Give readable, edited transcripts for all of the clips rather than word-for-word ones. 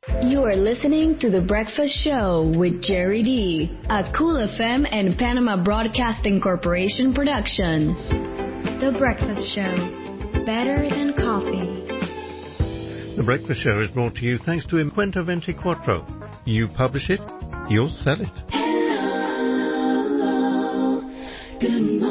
You are listening to The Breakfast Show with Jerry D, a Cool FM and Panama Broadcasting Corporation production. The Breakfast Show, better than coffee. The Breakfast Show is brought to you thanks to Imquenta 24. You publish it, you'll sell it. Hello, good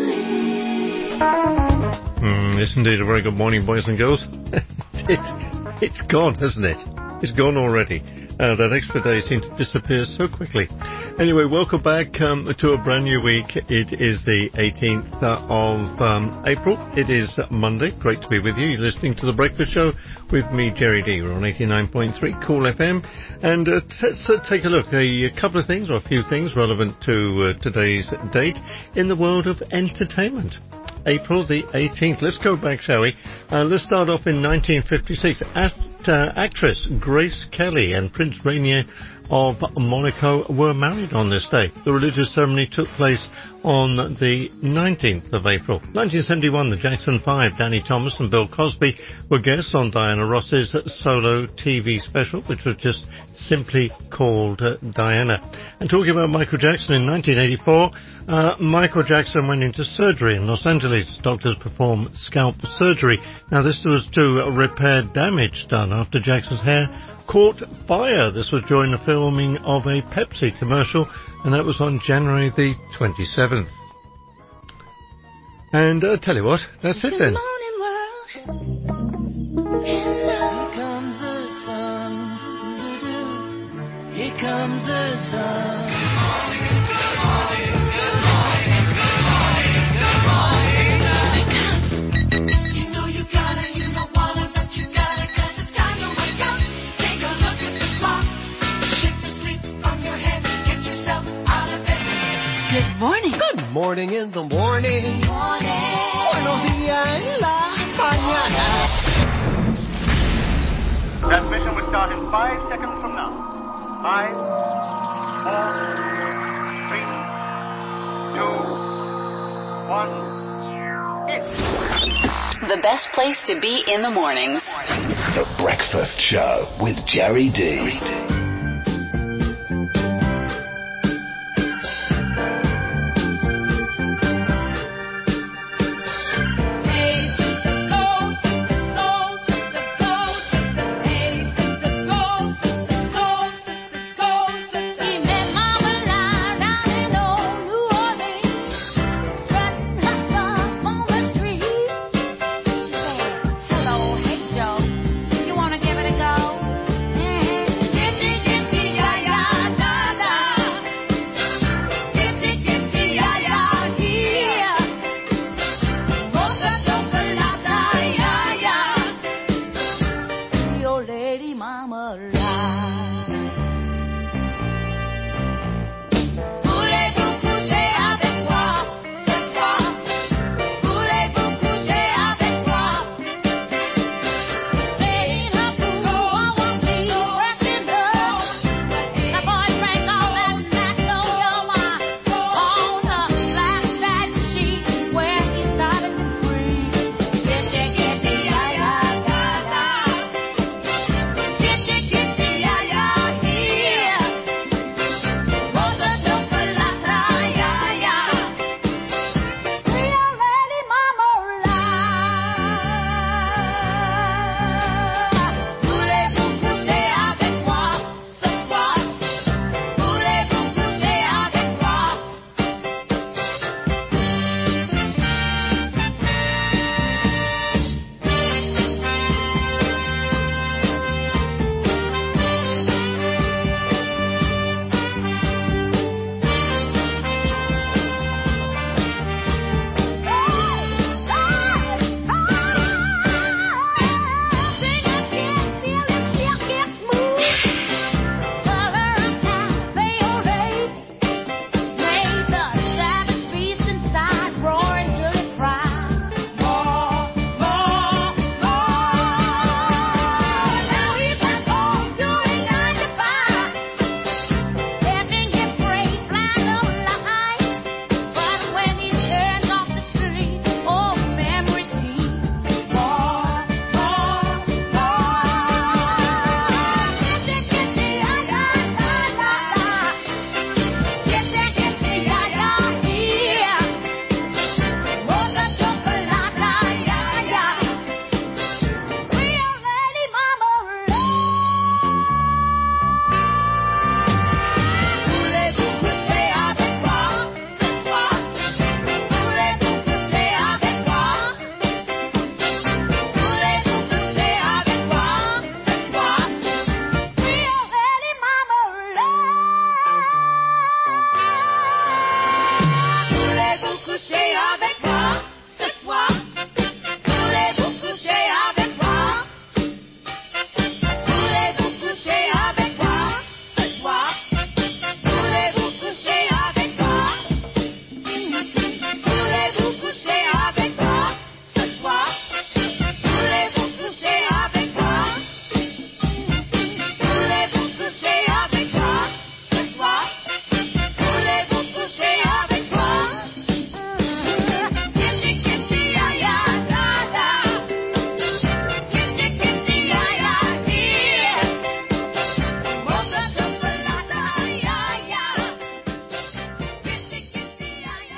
morning. Yes, indeed, a very good morning, boys and girls. It's gone, hasn't it? It's gone already. That extra day seemed to disappear so quickly. Anyway, welcome back to a brand new week. It is the 18th of April. It is Monday. Great to be with you. You're listening to The Breakfast Show with me, Jerry D. We're on 89.3 Cool FM. And let's take a look. A couple of things, or a few things relevant to today's date in the world of entertainment. April the 18th. Let's go back, shall we? Let's start off in 1956. Actress Grace Kelly and Prince Rainier of Monaco were married on this day. The religious ceremony took place on the 19th of April. 1971, the Jackson 5, Danny Thomas and Bill Cosby, were guests on Diana Ross's solo TV special, which was just simply called Diana. And talking about Michael Jackson, in 1984, Michael Jackson went into surgery in Los Angeles. Doctors performed scalp surgery. Now, this was to repair damage done after Jackson's hair caught fire. This was during the filming of a Pepsi commercial, and that was on January the 27th. And tell you what, that's it then. Morning world. Here comes the sun. Here comes the sun. Good morning in the morning. Buenos días en la mañana. Transmission will start in 5 seconds from now. 5, 4, 3, 2, 1, hit. The best place to be in the mornings. The Breakfast Show with Jerry D.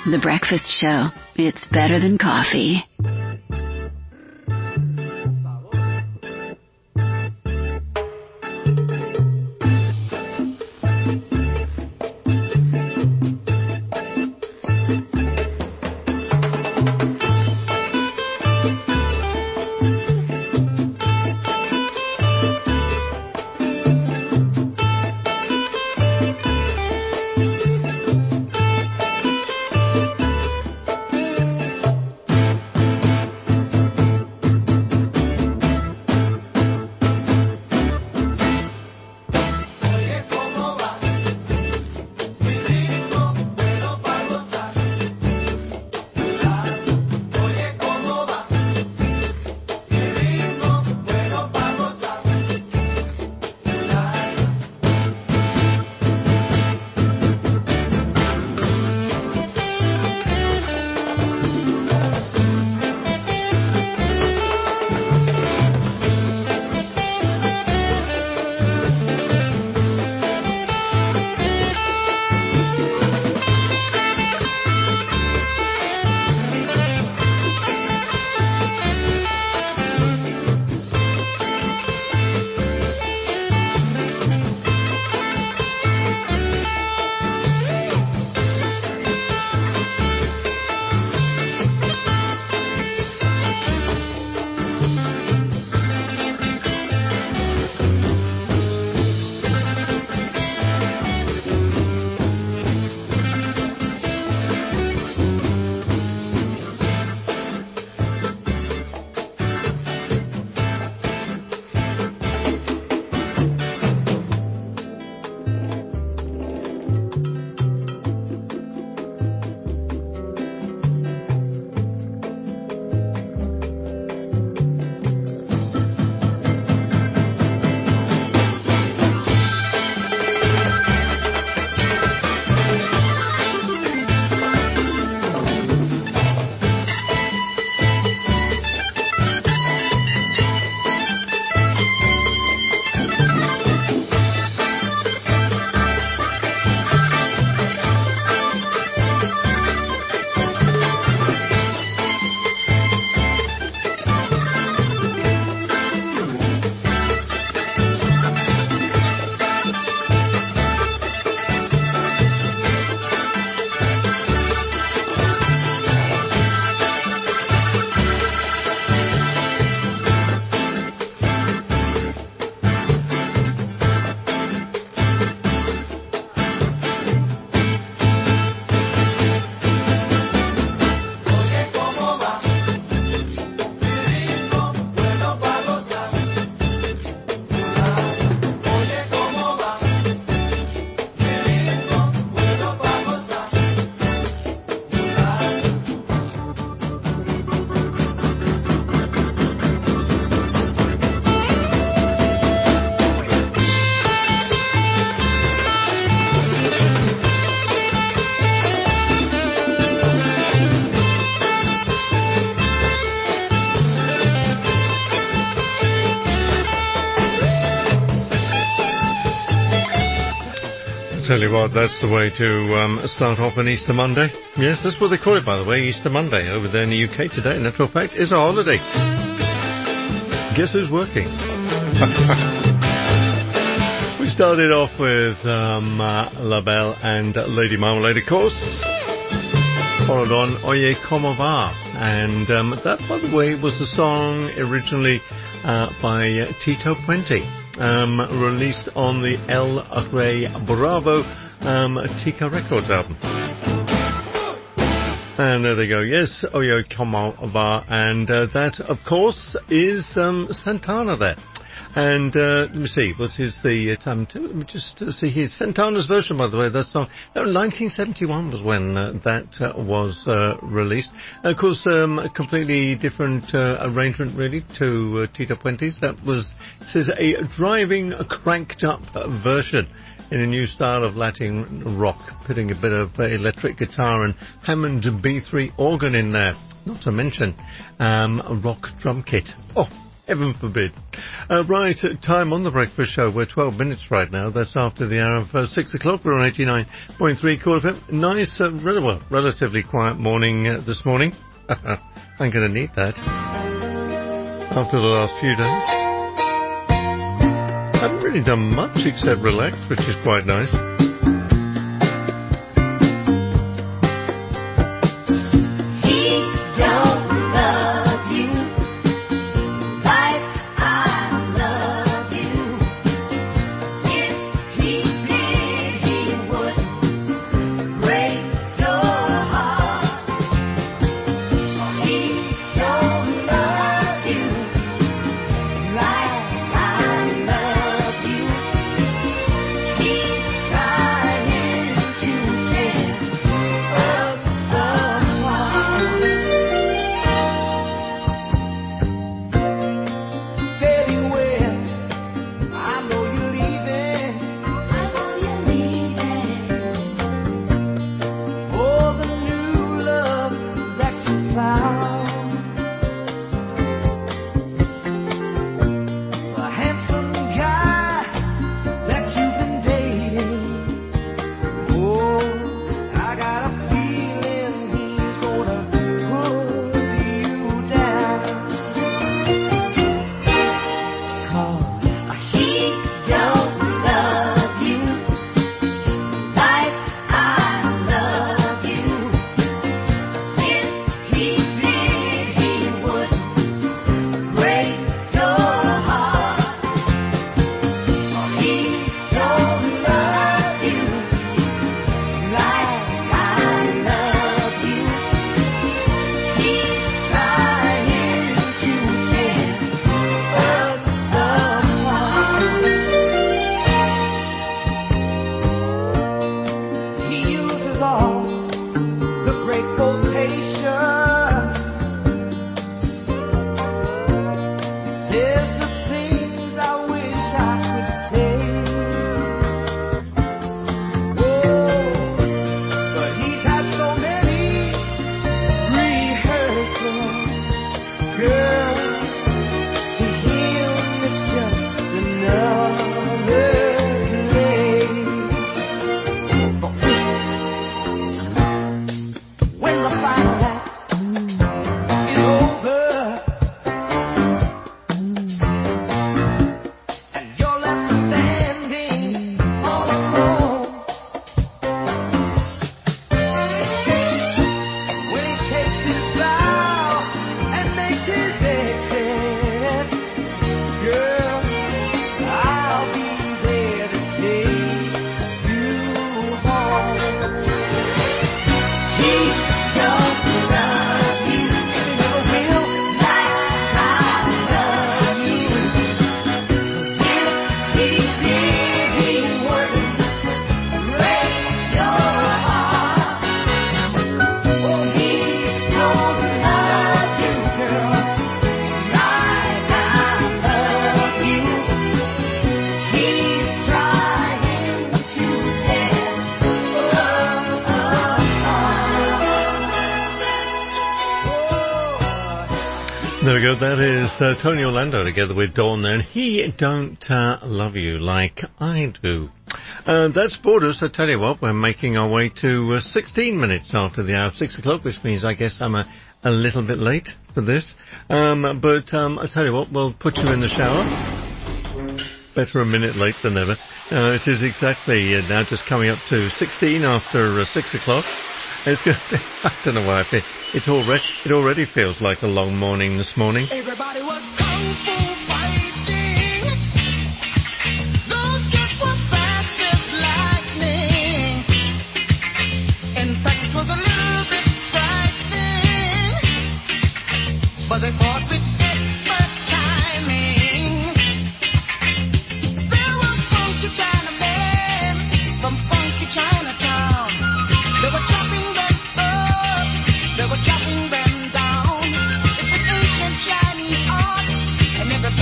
The Breakfast Show. It's better than coffee. Tell you what, that's the way to start off an Easter Monday. Yes, that's what they call it, by the way, Easter Monday. Over there in the UK today, in actual fact, is a holiday. Guess who's working? We started off with La Belle and Lady Marmalade, of course. Followed on Oye Como Va. And that, by the way, was a song originally by Tito Puente. Released on the El Rey Bravo Tika Records album. And there they go. Yes, Oye Como Va. And that, of course, is Santana there. And let me see, what is the time? Let me just see here. Santana's version, by the way, that song. 1971 was when that was released. Of course, a completely different arrangement, really, to Tito Puente's. That was, it says, a driving, cranked up version in a new style of Latin rock, putting a bit of electric guitar and Hammond B3 organ in there. Not to mention a rock drum kit. Oh, Heaven forbid. Right, time on the breakfast show. We're 12 minutes right now. That's after the hour of 6 o'clock. We're on 89.3 Cool FM. Nice, relatively quiet morning this morning. I'm going to need that after the last few days. Haven't really done much except relax, which is quite nice. There we go. That is Tony Orlando together with Dawn there. And He Don't Love You Like I Do. That's brought us, I tell you what, we're making our way to 16 minutes after the hour of 6 o'clock, which means I guess I'm a little bit late for this. But I tell you what, we'll put you in the shower. Better a minute late than never. It is exactly now just coming up to 16 after 6 o'clock. It's going to be, I don't know why I feel, it already feels like a long morning this morning. Everybody was kung fu fighting. Those kids were fast as lightning. In fact, it was a little bit frightening. But they fought with expert timing. There was funky Chinamen from funky Chinatown. They were chopping them up, they were chopping them down. It's an ancient Chinese art, and everybody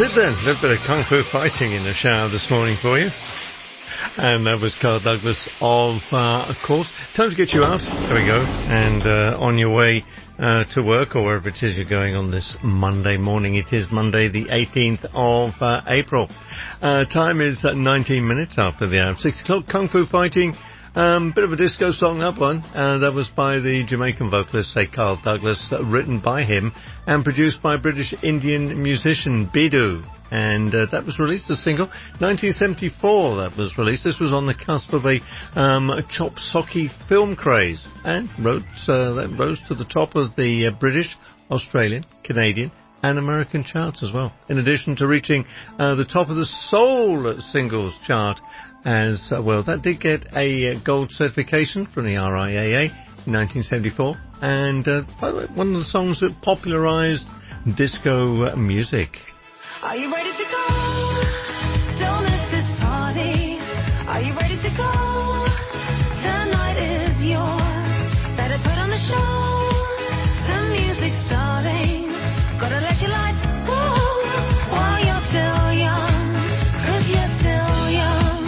it then. A little bit of kung fu fighting in the shower this morning for you. And that was Carl Douglas of course. Time to get you out. There we go. And on your way to work or wherever it is you're going on this Monday morning. It is Monday the 18th of April. Time is 19 minutes after the hour of 6 o'clock. Kung Fu Fighting. Bit of a disco song, that one. That was by the Jamaican vocalist, say Carl Douglas, written by him and produced by British Indian musician Bidu. And that was released as a single. 1974 that was released. This was on the cusp of a chop socky film craze. And that rose to the top of the British, Australian, Canadian and American charts as well. In addition to reaching the top of the soul singles chart as well. That did get a gold certification from the RIAA in 1974. And by the way, one of the songs that popularized disco music. Are you ready to go? Don't miss this party. Are you ready to go? Tonight is yours. Better put on the show. The music's starting. Gotta let your light go while you're still young. 'Cause you're still young.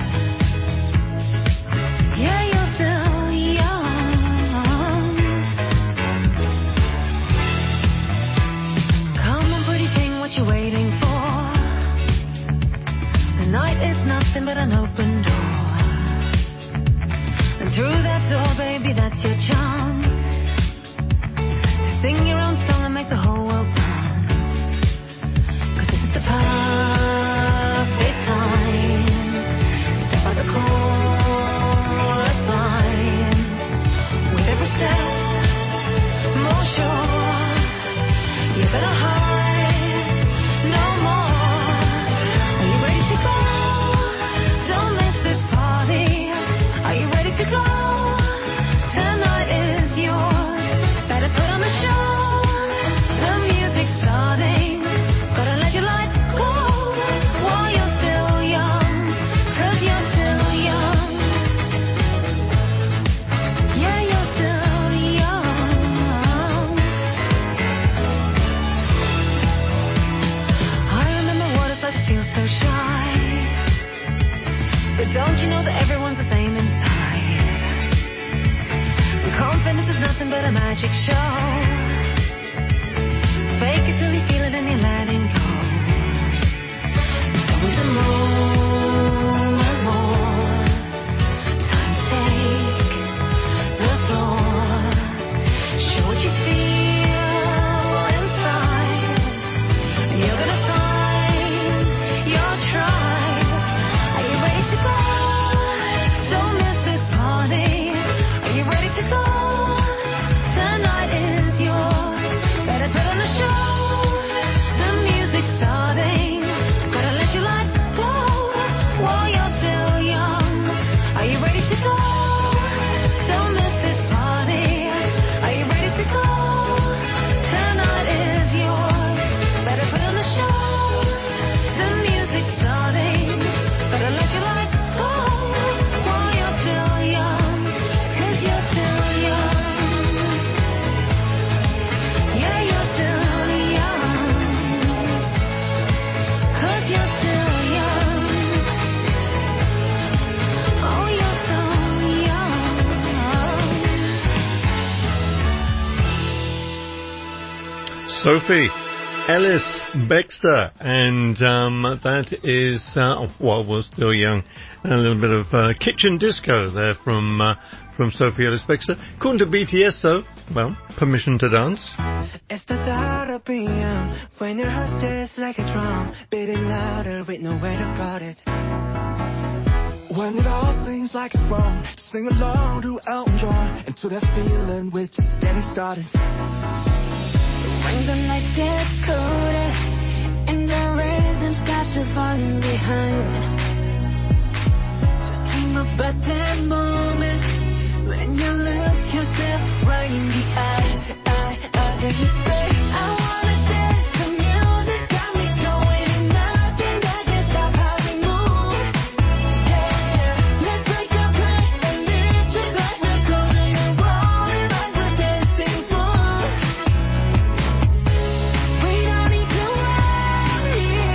Yeah, you're still young. Come on, pretty thing, what you waiting for? The night is nothing but an open door. And through that door, baby, that's your chance to sing your own song and make the whole world dance. 'Cause this is the perfect time. Step out the chorus line. With every step, more sure. You're gonna hide no more. Are you ready to go? Don't miss this party. Are you ready to go? Tonight is yours. Better put on the show. The music's starting. Gotta let your light go while you're still young. 'Cause you're still young. Yeah, you're still young. I remember what it's like to feel so shy. But don't you know that everyone's the same inside? And confidence is nothing but a magic show. Fake it till you feel it and you're letting go. There's always a moment more. Time to take the floor. Show what you feel inside. You're gonna find your tribe. Are you ready to go? Don't miss this party. Are you ready to go? Tonight is yours. Better put on the show. The music's starting. Gotta let your light go while you're still young. Are you ready to go? Don't miss this party. Are you ready to go? Tonight is yours. Better put on the show. The music's starting. Gotta let your light go while you're still young. 'Cause you're still young. Yeah, you're still young. 'Cause you're still young. Oh, you're so young. Sophie Ellis Bextor, and that is we're still young. A little bit of kitchen disco there from Sophie Ellis Bextor. According to BTS, though, well, permission to dance. It's the thought of being when your heart just like a drum, beating louder with nowhere to guard it. When it all seems like it's wrong, sing along to Elton John, and to that feeling we're just getting started. When the night gets colder and the rhythm's got you falling behind, just dream about that moment when you look yourself right in the eye, and you say, I wanna dance to music, got me going, and nothing that can stop how we move. Yeah, let's make a plan and live just like we're golden and rolling like we're dancing fools. We don't need to worry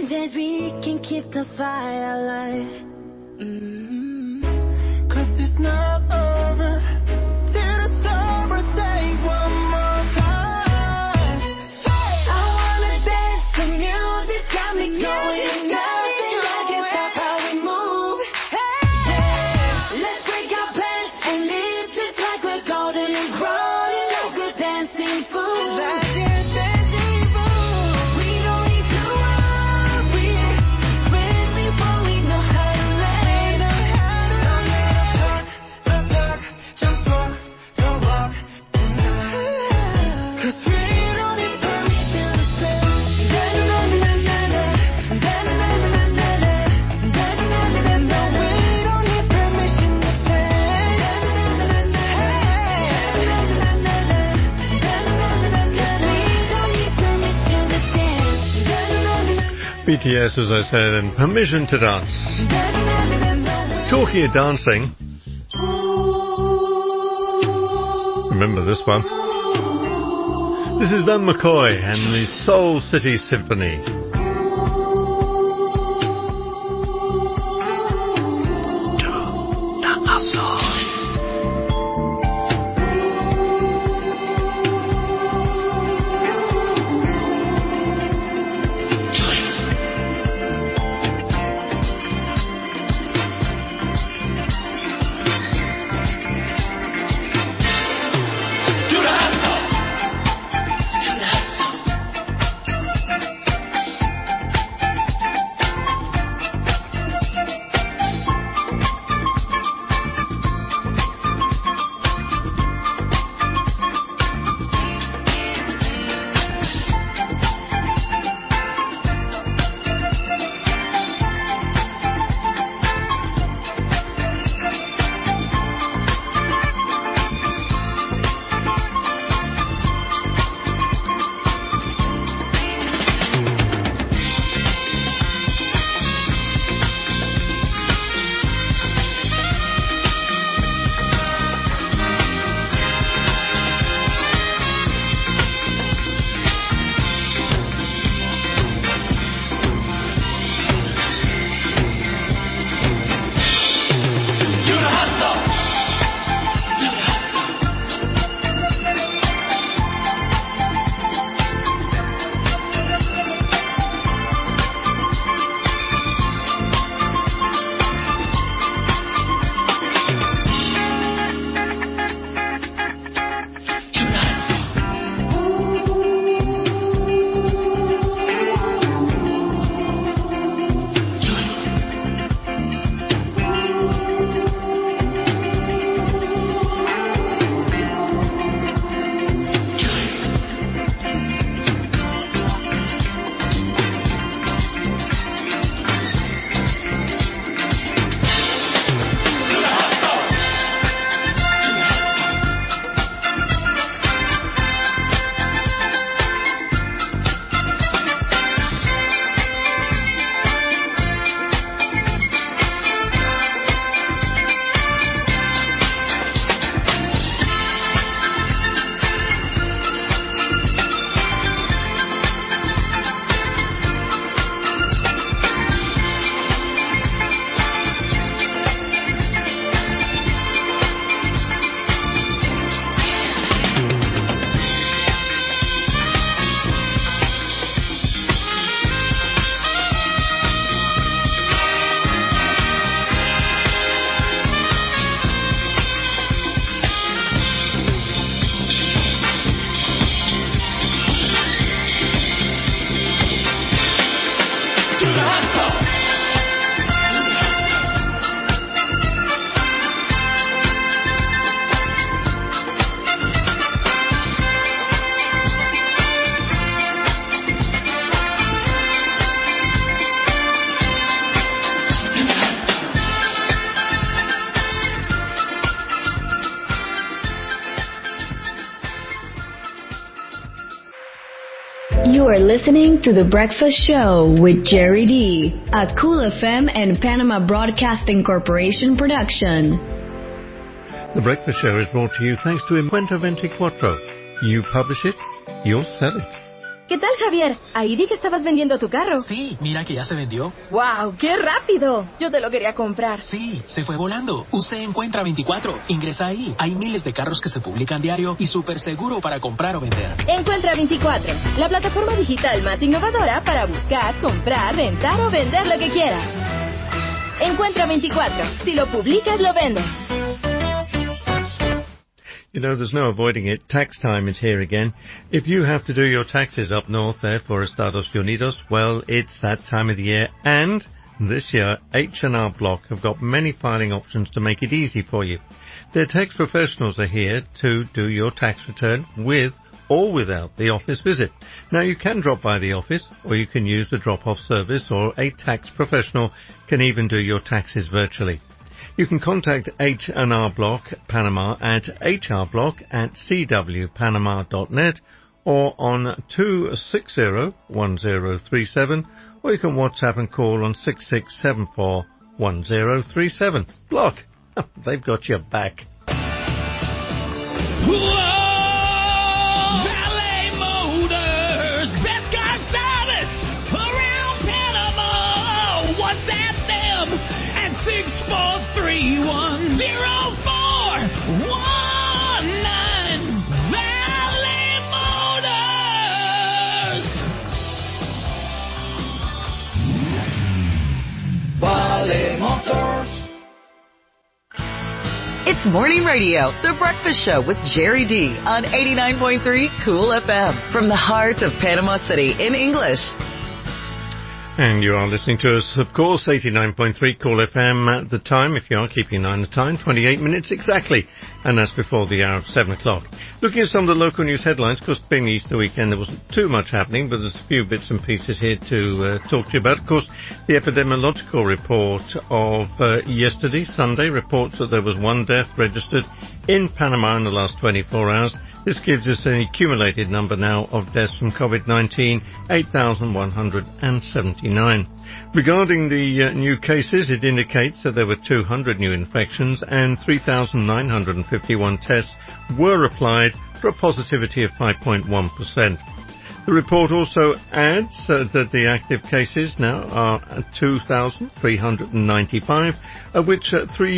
think that we can keep the fire alive. Cause it's not over till the summer. Say one more time. I wanna dance to music, got me going. Nothing like it, stop how we move. Yeah, let's break our plans and live just like we're golden and growing like we're dancing fools. We don't need to worry, when before we know how to let up. The clock, just walk the walk tonight. Cause we don't need permission to say. No, we don't need permission to say. BTS, as I said, and Permission to Dance. Talking of dancing, remember this one. This is Ben McCoy and the Soul City Symphony. You are listening to The Breakfast Show with Jerry D, a Cool FM and Panama Broadcasting Corporation production. The Breakfast Show is brought to you thanks to Imprenta 24. You publish it, you'll sell it. ¿Qué tal, Javier? Ahí vi que estabas vendiendo tu carro. Sí, mira que ya se vendió. ¡Wow! ¡Qué rápido! Yo te lo quería comprar. Sí, se fue volando. Usted encuentra 24. Ingresa ahí. Hay miles de carros que se publican diario y súper seguro para comprar o vender. Encuentra 24, la plataforma digital más innovadora para buscar, comprar, rentar o vender lo que quieras. Encuentra 24. Si lo publicas, lo vendes. You know, there's no avoiding it. Tax time is here again. If you have to do your taxes up north there for Estados Unidos, well, it's that time of the year. And this year, H&R Block have got many filing options to make it easy for you. Their tax professionals are here to do your tax return with or without the office visit. Now, you can drop by the office, or you can use the drop-off service, or a tax professional can even do your taxes virtually. You can contact H&R Block Panama at hrblock@cwpanama.net or on 260-1037, or you can WhatsApp and call on 6674-1037. Block, they've got your back. Valet Motors, best car service around Panama. WhatsApp them at 643-1041-9. Valet Motors. Valet Motors. It's Morning Radio, The Breakfast Show with Jerry D on 89.3 Cool FM from the heart of Panama City in English. And you are listening to us, of course, 89.3 Cool FM at the time. If you are keeping an eye on the time, 28 minutes exactly. And that's before the hour of 7 o'clock. Looking at some of the local news headlines, of course, being the Easter weekend, there wasn't too much happening, but there's a few bits and pieces here to talk to you about. Of course, the epidemiological report of yesterday, Sunday, reports that there was one death registered in Panama in the last 24 hours. This gives us an accumulated number now of deaths from COVID-19, 8,179. Regarding the new cases, it indicates that there were 200 new infections and 3,951 tests were applied for a positivity of 5.1%. The report also adds that the active cases now are 2,395, of which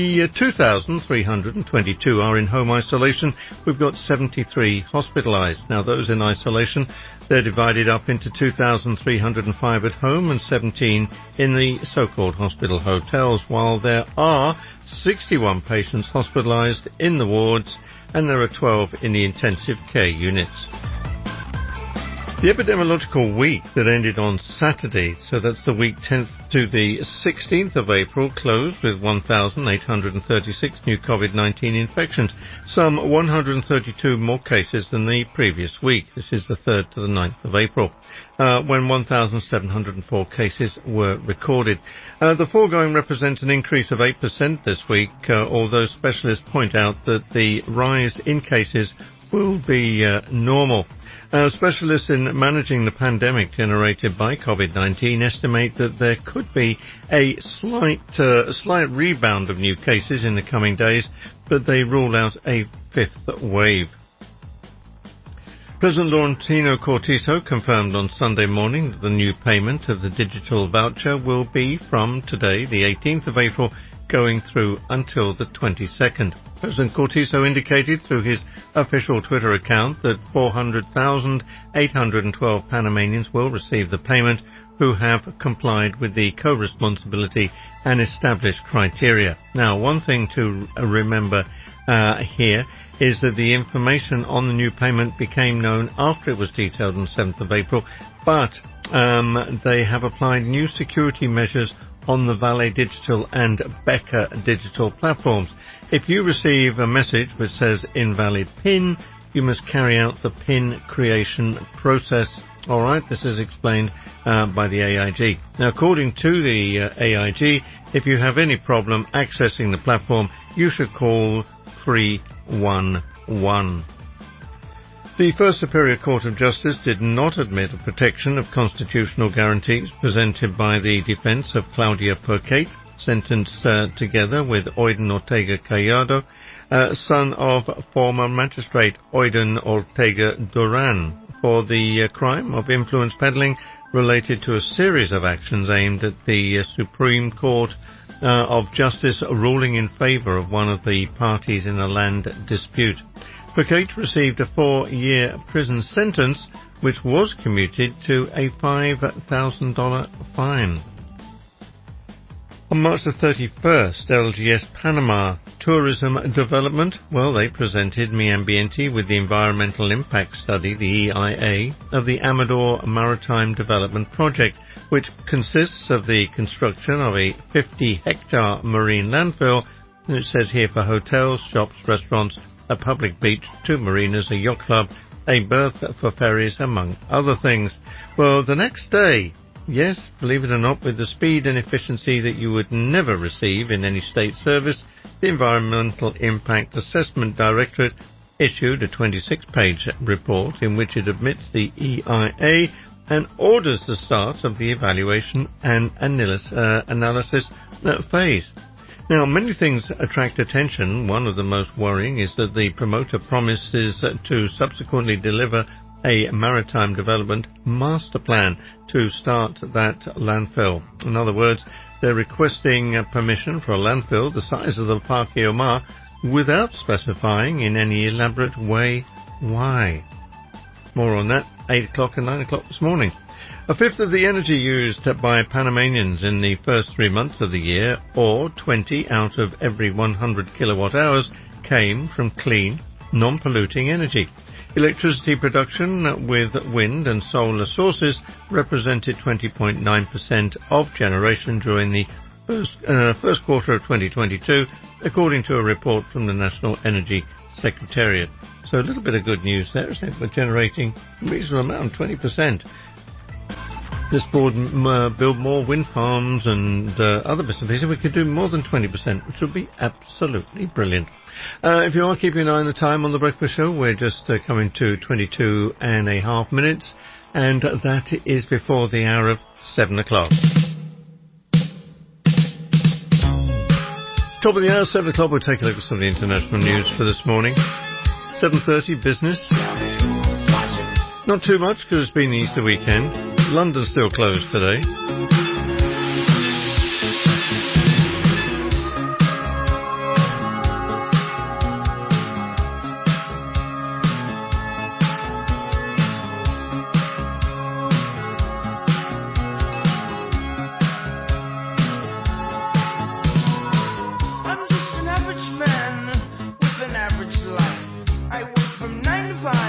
2,322 are in home isolation. We've got 73 hospitalized. Now, those in isolation, they're divided up into 2,305 at home and 17 in the so-called hospital hotels, while there are 61 patients hospitalized in the wards and there are 12 in the intensive care units. The epidemiological week that ended on Saturday, so that's the week 10th to the 16th of April, closed with 1,836 new COVID-19 infections, some 132 more cases than the previous week. This is the 3rd to the 9th of April, when 1,704 cases were recorded. The foregoing represents an increase of 8% this week, although specialists point out that the rise in cases will be normal. Specialists in managing the pandemic generated by COVID-19 estimate that there could be a slight rebound of new cases in the coming days, but they rule out a fifth wave. President Laurentino Cortizo confirmed on Sunday morning that the new payment of the digital voucher will be from today, the 18th of April, going through until the 22nd. President Cortizo indicated through his official Twitter account that 400,812 Panamanians will receive the payment who have complied with the co-responsibility and established criteria. Now, one thing to remember here is that the information on the new payment became known after it was detailed on the 7th of April, but they have applied new security measures on the Valet Digital and Becca Digital platforms. If you receive a message which says invalid PIN, you must carry out the PIN creation process. All right, this is explained by the AIG. Now, according to the AIG, if you have any problem accessing the platform, you should call 311. The First Superior Court of Justice did not admit a protection of constitutional guarantees presented by the defense of Claudia Percate, sentenced together with Oiden Ortega Callado son of former magistrate Oiden Ortega Duran, for the crime of influence peddling related to a series of actions aimed at the Supreme Court of Justice ruling in favour of one of the parties in a land dispute. Fouquet received a 4-year prison sentence, which was commuted to a $5,000 fine. On March the 31st, LGS Panama Tourism Development, well, they presented Mi Ambiente with the Environmental Impact Study, the EIA, of the Amador Maritime Development Project, which consists of the construction of a 50-hectare marine landfill, and it says here for hotels, shops, restaurants, a public beach, 2 marinas, a yacht club, a berth for ferries, among other things. Well, the next day, yes, believe it or not, with the speed and efficiency that you would never receive in any state service, the Environmental Impact Assessment Directorate issued a 26-page report in which it admits the EIA and orders the start of the evaluation and analysis phase. Now, many things attract attention. One of the most worrying is that the promoter promises to subsequently deliver a maritime development master plan to start that landfill. In other words, they're requesting permission for a landfill the size of the Parque Omar without specifying in any elaborate way why. More on that 8 o'clock and 9 o'clock this morning. A fifth of the energy used by Panamanians in the first 3 months of the year, or 20 out of every 100 kilowatt hours, came from clean, non-polluting energy. Electricity production with wind and solar sources represented 20.9% of generation during the first quarter of 2022, according to a report from the National Energy Secretariat. So a little bit of good news there, isn't it? We're generating a reasonable amount, 20%. This board build more wind farms and other bits and pieces. We could do more than 20%, which would be absolutely brilliant. If you are keeping an eye on the time on The Breakfast Show, we're just coming to 22 and a half minutes, and that is before the hour of 7 o'clock. Top of the hour, 7 o'clock, we'll take a look at some of the international news for this morning. 7:30, business. Not too much, because it's been the Easter weekend. London's still closed today.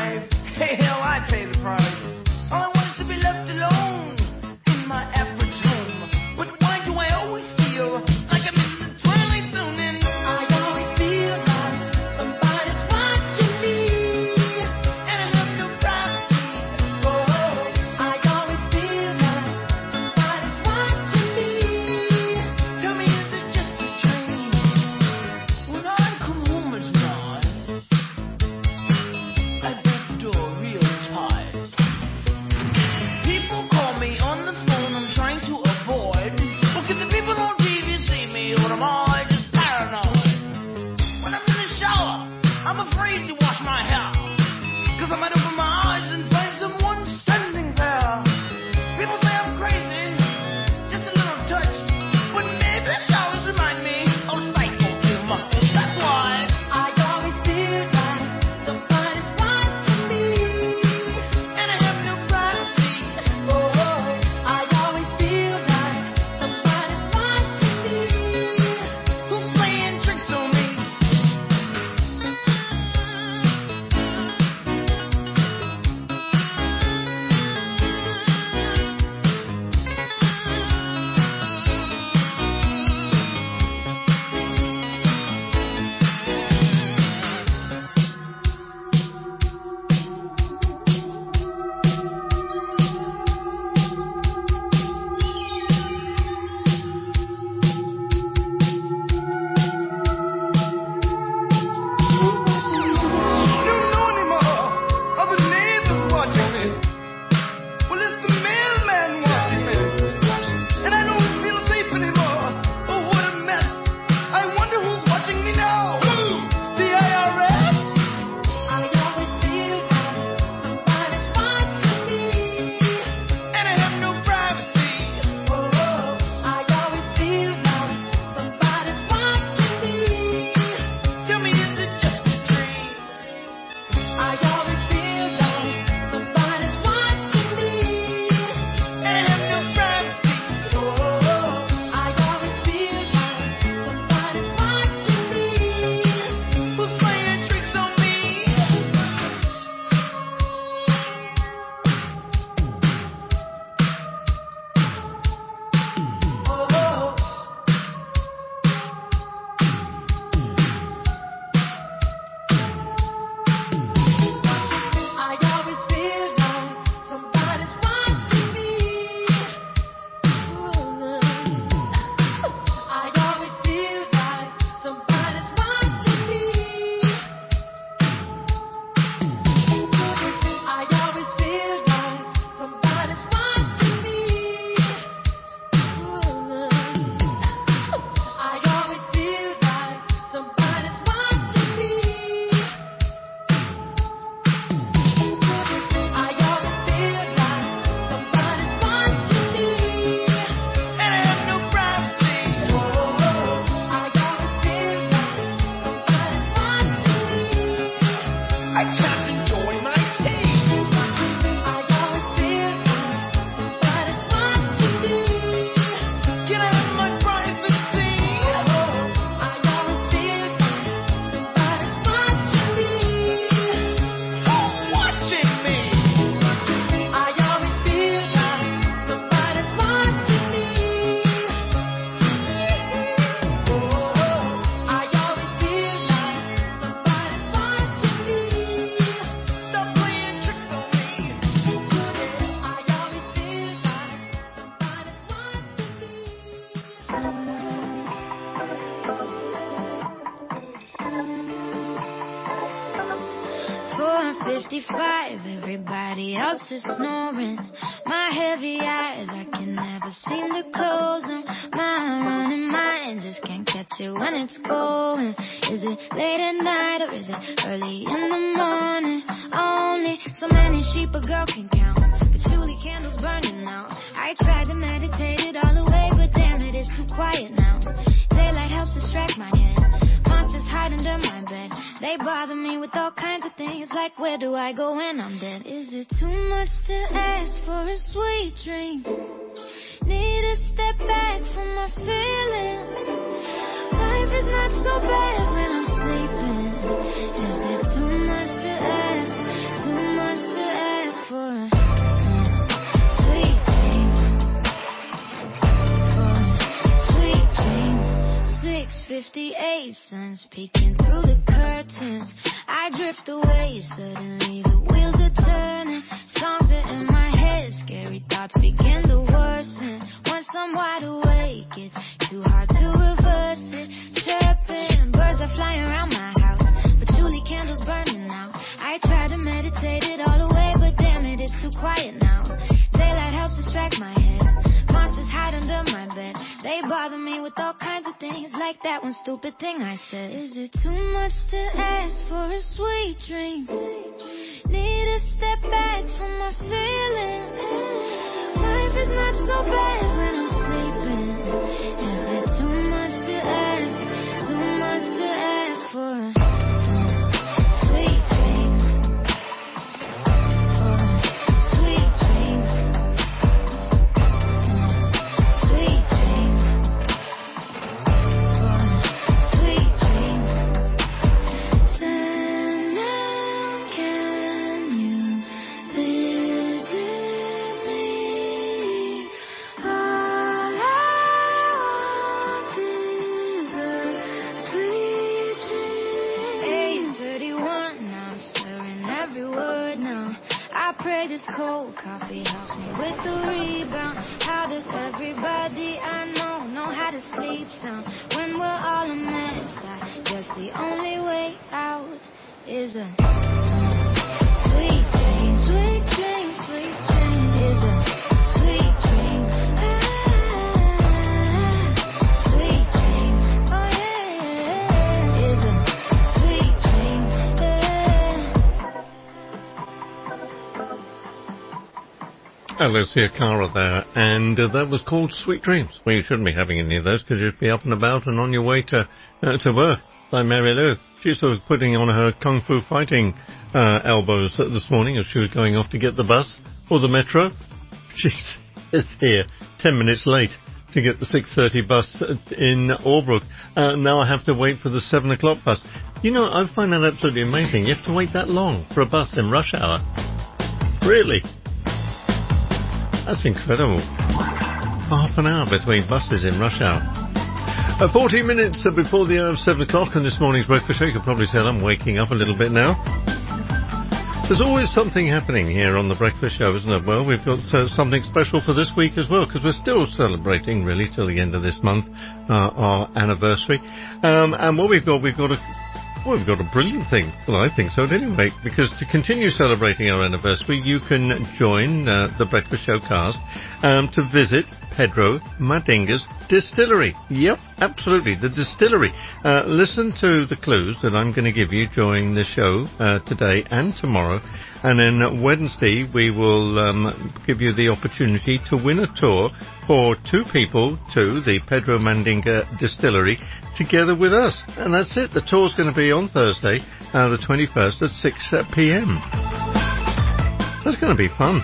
Hey, hell, I pay the price. All I want is to be left alone in my average room. 55, everybody else is snoring. My heavy eyes, I can never seem to close them. My running mind just can't catch it when it's going. Is it late at night or is it early in the morning? Only so many sheep a girl can count, patchouli candles burning out. I tried to meditate it all away, but damn it, it's too quiet now. Daylight helps distract my head. Monsters hide under my bed. They bother me with all kinds of things, like where do I go when I'm dead? Is it too much to ask for a sweet dream? Need to step back from my feelings. Life is not so bad when I'm sleeping. Is it too much to ask? Too much to ask for a sweet dream? For a sweet dream. 6:58, sun's peeking through the curtains. I drift away, suddenly the wheels are turning. Songs are in my head, scary thoughts begin to worsen. Once I'm wide awake, it's too hard to reverse it. Chirping, birds are flying around my house, patchouli candles burning out. I try to meditate it all away, but damn it, it's too quiet now. Daylight helps distract my head. Monsters hide under my bed. They bother me with all kinds of things, like that one stupid thing I said. Is it too much to ask for a sweet dream? Need to step back from my feelings. Life is not so bad when I'm sleeping. Is it too much to ask? Too much to ask for a sweet dream? For a sweet dream. Sweet dream. For a sweet dream. Sandman, can you visit me? All I want is a sweet dream. 8:31, now I'm stirring every word now. I pray this cold coffee helps me with the rebound. How does everybody I know how to sleep sound? When we're all a mess, I guess the only way out is a sweet dream, sweet dream, sweet dream. Is a sweet dream. Sweet dream. Oh yeah. Is a sweet dream. Alicia Cara there, and that was called Sweet Dreams. Well, you shouldn't be having any of those because you'd be up and about and on your way to work. Like Mary Lou. She was putting on her kung fu fighting elbows this morning as she was going off to get the bus or the metro. She is here 10 minutes late to get the 6:30 bus in Albrook. Now I have to wait for the 7 o'clock bus. You know, I find that absolutely amazing. You have to wait that long for a bus in rush hour. Really? That's incredible. Half an hour between buses in rush hour. 40 minutes before the hour of 7 o'clock on this morning's breakfast show. You can probably tell I'm waking up a little bit now. There's always something happening here on the breakfast show, isn't there? Well, we've got something special for this week as well, because we're still celebrating, really, till the end of this month, our anniversary. And what we've got a brilliant thing. Well, I think so anyway, because to continue celebrating our anniversary, you can join the Breakfast Show cast to visit Pedro Mandinga's distillery. Yep, absolutely, the distillery. Listen to the clues that I'm going to give you during the show today and tomorrow. And then Wednesday, we will give you the opportunity to win a tour for 2 people to the Pedro Mandinga distillery together with us. And that's it. The tour's going to be on Thursday, the 21st at 6 p.m. That's going to be fun.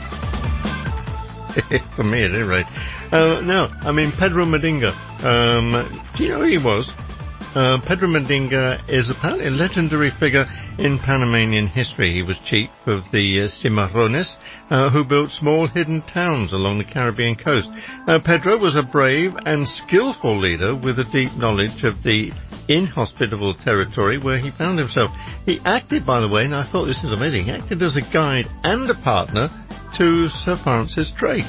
For me, at any rate. Now, I mean, Pedro Mandinga. Do you know who he was? Pedro Mandinga is apparently a legendary figure in Panamanian history. He was chief of the Cimarrones, who built small hidden towns along the Caribbean coast. Pedro was a brave and skillful leader with a deep knowledge of the inhospitable territory where he found himself. He acted, by the way, and I thought this is amazing, he acted as a guide and a partner to Sir Francis Drake.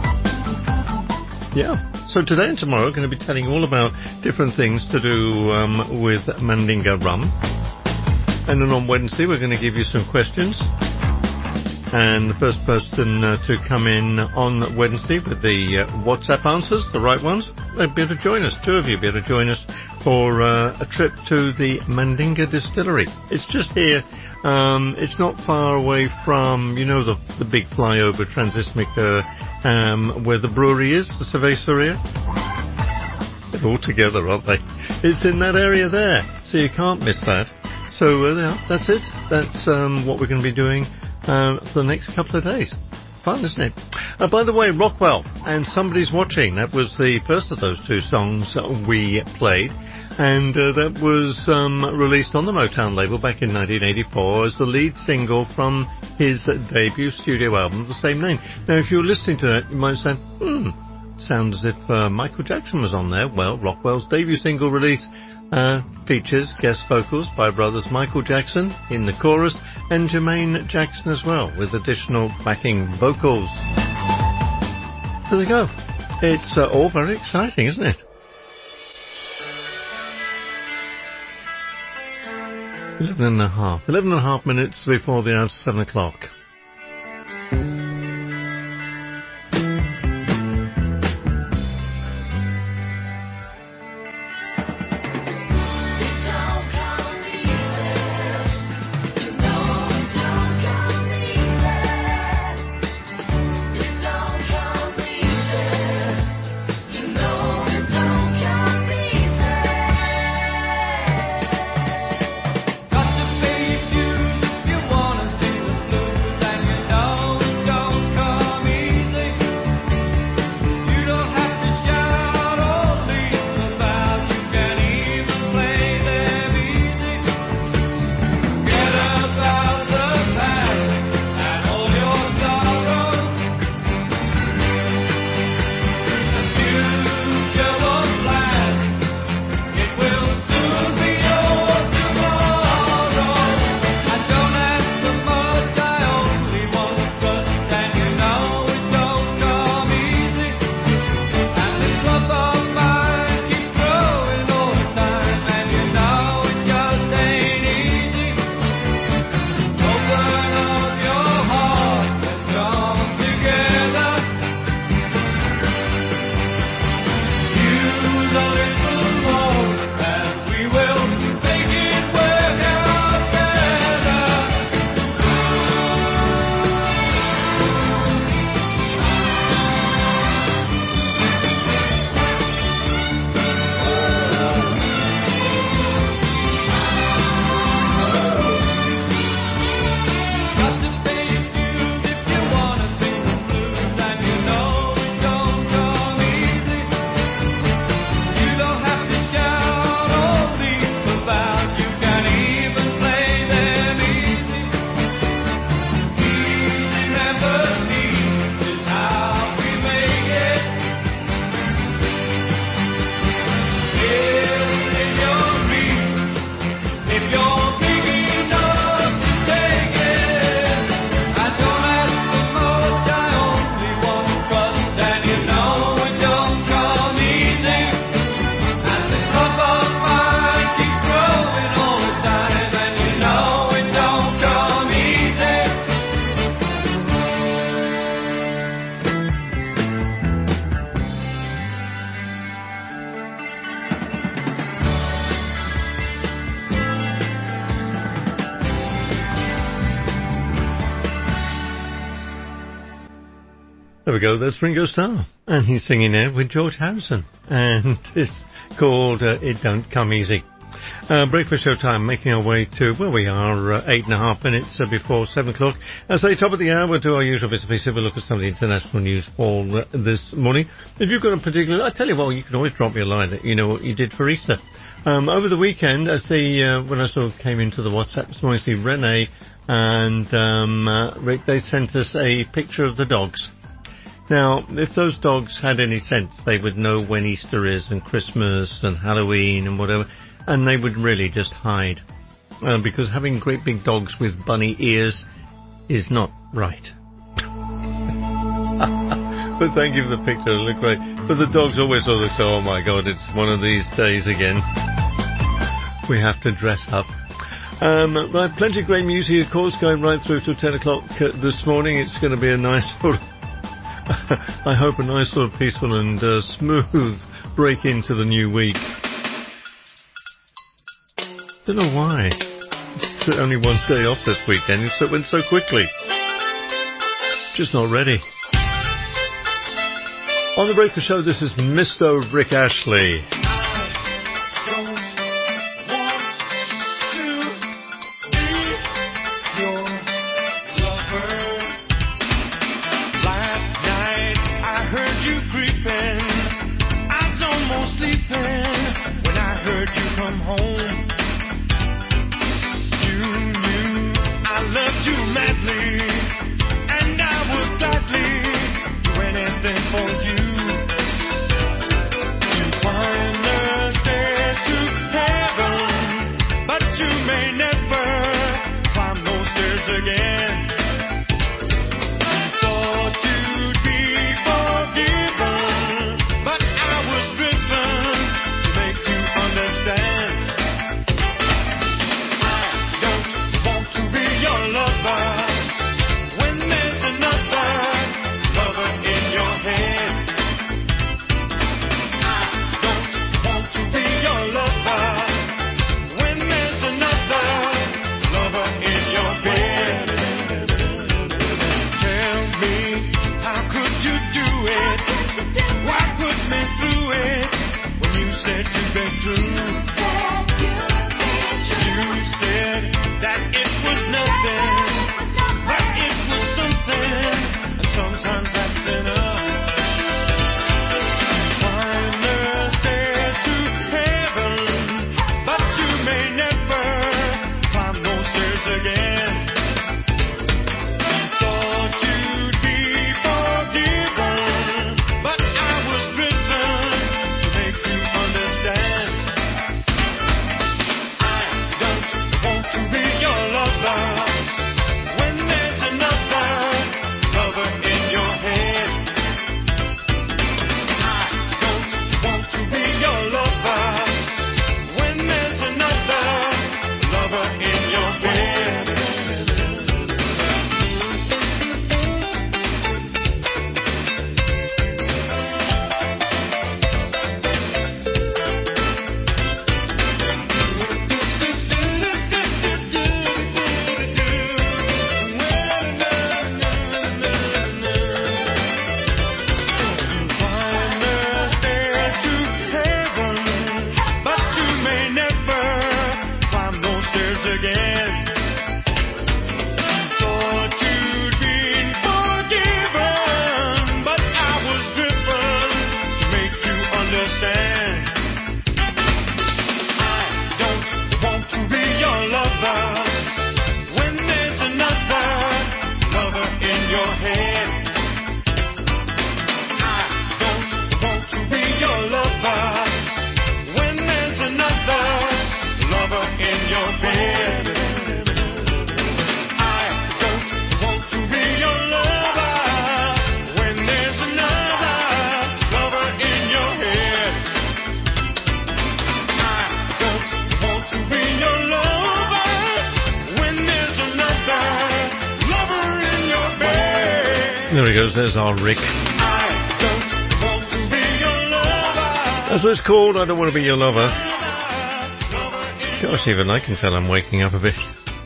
Yeah. So today and tomorrow I'm going to be telling you all about different things to do with Mandinga rum. And then on Wednesday, we're going to give you some questions. And the first person to come in on Wednesday with the WhatsApp answers, the right ones, they'll be able to join us. Two of you will be able to join us for a trip to the Mandinga Distillery. It's just here. It's not far away from, you know, the big flyover Transismica, where the brewery is, the Cerveceria. They're all together, aren't they? It's in that area there, so you can't miss that. So that's it. That's what we're going to be doing for the next couple of days. Fun, isn't it? By the way, Rockwell and Somebody's Watching, that was the first of those two songs we played, and that was released on the Motown label back in 1984 as the lead single from his debut studio album of the same name. Now, if you're listening to that, you might say, sounds as if Michael Jackson was on there. Well, Rockwell's debut single release features guest vocals by brothers Michael Jackson in the chorus and Jermaine Jackson as well, with additional backing vocals. So there you go. It's all very exciting, isn't it? 11 and a half minutes before the hour of 7 o'clock. There we go, that's Ringo Starr, and he's singing there with George Harrison, and it's called It Don't Come Easy. Breakfast show time, making our way to, well, we are 8.5 minutes before 7 o'clock. As I say, top of the hour, we'll do our usual bits and pieces. We'll look at some of the international news for this morning. If you've got a particular, I tell you what, you can always drop me a line that you know what you did for Easter. Over the weekend, as when I sort of came into the WhatsApp this morning, see Renee and Rick, they sent us a picture of the dogs. Now, if those dogs had any sense, they would know when Easter is and Christmas and Halloween and whatever, and they would really just hide. Because having great big dogs with bunny ears is not right. But thank you for the picture, it looked great. But the dogs always sort of go, oh my God, it's one of these days again. We have to dress up. Right, plenty of great music, of course, going right through to 10 o'clock this morning. It's going to be a nice sort of, I hope, a nice sort of peaceful and smooth break into the new week. Don't know why. It's only one day off this weekend. It went so quickly. Just not ready. On the Breakfast Show, this is Mr. Rick Ashley. There he goes, there's our Rick. That's what it's called, I Don't Want to Be Your Lover. Gosh, even I can tell I'm waking up a bit.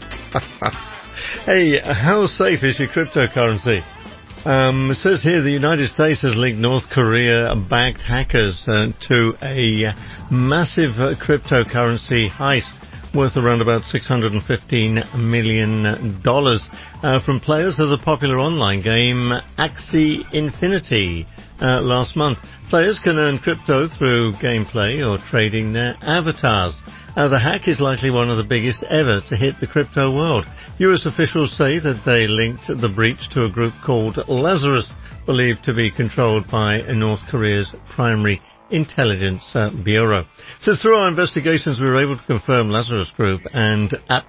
Hey, how safe is your cryptocurrency? It says here the United States has linked North Korea-backed hackers to a massive cryptocurrency heist worth around about $615 million from players of the popular online game Axie Infinity last month. Players can earn crypto through gameplay or trading their avatars. The hack is likely one of the biggest ever to hit the crypto world. US officials say that they linked the breach to a group called Lazarus, believed to be controlled by North Korea's primary intelligence bureau. So through our investigations, we were able to confirm Lazarus Group and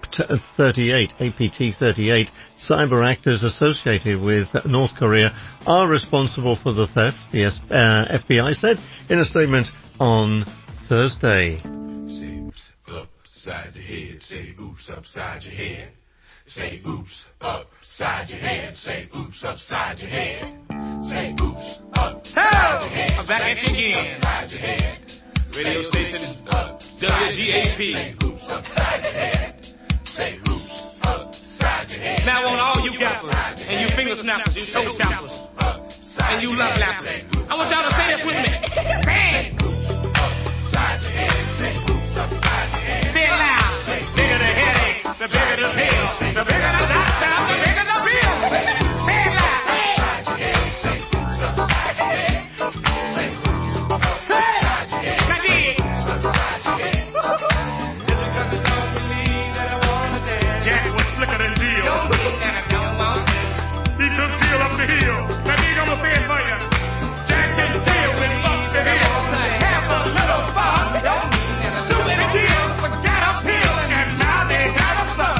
APT38 cyber actors associated with North Korea are responsible for the theft, the FBI said in a statement on Thursday. upside your head. Say oops upside your head. Say oops upside your head. Say oops upside your head. Say oops upside your head. I'm back at you again. Upside your head. Radio station WGAP. Say oops upside your head. Say oops upside your head. Now on all you gappers and you finger snappers, you toe choppers, and you love lappers, I want y'all to say this with me. Bang! Upside your head. Say oops upside your head. Say it loud. The bigger the headache, the bigger the pill. The bigger the doctor, the bigger the bill. Say it loud. Upside your head. Say oops upside your head. Say oops upside your head. Now dig. Upside your head. Jack was slicker than Jill. He took Jill up the hill. Now dig, I'm gonna say it for you. Jack and Jill went up the hill. Have a little fun. Shoot and Jill forgot a pill, and now they got a son.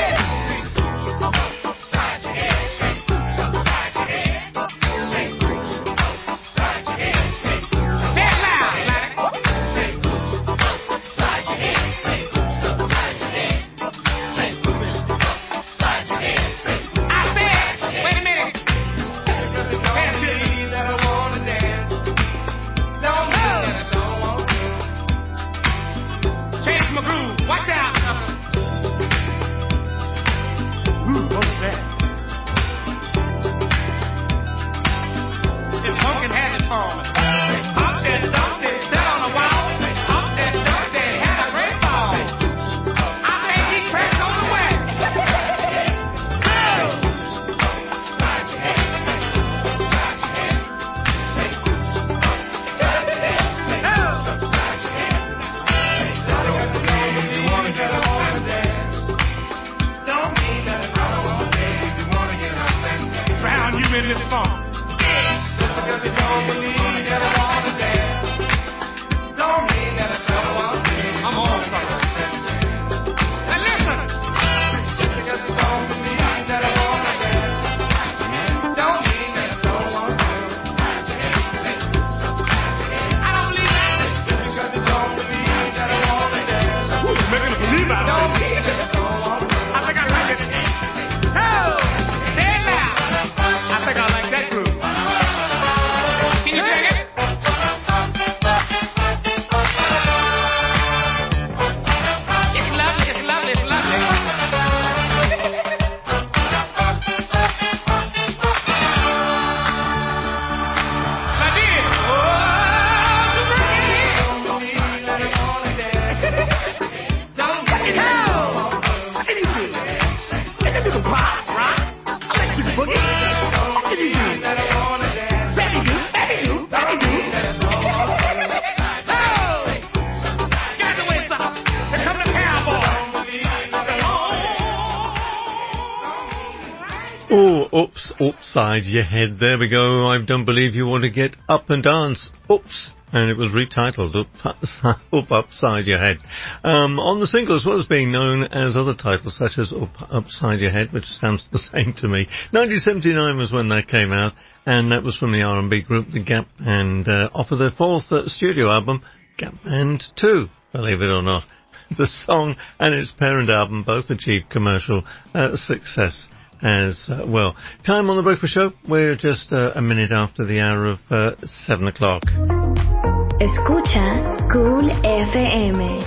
Upside your head. Say oops upside your head. Say oops upside your head. Say oops Say it loud, Larry. Say oops upside your head. Say oops upside your head. Say oops upside your head. Say oops. I said, wait a minute. Change my groove. Watch out. Ooh, what's that? This pumpkin has it for me. Hop that, dump that, sat on the wall. Hop that, dump that, had a great ball. I think he crashed on the way. Upside your head. Say oops upside your head. Say oops upside your head. Say oops upside your head. Don't believe you wanna get up and dance. Don't mean that I don't wanna dance. You wanna get up and dance. Drown you in this funk. Just because you don't believe that I wanna dance. Don't mean that I don't wanna dance. I'm on it. Now listen. Just because you don't believe that I wanna dance. Don't mean that I don't wanna dance. Upside your head. Say oops upside your head. I don't believe that. Just because you don't believe that I wanna dance. Ooh, you're making a believe out of Don't it. mean that I don't wanna dance. I think I like it. Oh, say it loud. I think I like that groove. Can you sing it? It's lovely, it's lovely, it's lovely. My dear, oh, to bring Don't get it out. I can do it. I can do the rock. I like you boogie. I can do it. Baby do. Oh, get the way, son. Here come the cowboy. Oh, oops, upside your head. There we go. I don't believe you want to get up and dance. Oops. And it was retitled Up Upside Your Head. On the single, as well as being known as other titles such as Up Upside Your Head, which sounds the same to me. 1979 was when that came out, and that was from the R&B group The Gap, and off of their fourth studio album, Gap Band 2, believe it or not. The song and its parent album both achieved commercial success as well. Time on The Breakfast Show. We're just a minute after the hour of 7 o'clock. Escuchas Cool FM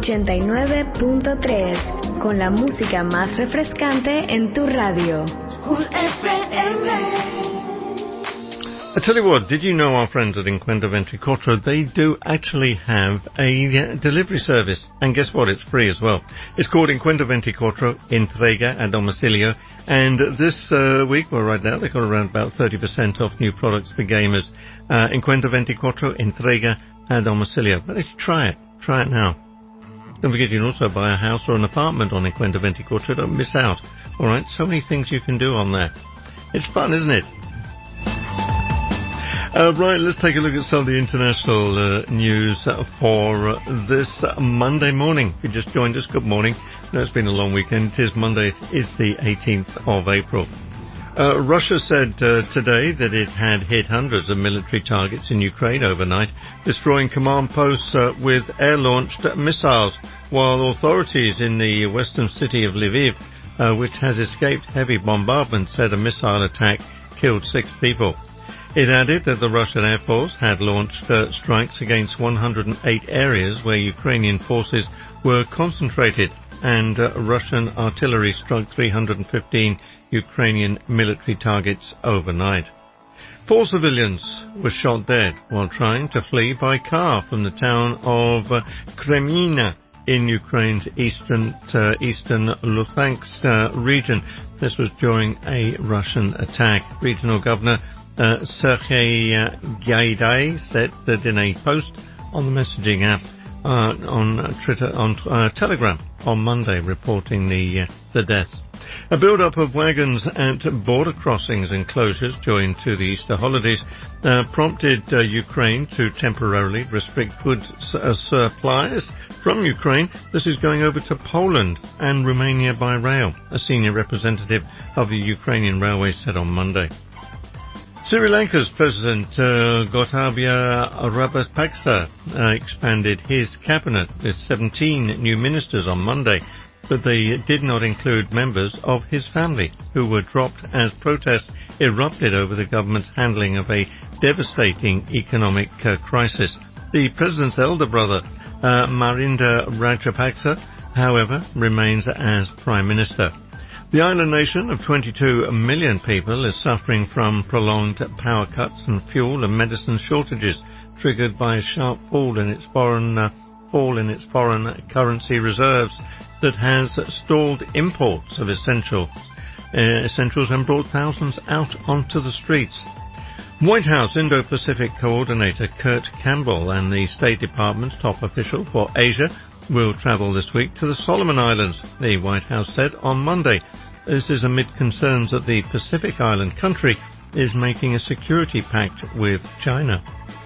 89.3 con la música más refrescante en tu radio. Cool FM. I tell you what, did you know our friends at Encuentro Veinticuatro, they do actually have a delivery service. And guess what, it's free as well. It's called Encuentro Veinticuatro Entrega a Domicilio. And this week, well right now, they've got around about 30% off new products for gamers. Encuentro Veinticuatro Entrega a Domicilio. But let's try it. Try it now. Don't forget you can also buy a house or an apartment on Encuentro Veinticuatro. Don't miss out. Alright, so many things you can do on there. It's fun, isn't it? Right, let's take a look at some of the international news for this Monday morning. If you just joined us, good morning. I know it's been a long weekend. It is Monday. It is the 18th of April. Russia said today that it had hit hundreds of military targets in Ukraine overnight, destroying command posts with air-launched missiles, while authorities in the western city of Lviv, which has escaped heavy bombardment, said a missile attack killed 6 people. It added that the Russian Air Force had launched strikes against 108 areas where Ukrainian forces were concentrated, and Russian artillery struck 315 Ukrainian military targets overnight. 4 civilians were shot dead while trying to flee by car from the town of Kremina in Ukraine's eastern Luhansk region. This was during a Russian attack. Regional Governor Sergei Gaidai said that in a post on the messaging app on Telegram on Monday, reporting the deaths. A build-up of wagons at border crossings and closures joined to the Easter holidays prompted Ukraine to temporarily restrict goods supplies from Ukraine. This is going over to Poland and Romania by rail, a senior representative of the Ukrainian Railways said on Monday. Sri Lanka's President Gotabaya Rajapaksa expanded his cabinet with 17 new ministers on Monday, but they did not include members of his family, who were dropped as protests erupted over the government's handling of a devastating economic crisis. The president's elder brother, Mahinda Rajapaksa, however, remains as prime minister. The island nation of 22 million people is suffering from prolonged power cuts and fuel and medicine shortages, triggered by a sharp fall in its foreign currency reserves that has stalled imports of essentials and brought thousands out onto the streets. White House Indo-Pacific Coordinator Kurt Campbell and the State Department's top official for Asia will travel this week to the Solomon Islands, the White House said on Monday. This is amid concerns that the Pacific Island country is making a security pact with China.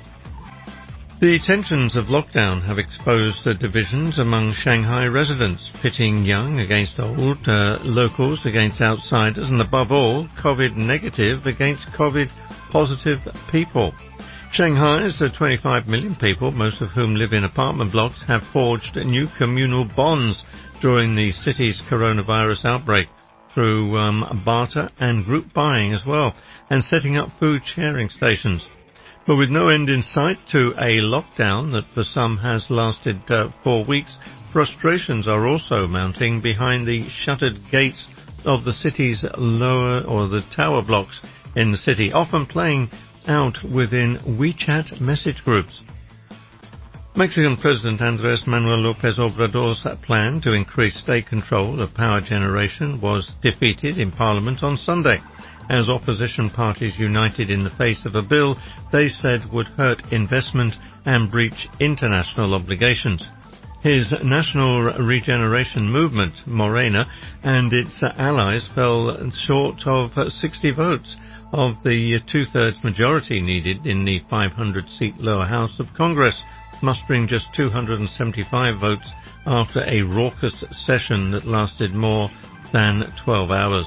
The tensions of lockdown have exposed the divisions among Shanghai residents, pitting young against old, locals against outsiders, and above all, COVID-negative against COVID-positive people. Shanghai's 25 million people, most of whom live in apartment blocks, have forged new communal bonds during the city's coronavirus outbreak through barter and group buying as well, and setting up food sharing stations. But with no end in sight to a lockdown that for some has lasted 4 weeks, frustrations are also mounting behind the shuttered gates of the city's lower or the tower blocks in the city, often playing out within WeChat message groups. Mexican President Andrés Manuel López Obrador's plan to increase state control of power generation was defeated in Parliament on Sunday, as opposition parties united in the face of a bill they said would hurt investment and breach international obligations. His National Regeneration Movement, Morena, and its allies fell short of 60 votes of the two-thirds majority needed in the 500-seat lower house of Congress, mustering just 275 votes after a raucous session that lasted more than 12 hours.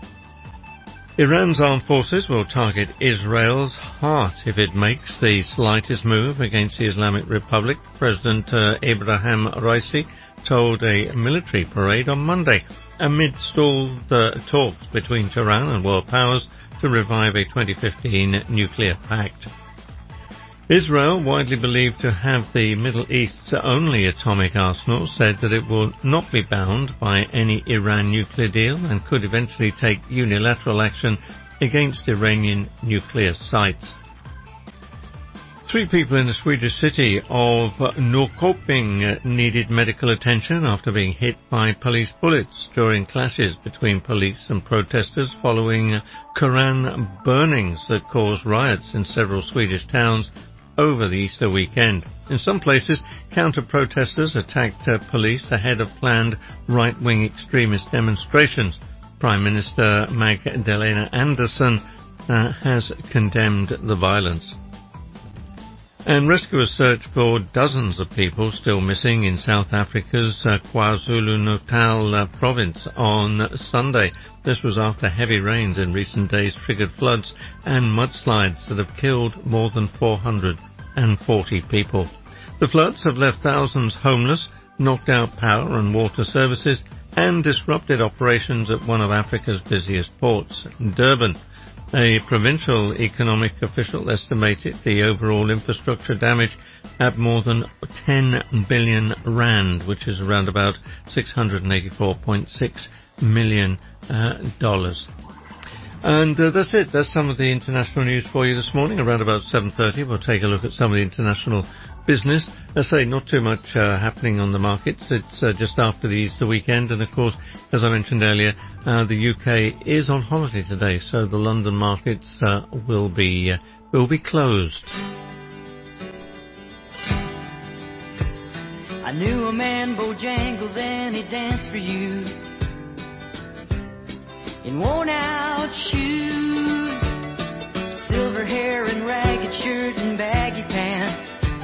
Iran's armed forces will target Israel's heart if it makes the slightest move against the Islamic Republic, President Ebrahim Raisi told a military parade on Monday, amid stalled talks between Tehran and world powers to revive a 2015 nuclear pact. Israel, widely believed to have the Middle East's only atomic arsenal, said that it will not be bound by any Iran nuclear deal and could eventually take unilateral action against Iranian nuclear sites. 3 people in the Swedish city of Norrköping needed medical attention after being hit by police bullets during clashes between police and protesters following Koran burnings that caused riots in several Swedish towns over the Easter weekend. In some places, counter-protesters attacked police ahead of planned right-wing extremist demonstrations. Prime Minister Magdalena Andersson has condemned the violence. And rescuers search for dozens of people still missing in South Africa's KwaZulu-Natal province on Sunday. This was after heavy rains in recent days triggered floods and mudslides that have killed more than 440 people. The floods have left thousands homeless, knocked out power and water services, and disrupted operations at one of Africa's busiest ports, Durban. A provincial economic official estimated the overall infrastructure damage at more than 10 billion rand, which is around about $684.6 million. And that's it. That's some of the international news for you this morning. Around about 7:30, we'll take a look at some of the international business. I say not too much happening on the markets. It's just after the Easter weekend, and of course, as I mentioned earlier, the UK is on holiday today, so the London markets will be closed. I knew a man, Bojangles, and he danced for you in worn-out shoes, silver hair and ragged shirt and baggy pants.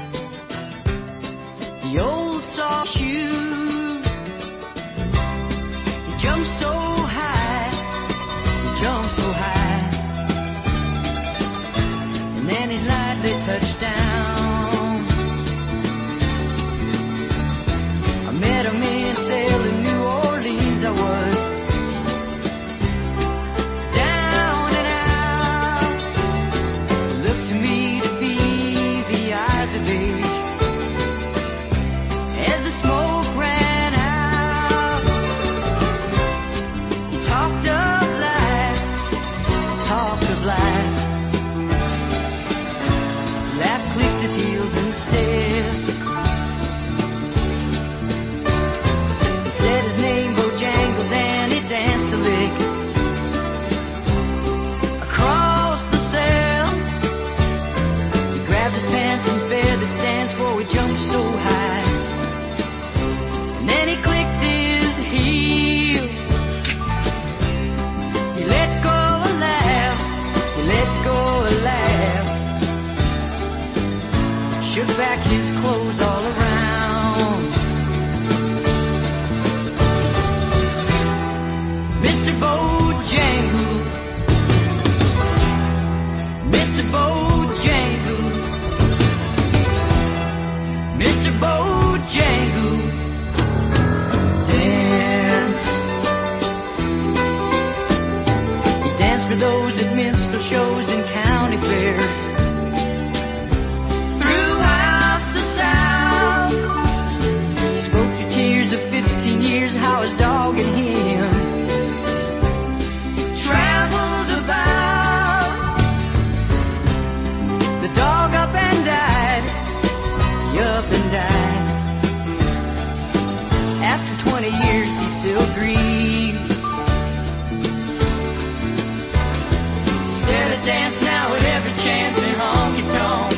The old soft shoe. He jumped so high, and then he lightly touched down. I met him in Sail in New Orleans, I was down and out. It looked to me to be the eyes of age. As the smoke ran out, he talked of life, Laugh clicked his heels and stared. He said his name, Bojangles, and he danced a lick across the cell. He grabbed his pants and feathered stance, for he jumped so high. And then he clicked his heels. He let go a laugh, shook back his clothes all around. Mr. Bojangles, Mr. Bojangles, Mr. Bojangles, dance. He danced for those at minstrel shows and county fairs. How his dog and him traveled about. The dog up and died, he up and died. After 20 years he still grieves. Said I dance now at every chance in honky tonk.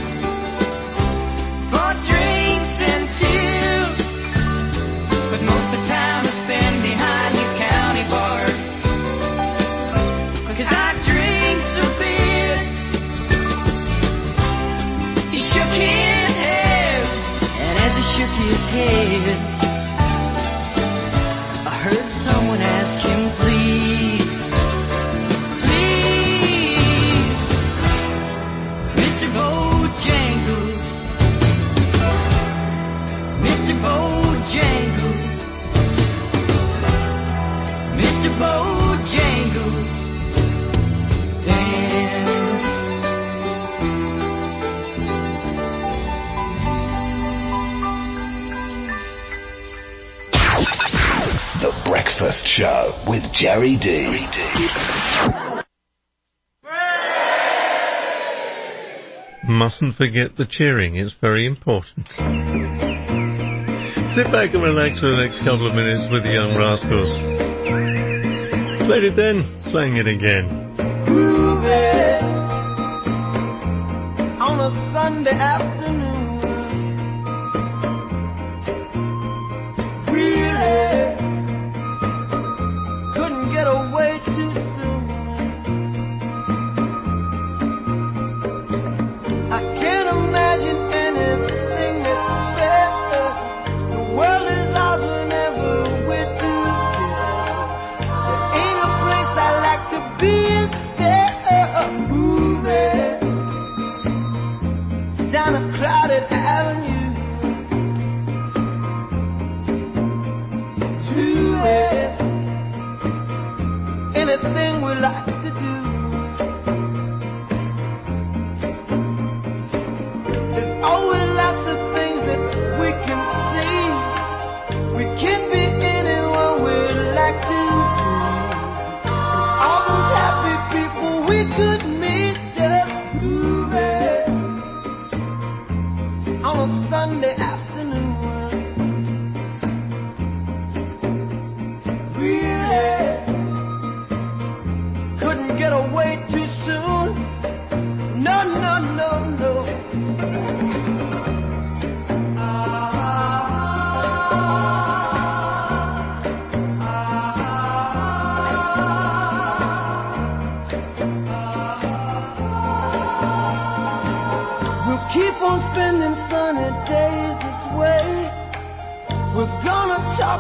Bought drinks and tips, but most of the time I spend behind these county bars. 'Cause I drink so big. He shook his head, and as he shook his head, I heard someone ask him, please, please, Mr. Bojangles, Mr. Bojangles, Mr. Bojangles, dance. The Breakfast Show with Jerry D. Mustn't forget the cheering, it's very important. Sit back and relax for the next couple of minutes with the Young Rascals. Played it then, playing it again. Groovy on a Sunday afternoon. Really couldn't get away too soon. I can't imagine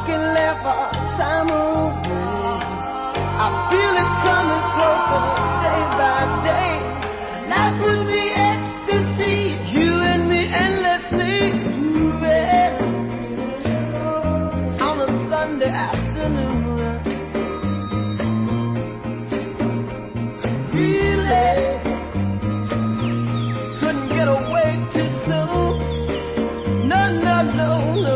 can laugh our time away. I feel it coming closer day by day. Life will be ecstasy, you and me endlessly moving on a Sunday afternoon. Really couldn't get away too soon. No, no, no, no.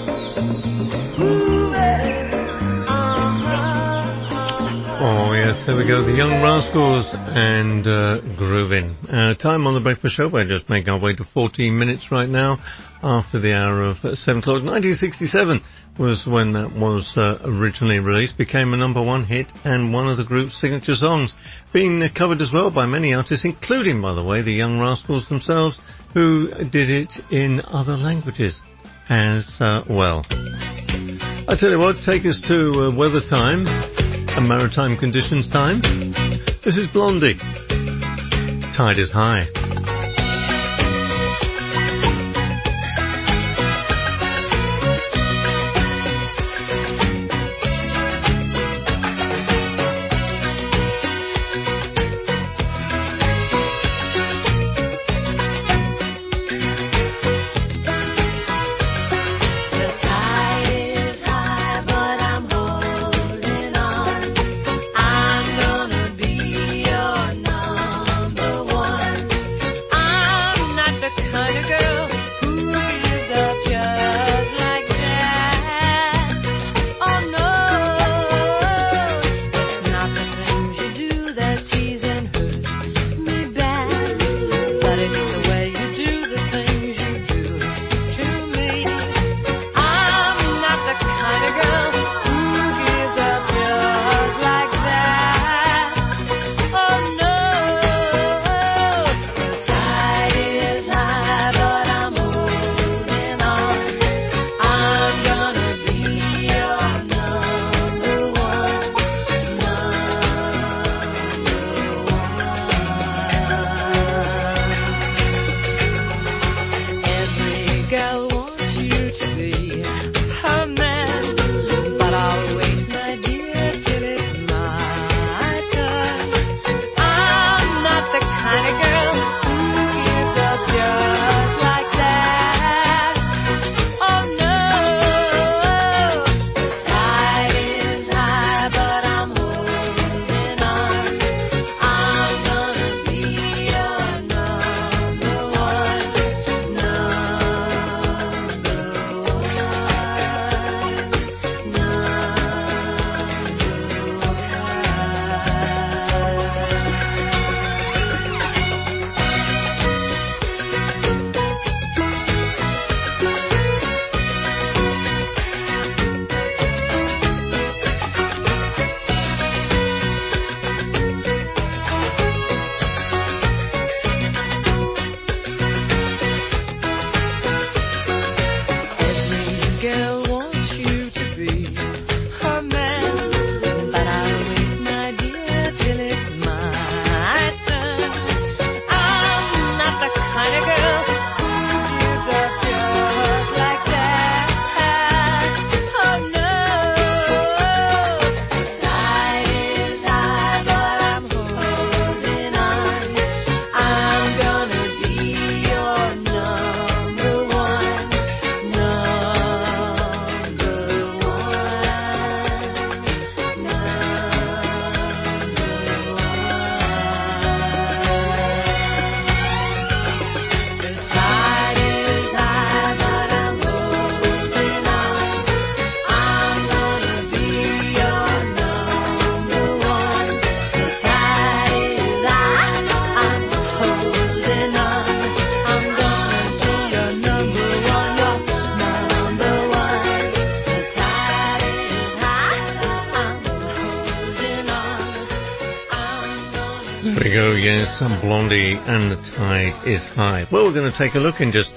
Oh, yes, there we go. The Young Rascals and Groovin'. Time on the Breakfast Show. We're just making our way to 14 minutes right now after the hour of 7 o'clock. 1967 was when that was originally released. Became a #1 hit and one of the group's signature songs. Being covered as well by many artists, including, by the way, the Young Rascals themselves, who did it in other languages as well. I tell you what, take us to weather time and maritime conditions time. This is Blondie. Tide is high. There we go, yes, Blondie and the Tide is High. Well, we're going to take a look in just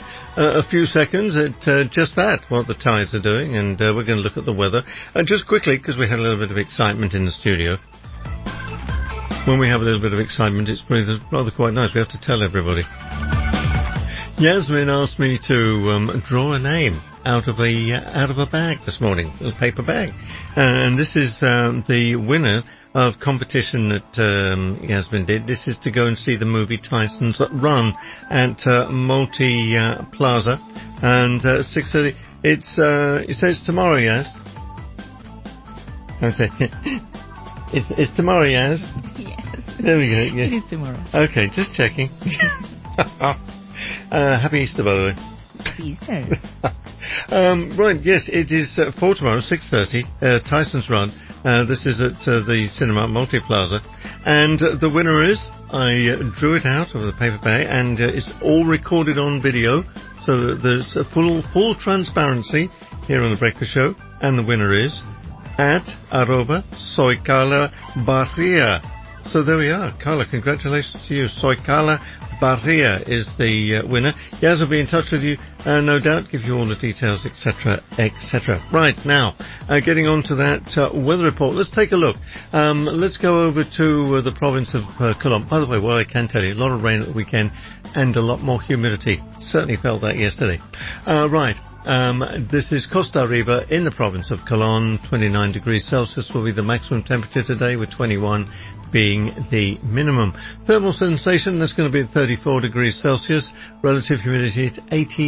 a few seconds at just that, what the tides are doing, and we're going to look at the weather. Just quickly, because we had a little bit of excitement in the studio. When we have a little bit of excitement, it's rather quite nice. We have to tell everybody. Yasmin asked me to draw a name out of a bag this morning, a paper bag, and this is the winner of competition that Yasmin did. This is to go and see the movie Tyson's Run at Multi Plaza, and 6:30. You say it's tomorrow, Yas? Okay. It's tomorrow, Yas? Yes. There we go. Yeah. It is tomorrow. Okay, just checking. Happy Easter, by the way. Happy Easter. Right, yes, it is for tomorrow, 6:30, Tyson's Run. This is at the cinema Multi Plaza. And the winner is, I drew it out of the paper bag, and it's all recorded on video. So there's a full transparency here on The Breakfast Show. And the winner is at Soy Carla Barria. So there we are. Carla, congratulations to you. Soy Carla Barria is the winner. Yaz will be in touch with you, no doubt, give you all the details, etc., etc. Right, now, getting on to that weather report, let's take a look. Let's go over to the province of Colombo. By the way, what I can tell you, a lot of rain at the weekend and a lot more humidity. Certainly felt that yesterday. Right. This is Costa Riba in the province of Colón. 29 degrees Celsius will be the maximum temperature today, with 21 being the minimum. Thermal sensation, that's going to be at 34 degrees Celsius. Relative humidity at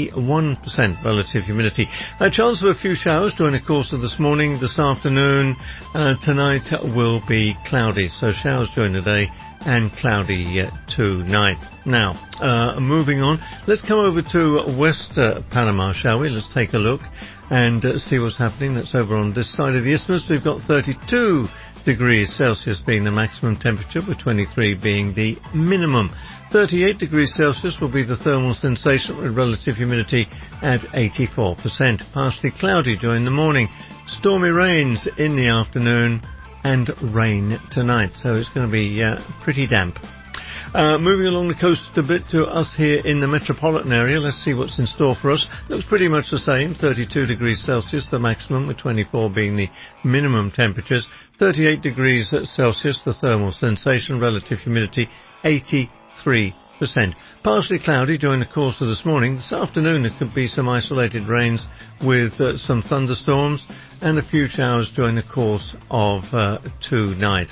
81% relative humidity. A chance of a few showers during the course of this morning. This afternoon, tonight will be cloudy. So showers during the day and cloudy tonight. Now, moving on, let's come over to West Panama, shall we? Let's take a look and see what's happening. That's over on this side of the isthmus. We've got 32 degrees Celsius being the maximum temperature, with 23 being the minimum. 38 degrees Celsius will be the thermal sensation, with relative humidity at 84%. Partially cloudy during the morning. Stormy rains in the afternoon and rain tonight. So it's going to be pretty damp. Moving along the coast a bit to us here in the metropolitan area, let's see what's in store for us. Looks pretty much the same, 32 degrees Celsius, the maximum, with 24 being the minimum temperatures. 38 degrees Celsius, the thermal sensation, relative humidity 83%. Partially cloudy during the course of this morning. This afternoon there could be some isolated rains with some thunderstorms and a few showers during the course of tonight.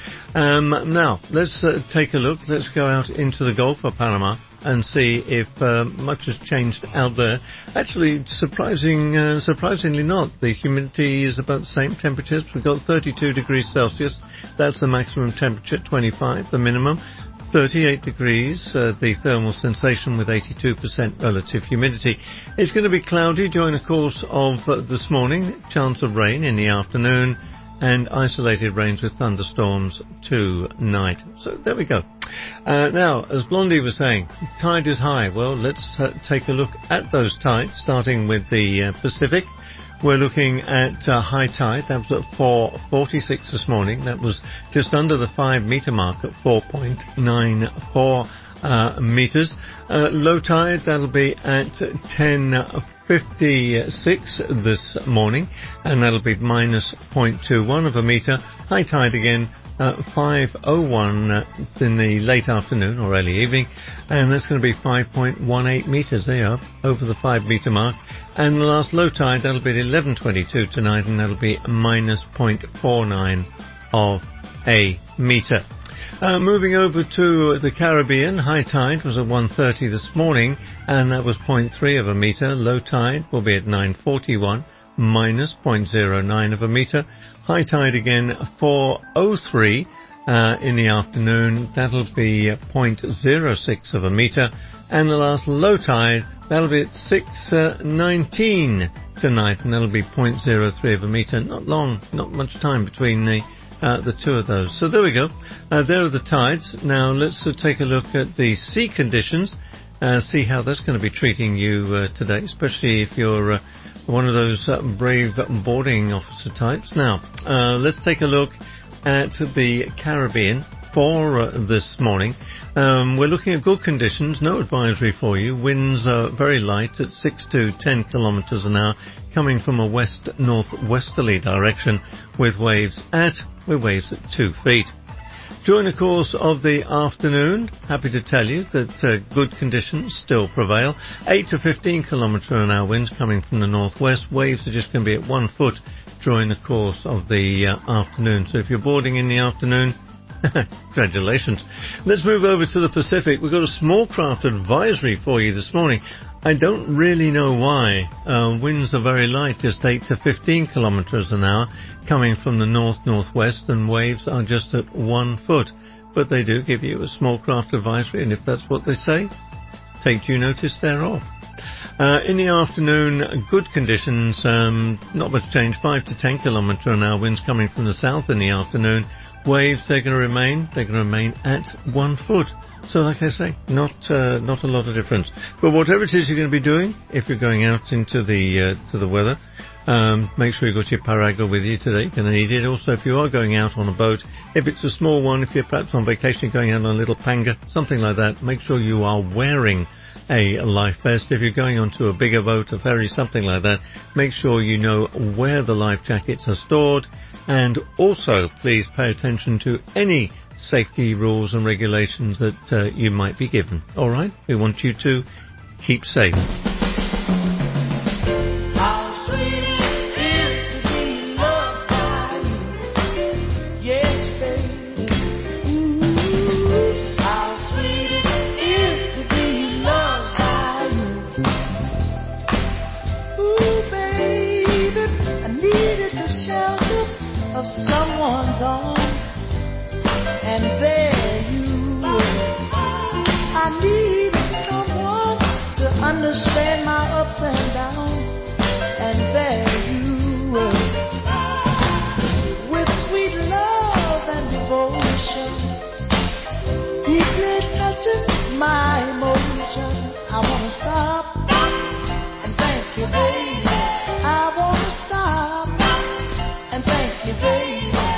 Now, let's take a look. Let's go out into the Gulf of Panama and see if much has changed out there. Actually, surprisingly not. The humidity is about the same temperatures. We've got 32 degrees Celsius. That's the maximum temperature, 25 the minimum. 38 degrees, the thermal sensation, with 82% relative humidity. It's going to be cloudy during the course of this morning. Chance of rain in the afternoon and isolated rains with thunderstorms tonight. So there we go. Now, as Blondie was saying, tide is high. Well, let's take a look at those tides, starting with the Pacific. We're looking at high tide. That was at 4:46 this morning. That was just under the 5 meter mark at 4.94 meters. Low tide, that'll be at 10:56 this morning, and that'll be minus 0.21 of a meter. High tide again, 5:01 in the late afternoon or early evening, and that's going to be 5.18 meters. There you are, over the 5 meter mark. And the last low tide, that'll be at 11:22 tonight, and that'll be minus 0.49 of a meter. Moving over to the Caribbean, high tide was at 1:30 this morning, and that was 0.3 of a meter. Low tide will be at 9:41, minus 0.09 of a meter. High tide again 4:03 in the afternoon. That'll be 0.06 of a meter. And the last low tide, that'll be at 6:19 tonight, and that'll be 0.03 of a meter. Not long, not much time between the two of those. So there we go. There are the tides. Now let's take a look at the sea conditions. See how that's going to be treating you today, especially if you're one of those brave boarding officer types. Now, let's take a look at the Caribbean for this morning. We're looking at good conditions, no advisory for you. Winds are very light at 6 to 10 kilometers an hour, coming from a west-northwesterly direction, with waves at 2 feet. During the course of the afternoon, happy to tell you that good conditions still prevail. 8 to 15 km/h winds coming from the northwest. Waves are just going to be at 1 foot during the course of the afternoon. So if you're boarding in the afternoon, congratulations. Let's move over to the Pacific. We've got a small craft advisory for you this morning. I don't really know why. Winds are very light, just 8 to 15 km/h coming from the north-northwest, and waves are just at 1 foot. But they do give you a small craft advisory, and if that's what they say, take due notice thereof. In the afternoon, good conditions, not much change, 5 to 10 km/h winds coming from the south in the afternoon. Waves, they're going to remain at 1 foot. So like I say, not a lot of difference. But whatever it is you're going to be doing, if you're going out into the weather, make sure you've got your paraga with you today. You're going to need it. Also, if you are going out on a boat, if it's a small one, if you're perhaps on vacation, going out on a little panga, something like that, make sure you are wearing a life vest. If you're going onto a bigger boat, a ferry, something like that, make sure you know where the life jackets are stored. And also, please pay attention to any safety rules and regulations that you might be given. All right? We want you to keep safe. Someone's arms, and there you were. I needed someone to understand my ups and downs, and there you were. With sweet love and devotion, deeply touching my emotions. I wanna stop and thank you, baby. I wanna stop and thank you, baby.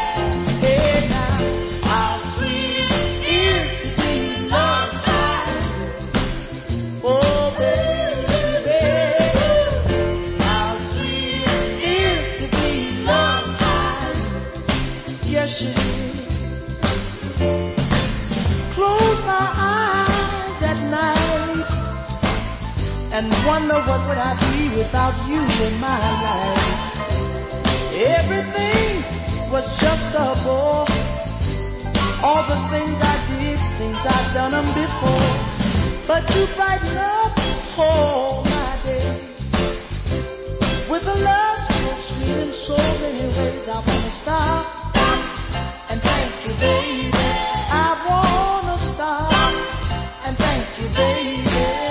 And wonder what would I be without you in my life. Everything was just a bore. All the things I did seems I've done them before. But you brighten up all my days with a love so sweet in so many ways. I wanna stop and thank you, baby. I wanna stop and thank you, baby.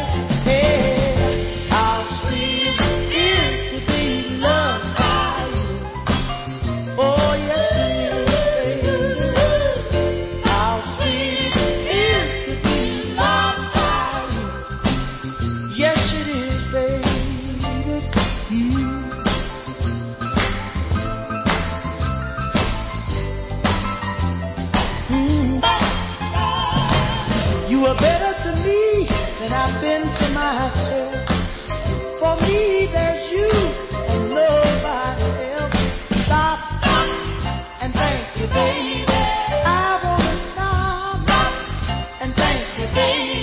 I've been to myself. For me, there's you and nobody else. Stop and thank you, baby. I wanna stop and thank you, baby.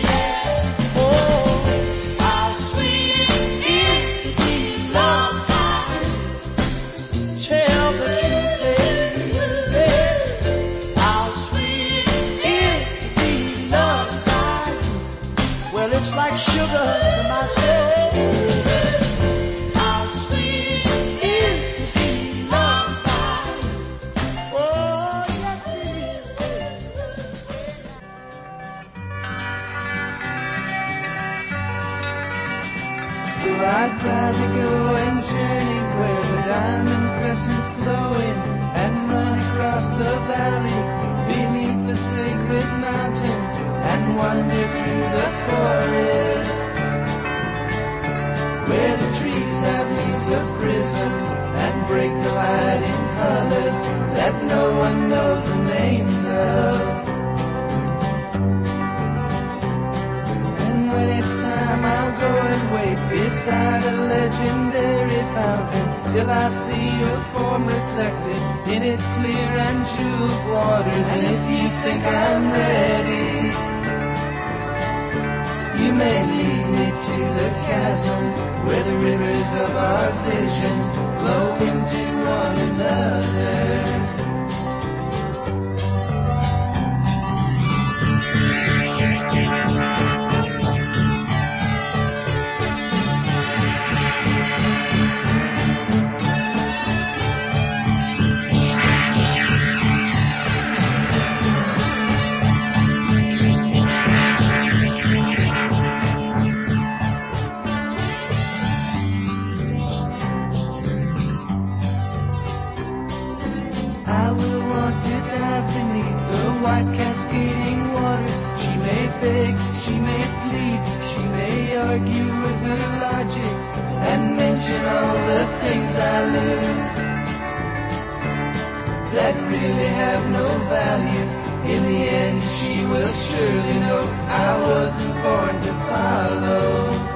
Oh, how sweet it is to be loved by you. Tell the truth, baby. How sweet it is to be loved by you. Well, it's like sugar to my soul. How sweet it is to be loved by you. Oh, yes it is. So I tried to go and journey where the diamond crescent's glowing, and run across the valley beneath the sacred mountain, and wander through the forest where the trees have leaves of prisms and break the light in colors that no one knows the names of. And when it's time, I'll go and wait beside a legendary fountain till I see your form reflected in its clear and jeweled waters. And if you think I'm ready, you may lead me to the chasm where the rivers of our vision flow into one another. I will want to dive beneath the white cascading waters. She may beg, she may plead, she may argue with her logic and mention all the things I lose that really have no value. In the end, she will surely know I wasn't born to follow.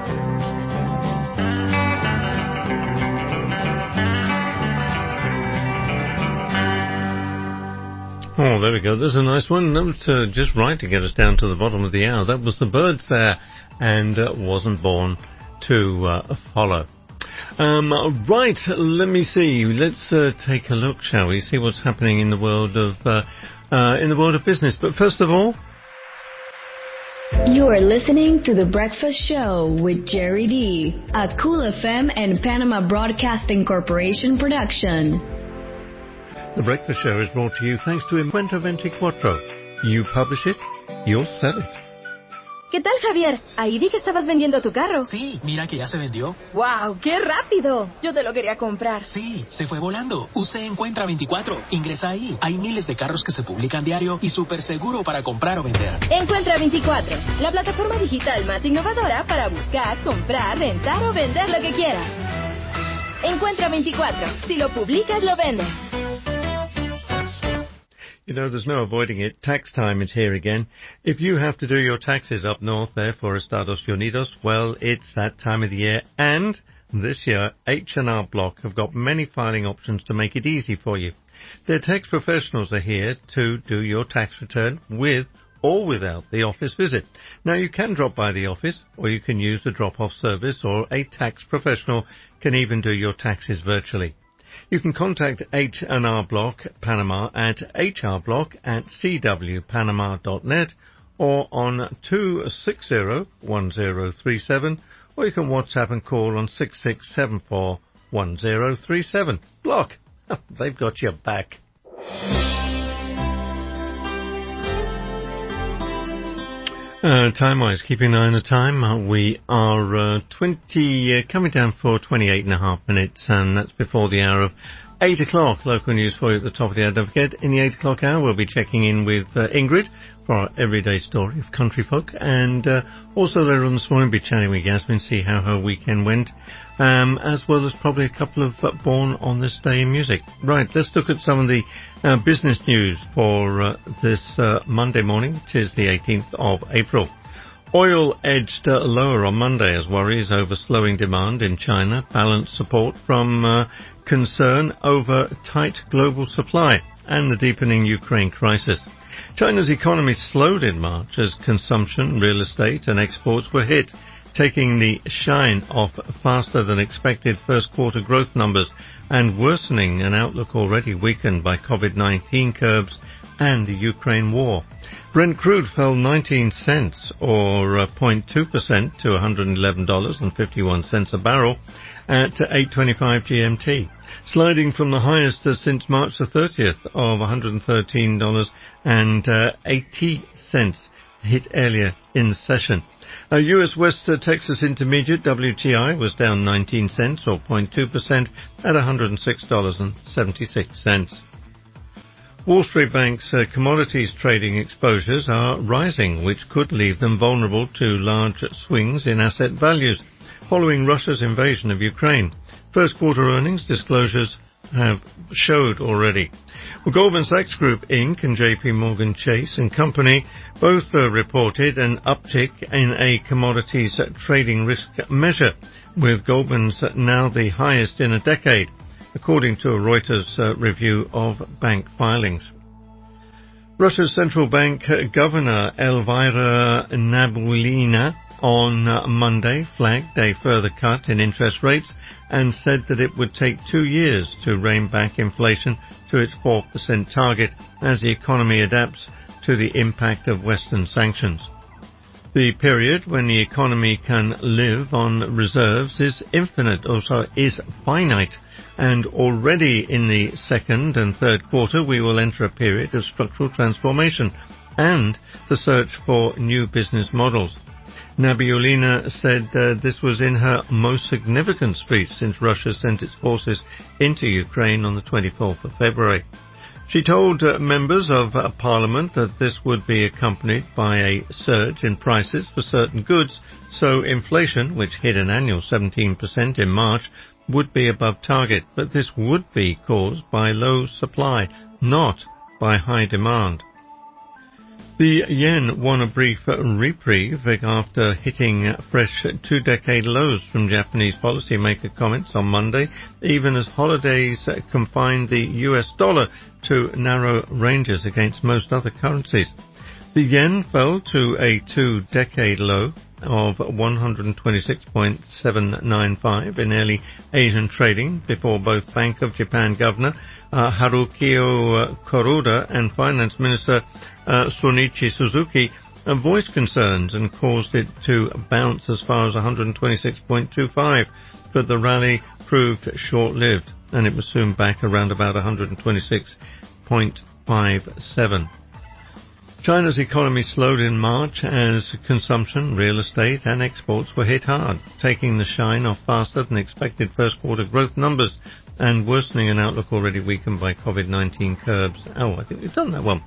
Oh, there we go. There's a nice one. That was just right to get us down to the bottom of the hour. That was the Byrds there, and wasn't born to follow. Right, let me see. Let's take a look, shall we? See what's happening in the world of business. But first of all, you're listening to The Breakfast Show with Jerry D, a Cool FM and Panama Broadcasting Corporation production. The Breakfast Show is brought to you thanks to Encuentro 24. You publish it, you'll sell it. ¿Qué tal, Javier? Ahí vi que estabas vendiendo tu carro. Sí, mira que ya se vendió. ¡Wow! ¡Qué rápido! Yo te lo quería comprar. Sí, se fue volando. Usted Encuentra 24. Ingresa ahí. Hay miles de carros que se publican diario y súper seguro para comprar o vender. Encuentra 24, la plataforma digital más innovadora para buscar, comprar, rentar o vender lo que quieras. Encuentra 24. Si lo publicas, lo vendes. You know, there's no avoiding it. Tax time is here again. If you have to do your taxes up north there for Estados Unidos, well, it's that time of the year. And this year, H&R Block have got many filing options to make it easy for you. Their tax professionals are here to do your tax return with or without the office visit. Now, you can drop by the office, or you can use the drop-off service, or a tax professional can even do your taxes virtually. You can contact H&R Block Panama at hrblock@cwpanama.net or on 260-1037, or you can WhatsApp and call on 6674-1037. Block, they've got your back. Time-wise, keeping an eye on the time, we are coming down for 28.5 minutes, and that's before the hour of 8 o'clock. Local news for you at the top of the hour. Don't forget, in the 8 o'clock hour, we'll be checking in with Ingrid for our everyday story of country folk, and also later on this morning, we'll be chatting with Yasmin, see how her weekend went, as well as probably a couple of Born on This Day in music. Right, let's look at some of the business news for this Monday morning. It is the 18th of April. Oil edged lower on Monday as worries over slowing demand in China balanced support from concern over tight global supply and the deepening Ukraine crisis. China's economy slowed in March as consumption, real estate and exports were hit, taking the shine off faster than expected first quarter growth numbers and worsening an outlook already weakened by COVID-19 curbs and the Ukraine war. Brent crude fell 19 cents or 0.2% to $111.51 a barrel at 8:25 GMT, sliding from the highest since March the 30th of $113.80 hit earlier in the session. US West Texas Intermediate WTI was down 19 cents or 0.2% at $106.76. Wall Street Bank's commodities trading exposures are rising, which could leave them vulnerable to large swings in asset values following Russia's invasion of Ukraine. First quarter earnings disclosures have showed already. Well, Goldman Sachs Group Inc. and JP Morgan Chase and Company both reported an uptick in a commodities trading risk measure, with Goldman's now the highest in a decade. according to a Reuters review of bank filings. Russia's central bank governor Elvira Nabiullina on Monday flagged a further cut in interest rates and said that it would take 2 years to rein back inflation to its 4% target as the economy adapts to the impact of Western sanctions. The period when the economy can live on reserves is infinite, also is finite, and already in the second and third quarter we will enter a period of structural transformation and the search for new business models. Nabiullina said this was in her most significant speech since Russia sent its forces into Ukraine on the 24th of February. She told members of Parliament that this would be accompanied by a surge in prices for certain goods, so inflation, which hit an annual 17% in March, would be above target, but this would be caused by low supply, not by high demand. The yen won a brief reprieve after hitting fresh two-decade lows from Japanese policymaker comments on Monday, even as holidays confined the US dollar to narrow ranges against most other currencies. The yen fell to a two-decade low of 126.795 in early Asian trading before both Bank of Japan Governor Haruhiko Kuroda and Finance Minister Sunichi Suzuki voiced concerns and caused it to bounce as far as 126.25, but the rally proved short-lived and it was soon back around about 126.57. China's economy slowed in March as consumption, real estate and exports were hit hard, taking the shine off faster than expected first quarter growth numbers and worsening an outlook already weakened by COVID-19 curbs. I think we've done that one.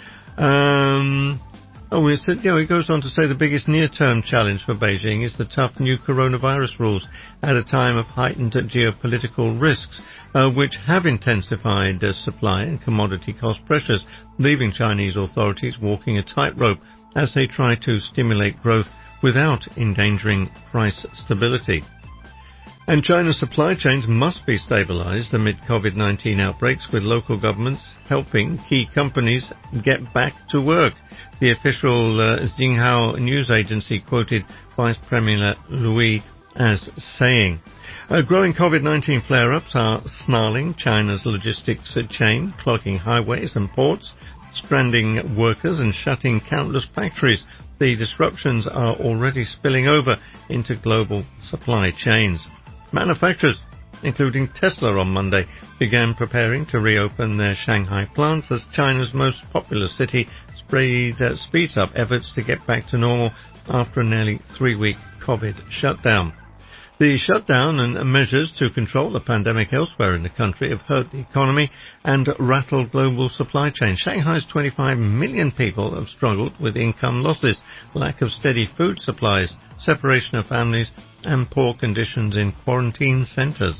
He goes on to say the biggest near-term challenge for Beijing is the tough new coronavirus rules at a time of heightened geopolitical risks, which have intensified supply and commodity cost pressures, leaving Chinese authorities walking a tightrope as they try to stimulate growth without endangering price stability. And China's supply chains must be stabilized amid COVID-19 outbreaks, with local governments helping key companies get back to work. The official Xinhua news agency quoted Vice Premier Liu as saying, growing COVID-19 flare-ups are snarling China's logistics chain, clogging highways and ports, stranding workers and shutting countless factories. The disruptions are already spilling over into global supply chains. Manufacturers, including Tesla on Monday, began preparing to reopen their Shanghai plants as China's most populous city speeds up efforts to get back to normal after a nearly 3-week COVID shutdown. The shutdown and measures to control the pandemic elsewhere in the country have hurt the economy and rattled global supply chains. Shanghai's 25 million people have struggled with income losses, lack of steady food supplies, separation of families, and poor conditions in quarantine centres.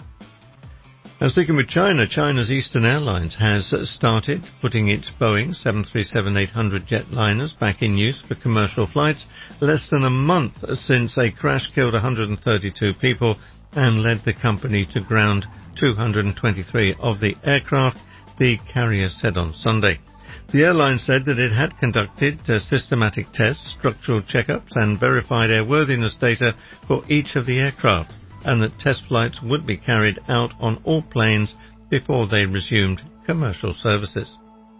Now, sticking with China, China's Eastern Airlines has started putting its Boeing 737-800 jetliners back in use for commercial flights less than a month since a crash killed 132 people and led the company to ground 223 of the aircraft, the carrier said on Sunday. The airline said that it had conducted systematic tests, structural checkups and verified airworthiness data for each of the aircraft, and that test flights would be carried out on all planes before they resumed commercial services.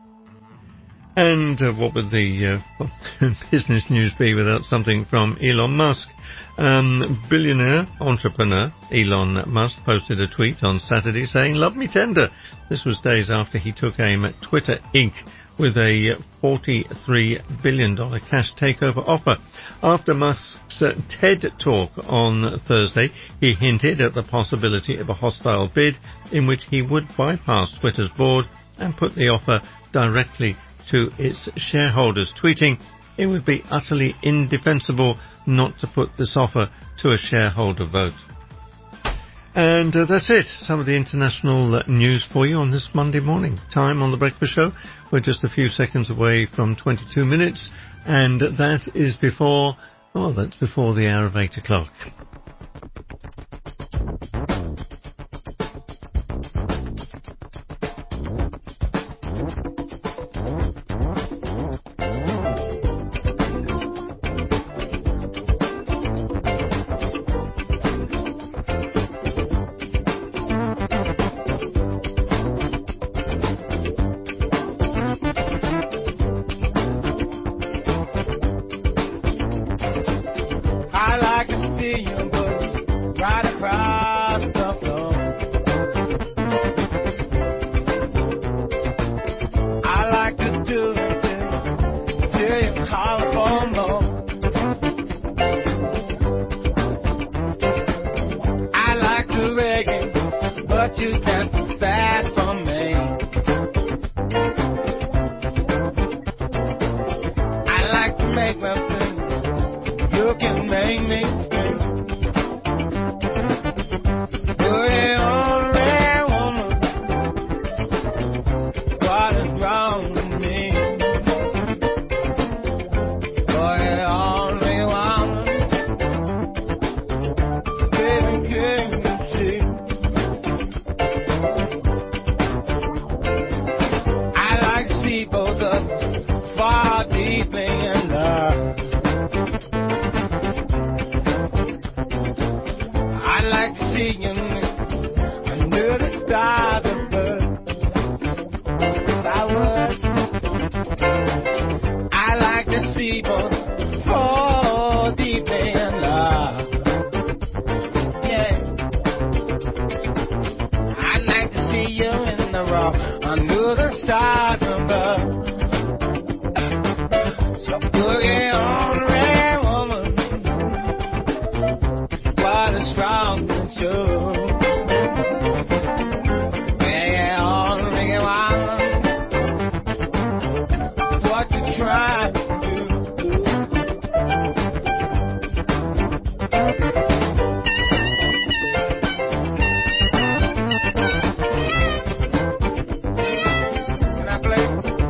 And what would the business news be without something from Elon Musk? Billionaire entrepreneur Elon Musk posted a tweet on Saturday saying, "Love me tender." This was days after he took aim at Twitter Inc. with a $43 billion cash takeover offer. After Musk's TED Talk on Thursday, he hinted at the possibility of a hostile bid in which he would bypass Twitter's board and put the offer directly to its shareholders, tweeting, "It would be utterly indefensible not to put this offer to a shareholder vote." And that's it. Some of the international news for you on this Monday morning. Time on The Breakfast Show. We're just a few seconds away from 22 minutes. And that is before the hour of 8 o'clock. but you can't fast for me. I like to make my thing. You can make me scream. You're the only woman. What is wrong with me? You're the only woman. Baby, can you see? I like to see both of far deeply in love. I like to see you under the stars above. Yes, I would. I like to see both fall deeply in love. Yeah. I like to see you in the raw under the stars above. So boogie on, red woman. What is wrong with you? Yeah, on, ring woman. What you trying to do? Can I play?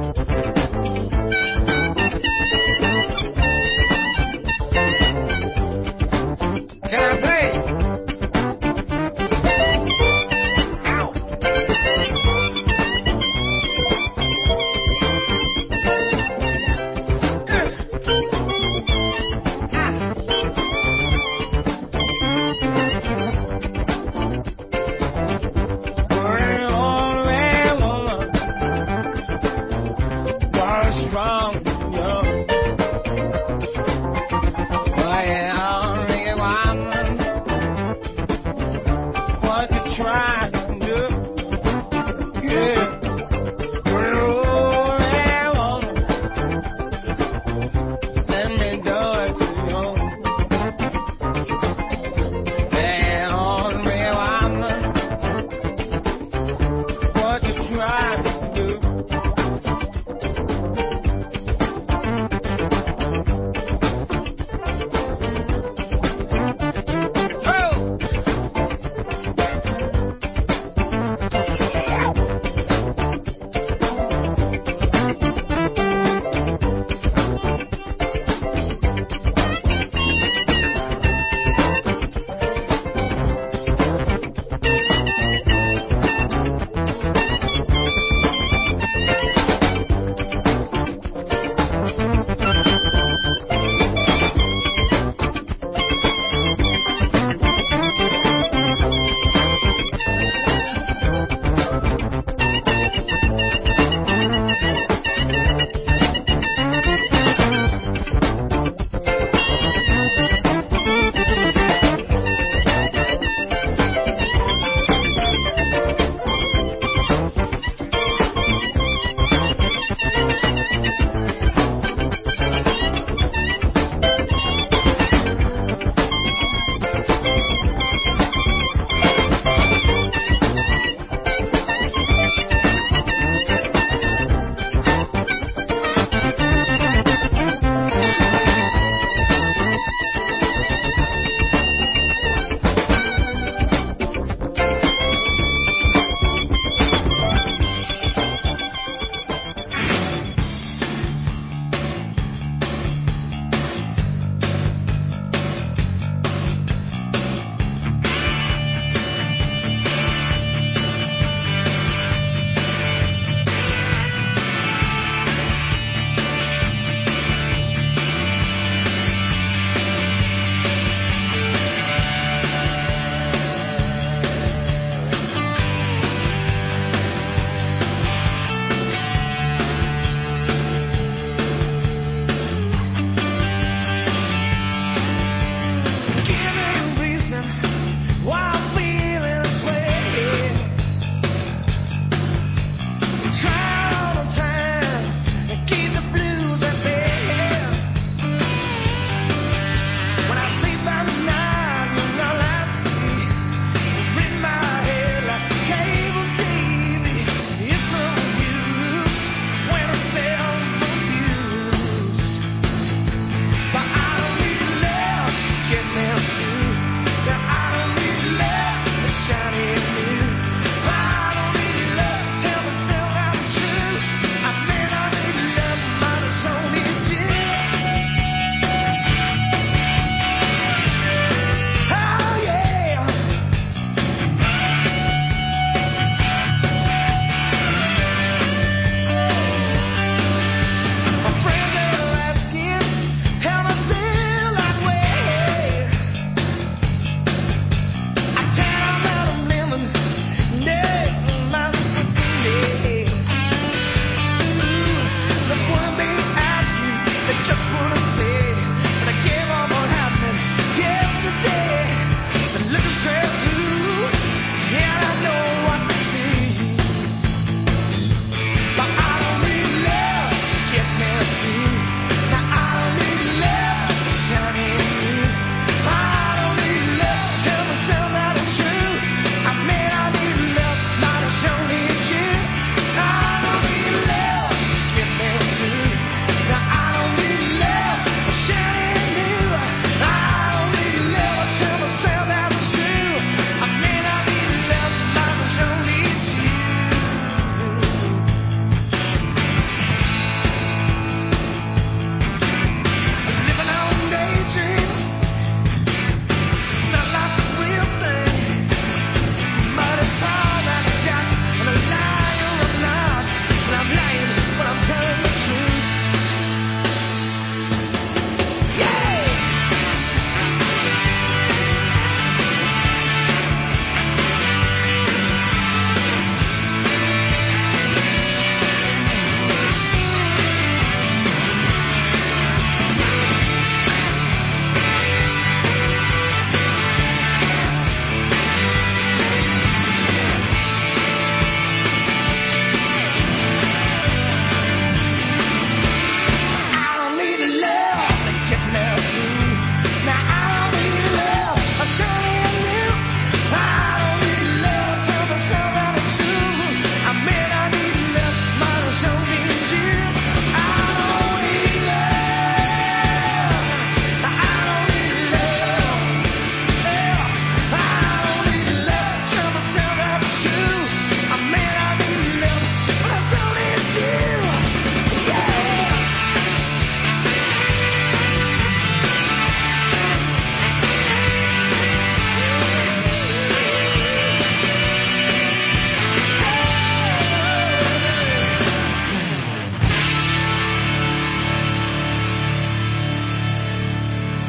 Can I play? Ow! Burning on, red woman. What's wrong with you? Burning on, red woman. What you trying to do? Yeah. Burning on, red woman. Let me do it to you. Burning on, red woman. What you trying to do? Oh!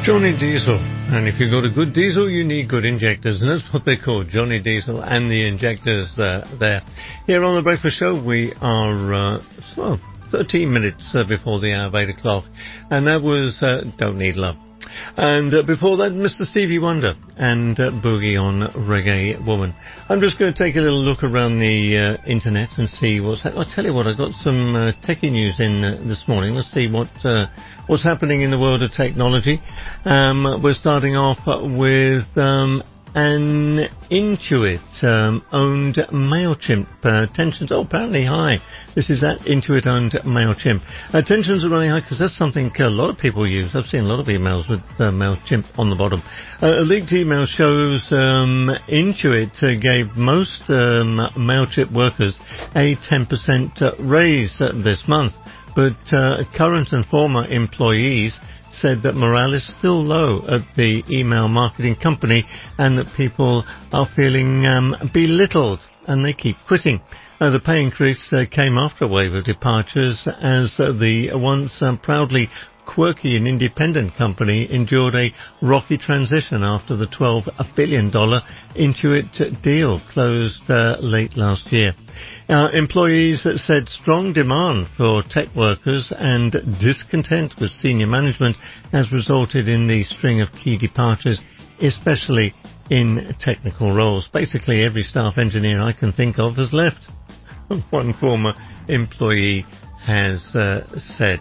Johnny Diesel. And if you've got a good diesel, you need good injectors. And that's what they're called, Johnny Diesel and the injectors there. Here on The Breakfast Show, we are 13 minutes before the hour of 8 o'clock. And that was Don't Need Love. And before that, Mr. Stevie Wonder and Boogie on Reggae Woman. I'm just going to take a little look around the internet and see what's happening. I'll tell you what, I got some techie news in this morning. Let's see what's happening in the world of technology. We're starting off with an Intuit-owned MailChimp. Tensions are apparently high. This is that Intuit-owned MailChimp. Tensions are running high because that's something a lot of people use. I've seen a lot of emails with MailChimp on the bottom. A leaked email shows Intuit gave most MailChimp workers a 10% raise this month. But current and former employees said that morale is still low at the email marketing company and that people are feeling belittled and they keep quitting. The pay increase came after a wave of departures as the once proudly quirky and independent company endured a rocky transition after the $12 billion Intuit deal closed late last year. Employees said strong demand for tech workers and discontent with senior management has resulted in the string of key departures, especially in technical roles. Basically, every staff engineer I can think of has left, one former employee has said.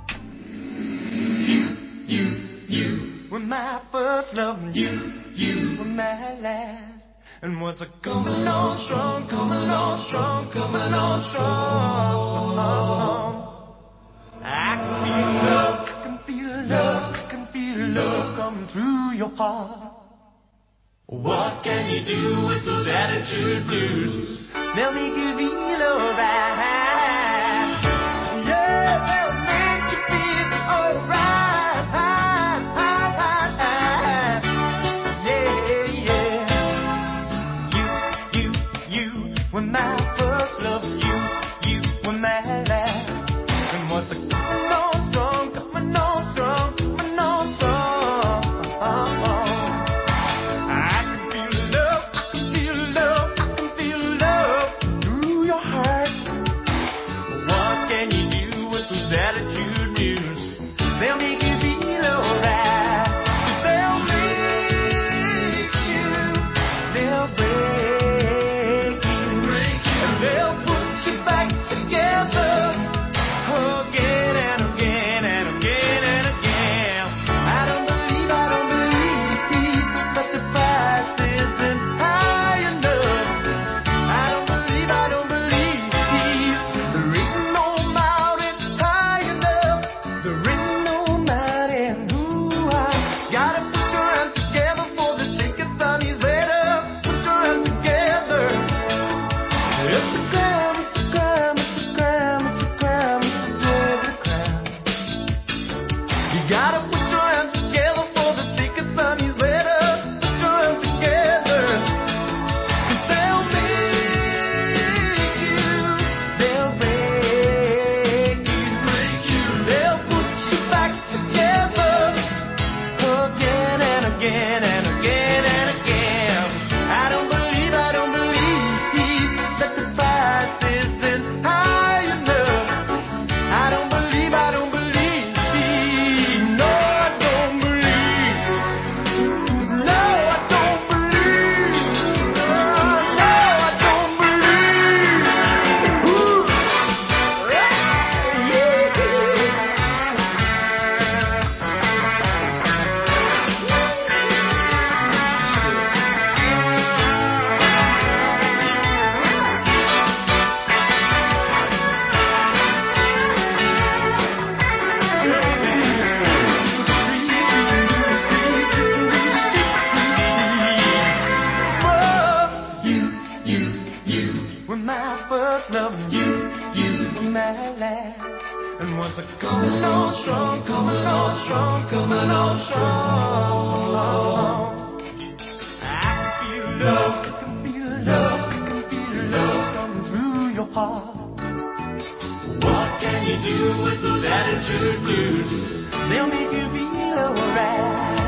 You were my first love, you were my last. And was a coming on strong, coming on strong, coming on strong. I can feel love, I can feel love coming through your heart. What can you do with those attitude blues? They'll make you feel alright. Yeah, they'll make you feel alright. When my first love, you were my last. And was a coming on strong, coming on strong, coming on strong. I can feel love, I can feel love, I can feel love through your heart. What can you do with those attitude news? They'll make you feel alright. 'Cause they'll make you, they'll break. They'll put you back together again and again and again and again. I don't believe that the price isn't high enough. I don't believe there ain't no mountain high enough. There ain't no mountain. Ooh, I gotta put your hands together for the sake of time he's better. Put your hands together. It's a crime, it's a crime, it's a crime, it's a crime, it's a crime. You gotta put your hands together for the sake of son, he's better. Put your hands together. 'Cause they'll make you, they'll break you, they'll put you back together again and again and again and again. I don't believe that the price isn't high enough. I don't believe, no, I don't believe, no, I don't believe, no, I don't believe. Ooh. You were my first love, you were my last. And was a coming on strong, coming on strong, coming on strong. I can feel love, I can feel love, I can feel love coming through your heart. What can you do with those attitude blues? They'll make you feel alright.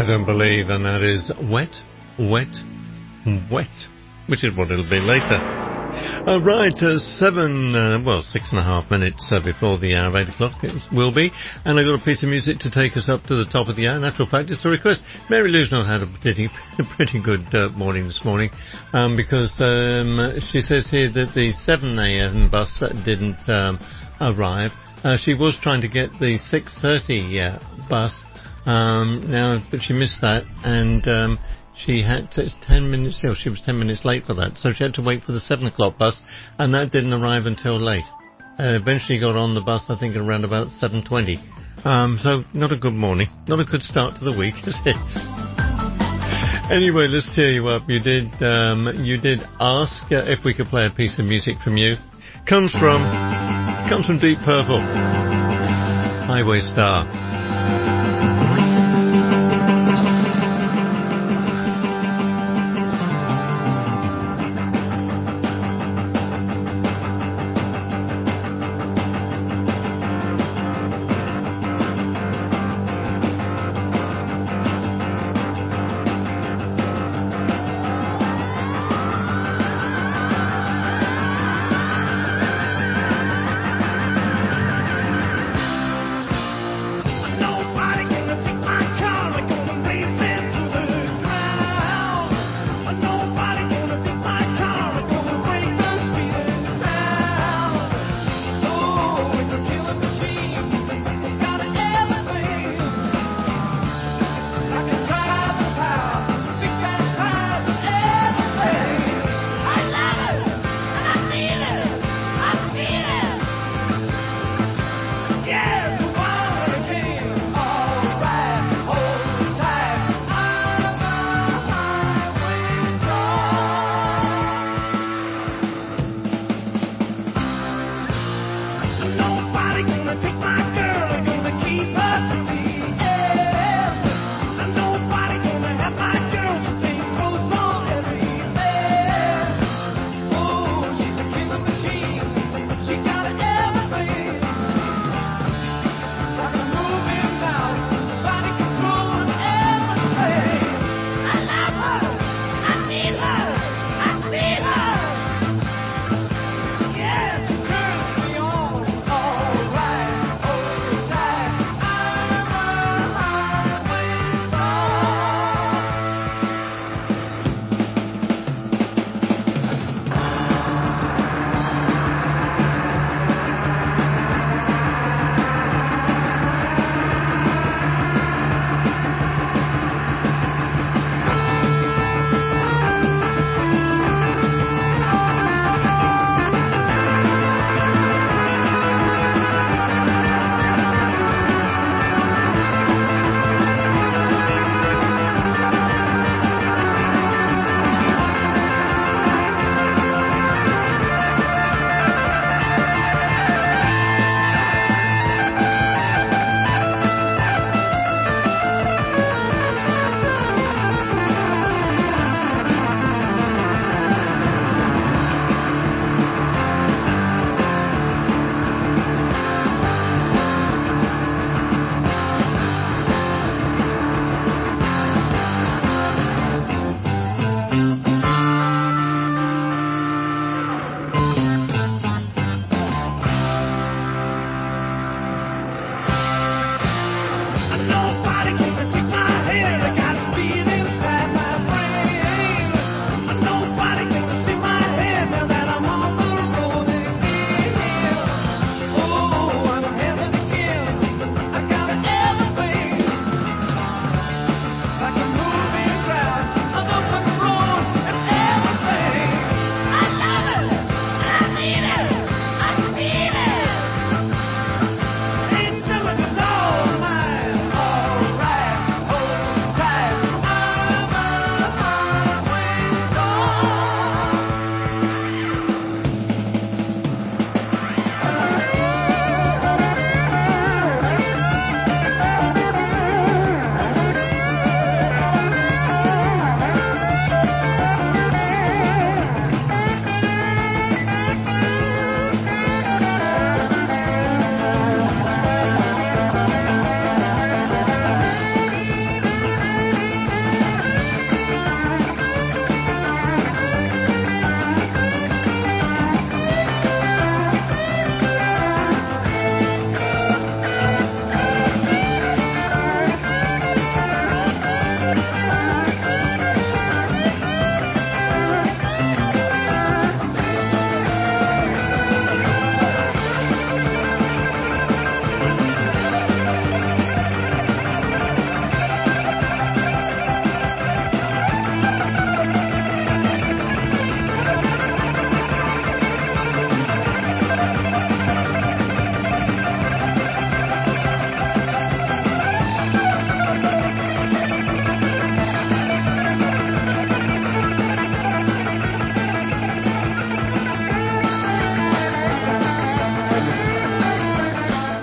Don't Believe, and that is Wet, Wet, Wet, which is what it'll be later. Right, 6.5 minutes before the hour of 8 o'clock it will be, and I've got a piece of music to take us up to the top of the hour. In actual fact, it's a request. Mary Lou's not had a pretty good morning this morning, because she says here that the 7 a.m. bus didn't arrive. She was trying to get the 6:30 bus, but she missed that, and she had to, it's 10 minutes, she was 10 minutes late for that, so she had to wait for the 7 o'clock bus, and that didn't arrive until late. Eventually got on the bus, I think, around about 7:20. So not a good morning, not a good start to the week, is it? Anyway, let's cheer you up. You did ask if we could play a piece of music from you. Comes from Deep Purple. Highway Star.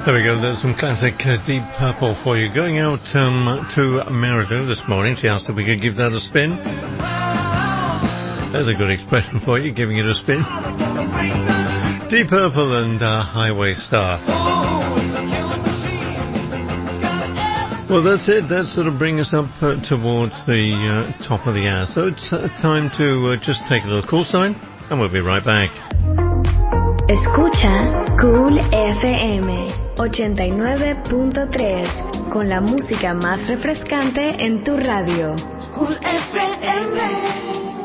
There we go, there's some classic Deep Purple for you. Going out to Merida this morning. She asked if we could give that a spin. There's a good expression for you, giving it a spin. Deep Purple and Highway Star. Well, that's it. That sort of brings us up towards the top of the hour. So it's time to just take a little call sign, and we'll be right back. Escucha Cool FM 89.3 con la música más refrescante en tu radio. Cool FM.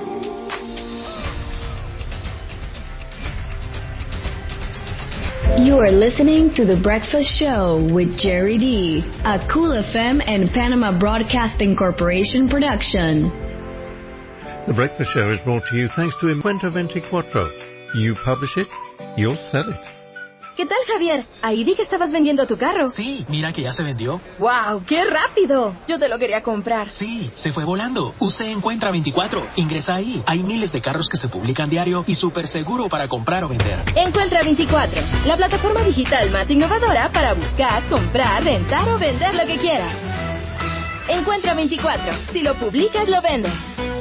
You are listening to The Breakfast Show with Jerry D, a Cool FM and Panama Broadcasting Corporation production. The Breakfast Show is brought to you thanks to Encuentro 24. You publish it, you'll sell it. ¿Qué tal, Javier? Ahí vi que estabas vendiendo tu carro. Sí, mira que ya se vendió. ¡Wow! ¡Qué rápido! Yo te lo quería comprar. Sí, se fue volando. Usted Encuentra 24. Ingresa ahí. Hay miles de carros que se publican diario y súper seguro para comprar o vender. Encuentra 24, la plataforma digital más innovadora para buscar, comprar, rentar o vender lo que quieras. Encuentra 24. Si lo publicas, lo vendes.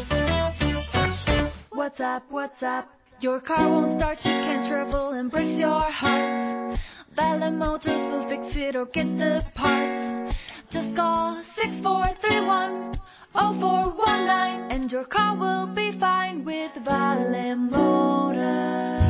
What's up, what's up? Your car won't start, you can't travel and breaks your heart. Valley Motors will fix it or get the parts. Just call 6431-0419 and your car will be fine with Valley Motors.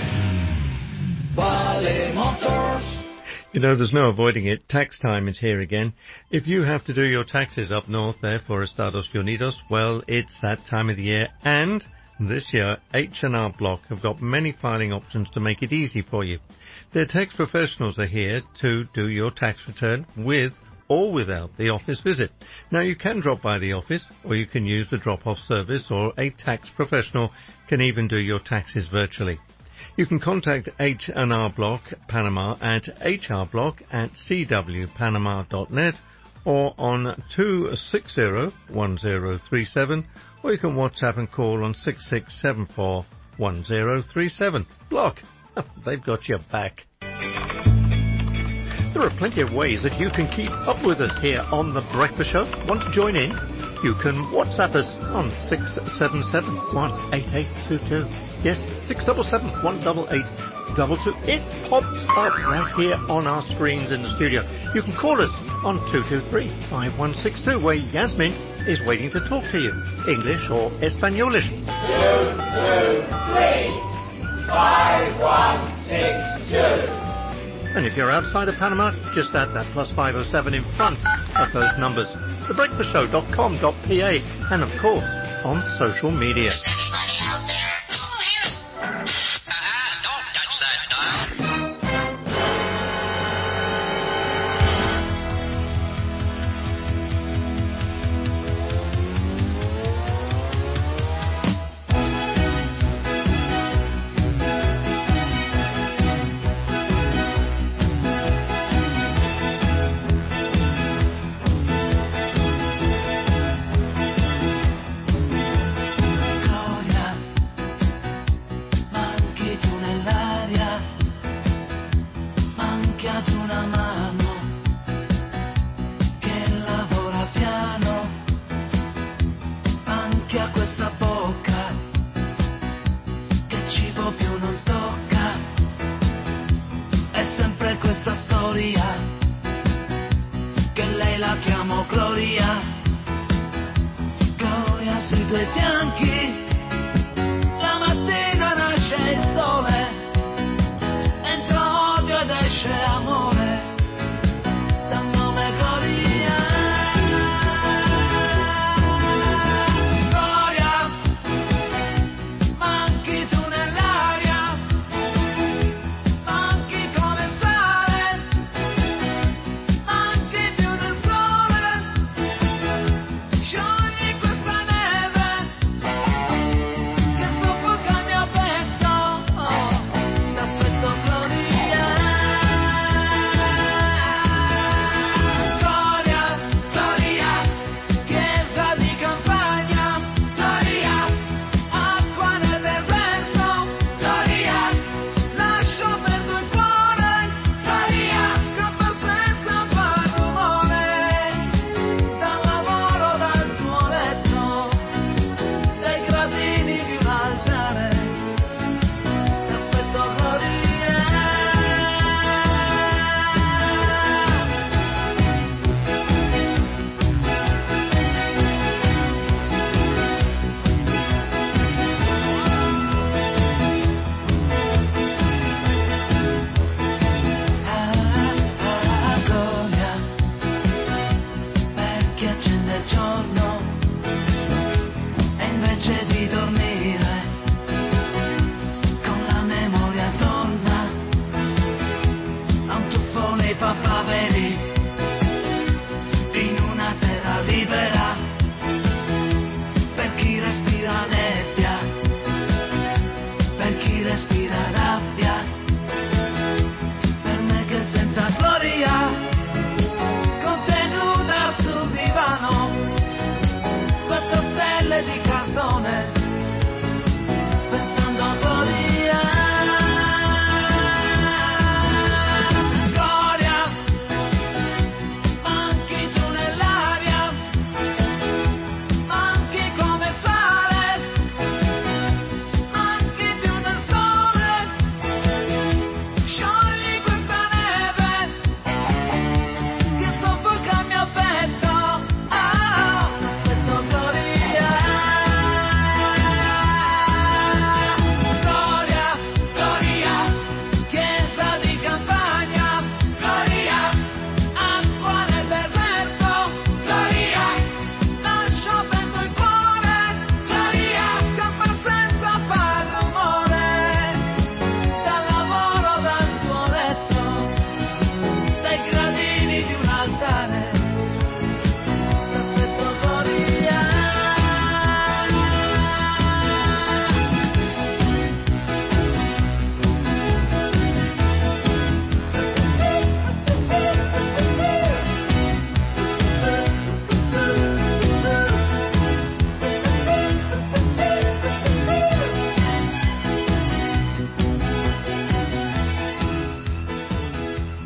Valley Motors. You know, there's no avoiding it. Tax time is here again. If you have to do your taxes up north there for Estados Unidos, well, it's that time of the year. And this year, H&R Block have got many filing options to make it easy for you. Their tax professionals are here to do your tax return with or without the office visit. Now, you can drop by the office, or you can use the drop-off service, or a tax professional can even do your taxes virtually. You can contact H&R Block Panama at hrblock@cwpanama.net or on 260-1037, or you can WhatsApp and call on 6674-1037. Block, they've got your back. There are plenty of ways that you can keep up with us here on The Breakfast Show. Want to join in? You can WhatsApp us on 677-18822. Yes, 677-18822. It pops up right here on our screens in the studio. You can call us on 223-5162, where Yasmin is waiting to talk to you. English or Espanolish. 223-5162. And if you're outside of Panama, just add that plus 507 in front of those numbers. TheBreakfastShow.com.pa, and of course, on social media. Don't touch that dial.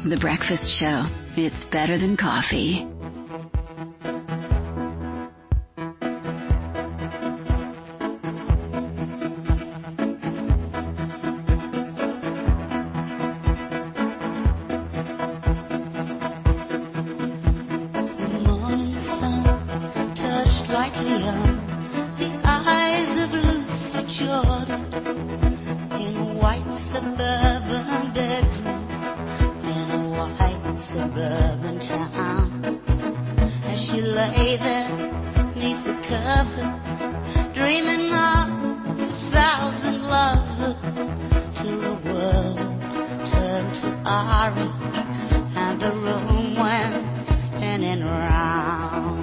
The Breakfast Show. It's better than coffee. Morning sun touched lightly on the eyes of Lucy Jordan in a white suburban bedroom in a white suburban town. As she lay there neath the covers, dreaming of 1,000 lovers, till the world turned to orange and the room went spinning round.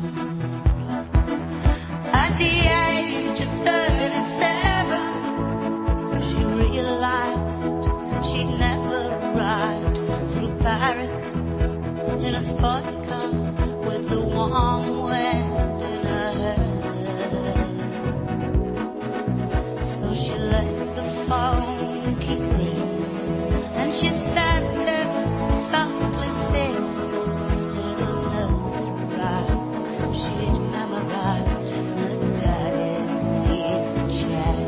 At the age of 37, she realized she'd never ride through Paris in a sports car with the warm wind in her hair. So she let the phone keep ringing, and she sat there softly singing little nursery rhymes she'd memorized. Her daddy needs a chat.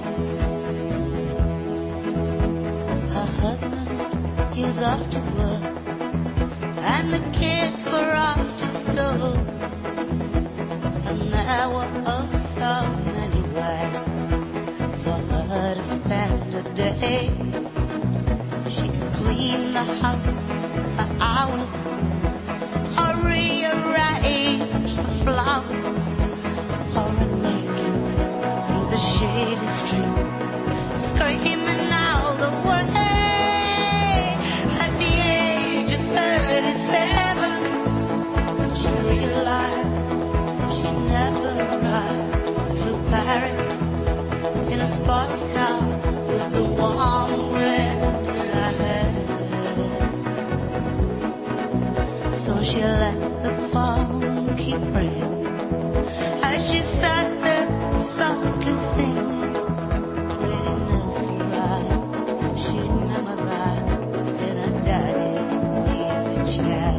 Her husband, he was off to work, and the kids were off to school. And there were oh so many ways for her to spend the day. She could clean the house for hours, or rearrange the flowers, or run naked through the shady street, screaming all the way. At the age of 37, she realized she'd never ride through Paris in a sports car with the warm wind in her hair. So she let the phone keep ringing as she sat there softly singing pretty nursery rhymes she'd memorized in her daddy's easy chair.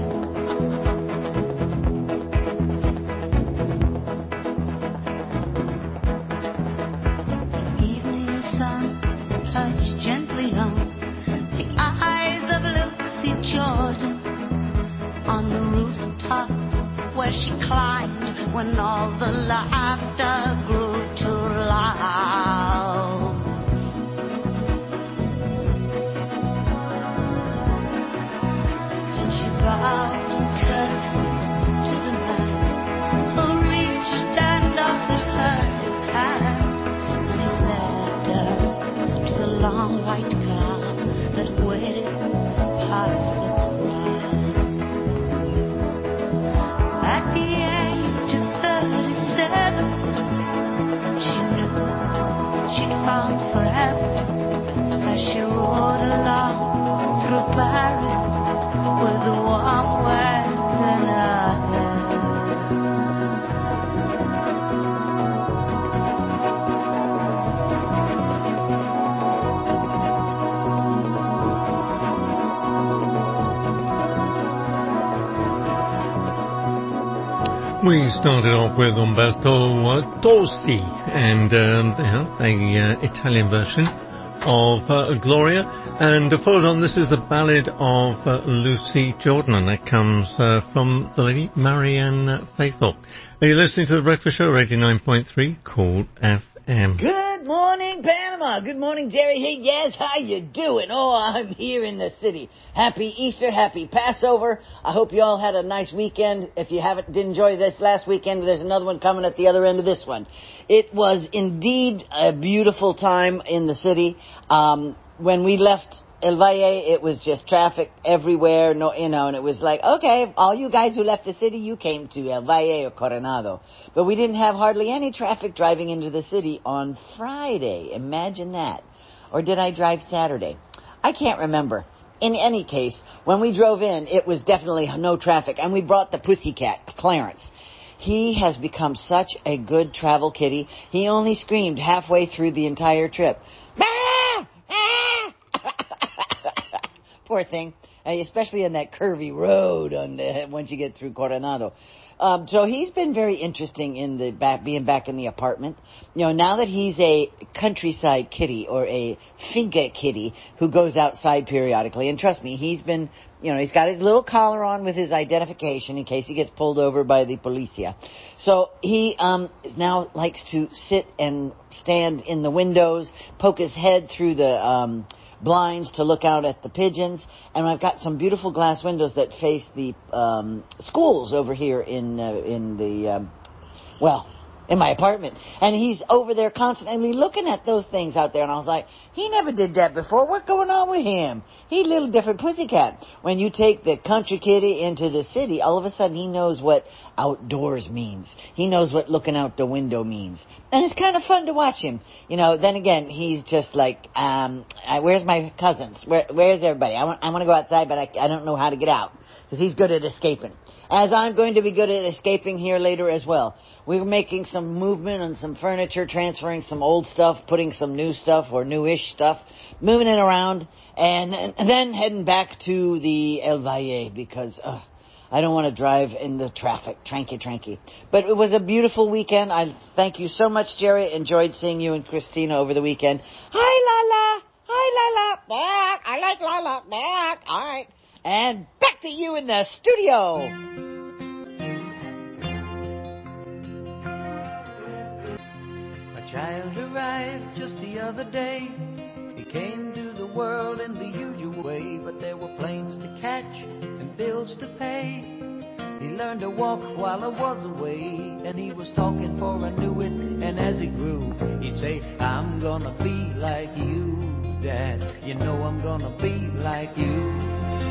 The evening sun touched gently on the eyes of Lucy Jordan on the rooftop where she climbed when all the laughter grew too loud. And she bowed and curtsied to the man who reached and offered her his hand, and he led her down to the long white car that waited past the crowd. At the age of 37, she knew she'd found forever as she rode along through Paris with the warm wind in her hair. We started off with Umberto Tozzi and the Italian version of Gloria, and followed on, this is the ballad of Lucy Jordan, and that comes from the lady Marianne Faithfull. Are you listening to The Breakfast Show, 89.3 Cool FM? Good morning, Panama. Good morning, Jerry. Hey, yes, how you doing? Oh, I'm here in the city. Happy Easter, happy Passover. I hope you all had a nice weekend. If you didn't enjoy this last weekend, there's another one coming at the other end of this one. It was indeed a beautiful time in the city. When we left El Valle, it was just traffic everywhere, and it was like, okay, all you guys who left the city, you came to El Valle or Coronado. But we didn't have hardly any traffic driving into the city on Friday. Imagine that. Or did I drive Saturday? I can't remember. In any case, when we drove in, it was definitely no traffic, and we brought the pussycat, Clarence. He has become such a good travel kitty. He only screamed halfway through the entire trip. Poor thing. especially in that curvy road once you get through Coronado. So he's been very interesting in being back in the apartment. Now that he's a countryside kitty or a finca kitty who goes outside periodically, and trust me, he's been, he's got his little collar on with his identification in case he gets pulled over by the policia. So he now likes to sit and stand in the windows, poke his head through the blinds to look out at the pigeons, and I've got some beautiful glass windows that face the schools over here in my apartment, and he's over there constantly looking at those things out there, and I was like, he never did that before. What's going on with him? He's a little different pussycat. When you take the country kitty into the city, all of a sudden he knows what outdoors means. He knows what looking out the window means, and it's kind of fun to watch him. Then again, he's just like, where's my cousins? Where's everybody? I want to go outside, but I don't know how to get out, because he's good at escaping. As I'm going to be good at escaping here later as well. We're making some movement on some furniture, transferring some old stuff, putting some new stuff or newish stuff, moving it around, and then heading back to the El Valle because I don't want to drive in the traffic. Tranky. But it was a beautiful weekend. I thank you so much, Jerry. Enjoyed seeing you and Christina over the weekend. Hi, Lala. Back. I like Lala. Back. All right. And back to you in the studio. A child arrived just the other day. He came to the world in the usual way, but there were planes to catch and bills to pay. He learned to walk while I was away, and he was talking for I knew it. And as he grew, he'd say, I'm gonna be like you, Dad. You know I'm gonna be like you.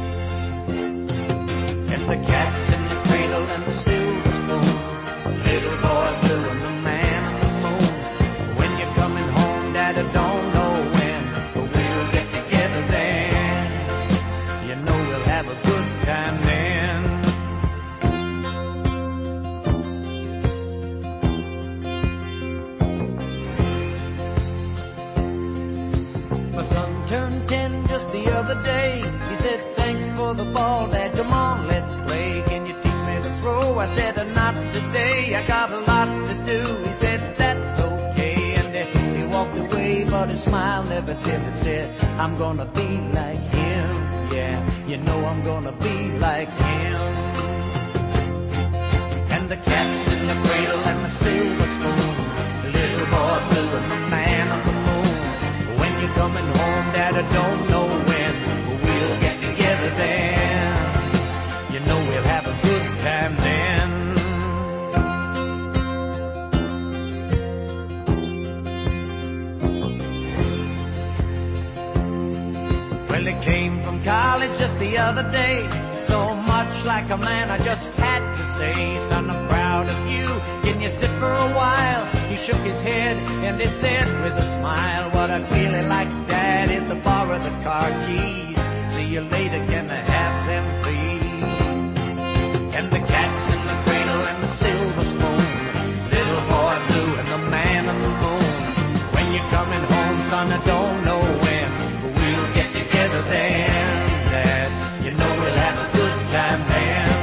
And the cat's in the cradle and the silver spoon, little boy blue and the man on the moon. When you're coming home, Dad, I don't know when, but we'll get together then. You know we'll have a good time then. My son turned 10 just the other day. He said, thanks for the ball, Dad, come on, let's play. Can you teach me to throw? I said, not today, I got a lot to do. He said, that's okay, and he walked away, but his smile never dimmed. Said, I'm gonna be like him, yeah, you know I'm gonna be like him. And the cat's in the cradle and the silver spoon, the little boy blue and the man on the moon. When you're coming home, Dad, I don't know when, but we'll get together then. You know we'll have a good time then. Well, he came from college just the other day, so much like a man I just had to say, son, I'm proud of you. Can you sit for a while? He shook his head and he said with a smile, what I'd really like, Dad, is to borrow the car keys. See you later, can I have them, please? And the cat's in the cradle and the silver spoon, little boy blue and the man on the moon. When you're coming home, son, I don't know when, but we'll get together then, Dad. You know we'll have a good time then.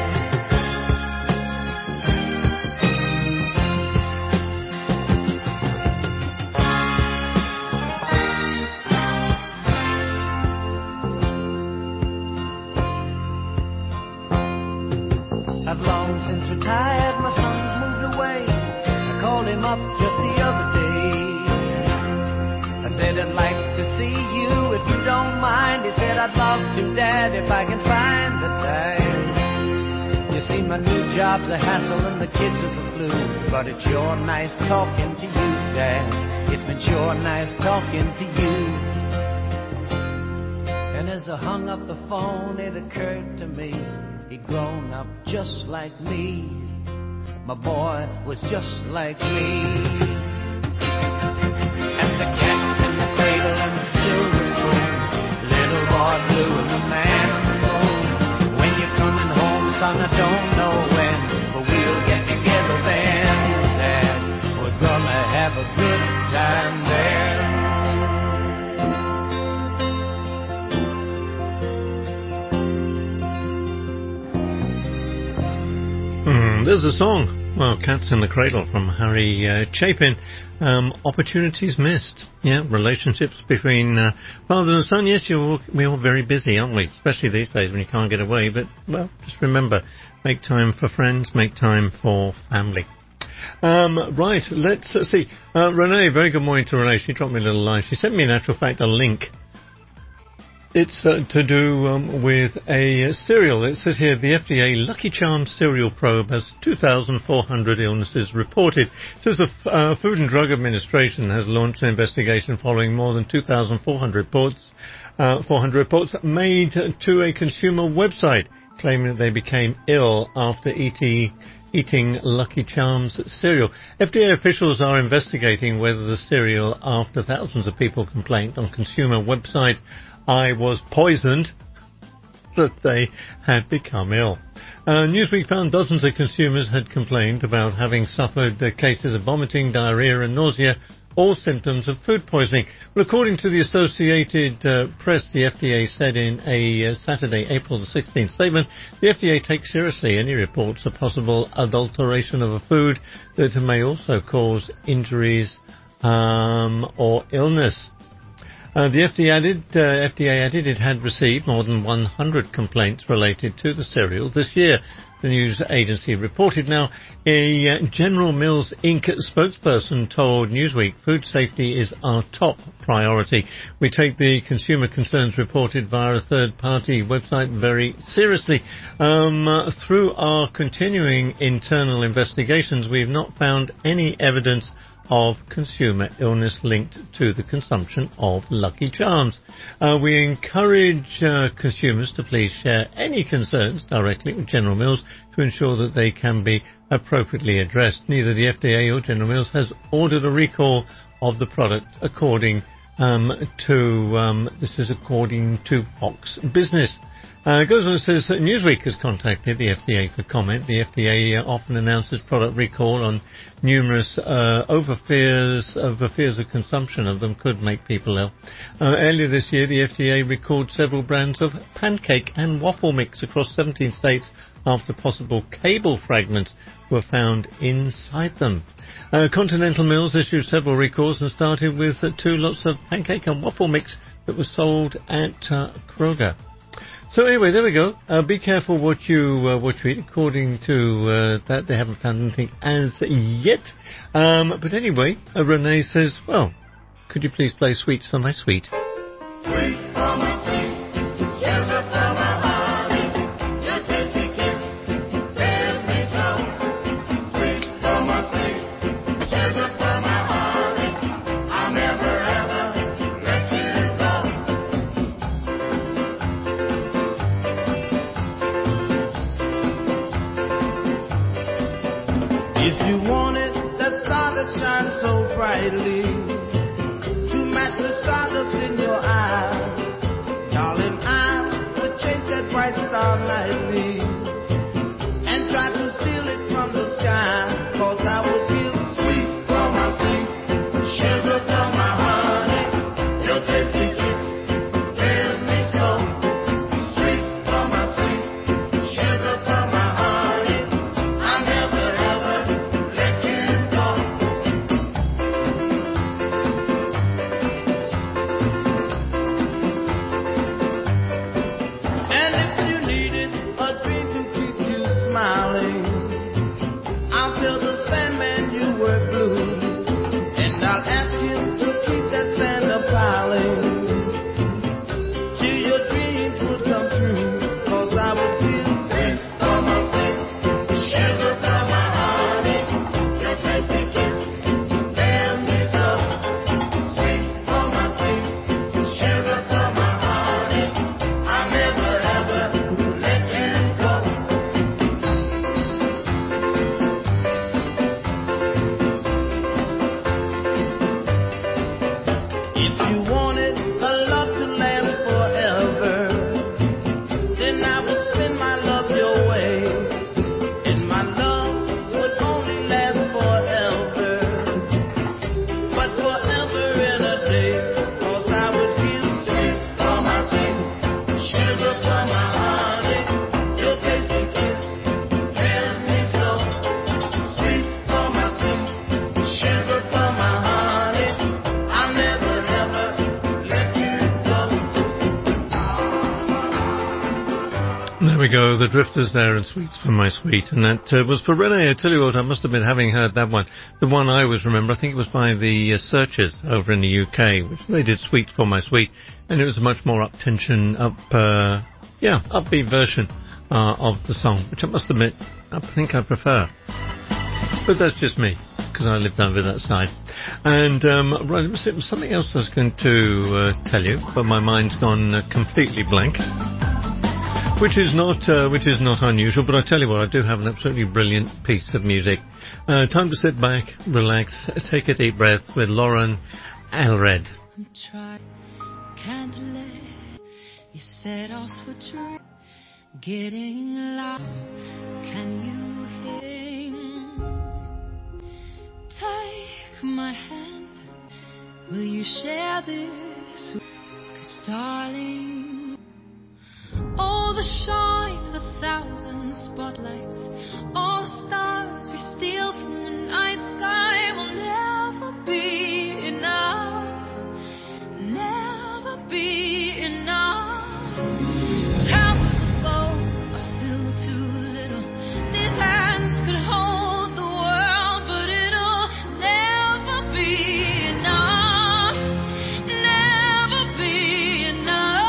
I've long since retired, my son's moved away. I called him up just the other day. I said, I'd like to see you if you don't mind. He said, I'd love to, Dad, if I can find the time. You see, my new job's a hassle and the kids are the flu, but it's sure nice talking to you, Dad. It's been sure nice talking to you. And as I hung up the phone, it occurred to me, he'd grown up just like me. My boy was just like me. And the cat's in the cradle and the silver spoon, little boy blue and the man on the moon. When you're coming home, son, I don't know when, but we'll get together then, Dad. We're gonna have a good time then. There's a song. Well, Cats in the Cradle from Harry Chapin. Opportunities missed. Yeah, relationships between father and son. Yes, we're all very busy, aren't we? Especially these days when you can't get away. But, well, just remember, make time for friends, make time for family. Right, let's see. Renee, very good morning to Renee. She dropped me a little line. She sent me, in actual fact, a link. It's to do with a cereal. It says here, the FDA Lucky Charms cereal probe has 2,400 illnesses reported. It says the Food and Drug Administration has launched an investigation following more than 2,400 reports made to a consumer website claiming that they became ill after eating Lucky Charms cereal. FDA officials are investigating whether the cereal, after thousands of people complained on consumer website I was poisoned, that they had become ill. Newsweek found dozens of consumers had complained about having suffered cases of vomiting, diarrhea and nausea, all symptoms of food poisoning. Well, according to the Associated Press, the FDA said in a Saturday, April the 16th statement, the FDA takes seriously any reports of possible adulteration of a food that may also cause injuries or illness. The FDA added it had received more than 100 complaints related to the cereal this year. The news agency reported. Now, a General Mills Inc. spokesperson told Newsweek, food safety is our top priority. We take the consumer concerns reported via a third-party website very seriously. Through our continuing internal investigations, we have not found any evidence of consumer illness linked to the consumption of Lucky Charms. We encourage consumers to please share any concerns directly with General Mills to ensure that they can be appropriately addressed. Neither the FDA or General Mills has ordered a recall of the product, according this is according to Fox Business. It goes on and says that Newsweek has contacted the FDA for comment. The FDA often announces product recall on numerous over fears of consumption of them could make people ill. Earlier this year, the FDA recalled several brands of pancake and waffle mix across 17 states after possible cable fragments were found inside them. Continental Mills issued several recalls and started with 2 lots of pancake and waffle mix that were sold at Kroger. So anyway, there we go. Be careful what you eat. According to that, they haven't found anything as yet. But anyway, Renee says, well, could you please play Sweets for My Sweet? Sweet for my sweet, sugar for my honey, your tasty kiss thrills me so. Sweet for my sweet, sugar for my honey, I'll never ever let you go. If you wanted that star that shines so brightly to match the stardust in your eyes, darling, I would change that bright star nightly and try to steal it from the sky, 'cause I would give sweet for my sweet, sugar for my honey, your tasty kiss thrills me so. Sweet for my sweet, sugar for my honey, I'll never ever let you go. And if you needed a dream to keep you smiling, I'll tell the Sandman you were blue, and I'll ask him to keep that sand a piling till your dreams would come true, 'cause I would give sweet for my sweet, sugar for my honey, your tasty kiss thrills me so. Sweet for my sweet, sugar for my honey, I'll never ever let you go. If you wanted a love to last forever, then I would spin my love your way, and my love would only last forever, but forever in a day, 'cause I would give sweet for my sweet, sugar for my honey, your tasty kiss thrills me so. sugar for my honey. I'll never, never let you go. There we go, the Drifters there and Sweets for My Sweet. And that was for Renee. I tell you what, I must have been having heard that one. The one I always remember, I think it was by the Searchers over in the UK, which they did Sweets for My Sweet. And it was a much more upbeat version of the song, which I must admit, I think I prefer. But that's just me, because I lived over that side. And right, it was something else I was going to tell you, but my mind's gone completely blank. Which is not unusual, but I tell you what, I do have an absolutely brilliant piece of music. Time to sit back, relax, take a deep breath with Lauren Allred. Try, can't let you set off a trip, getting loud. Can you hang? Take my hand, will you share this? 'Cause darling, all the shine of 1,000 spotlights, all the stars we steal from the night sky will never be enough, never be enough. Towers of gold are still too little. These hands could hold the world, but it'll never be enough, never be enough.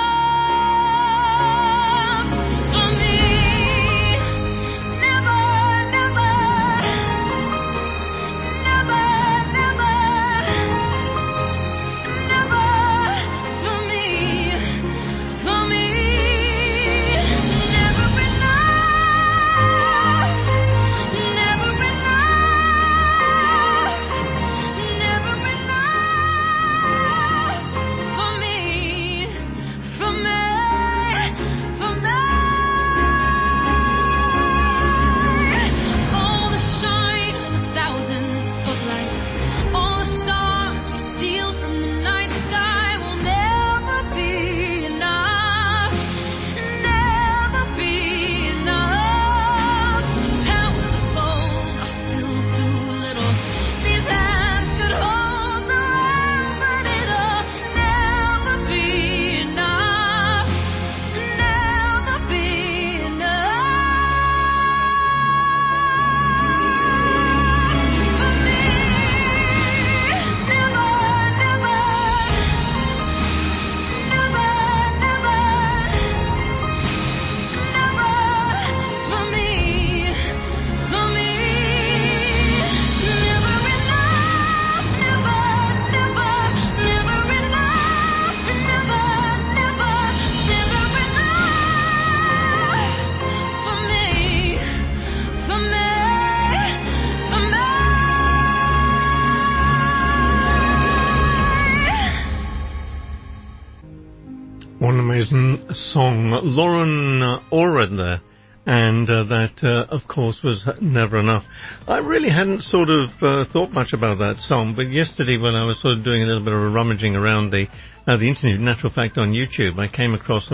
Song, Lauren Allred there, and that, of course, was Never Enough. I really hadn't sort of thought much about that song, but yesterday when I was sort of doing a little bit of a rummaging around the internet, in natural fact, on YouTube, I came across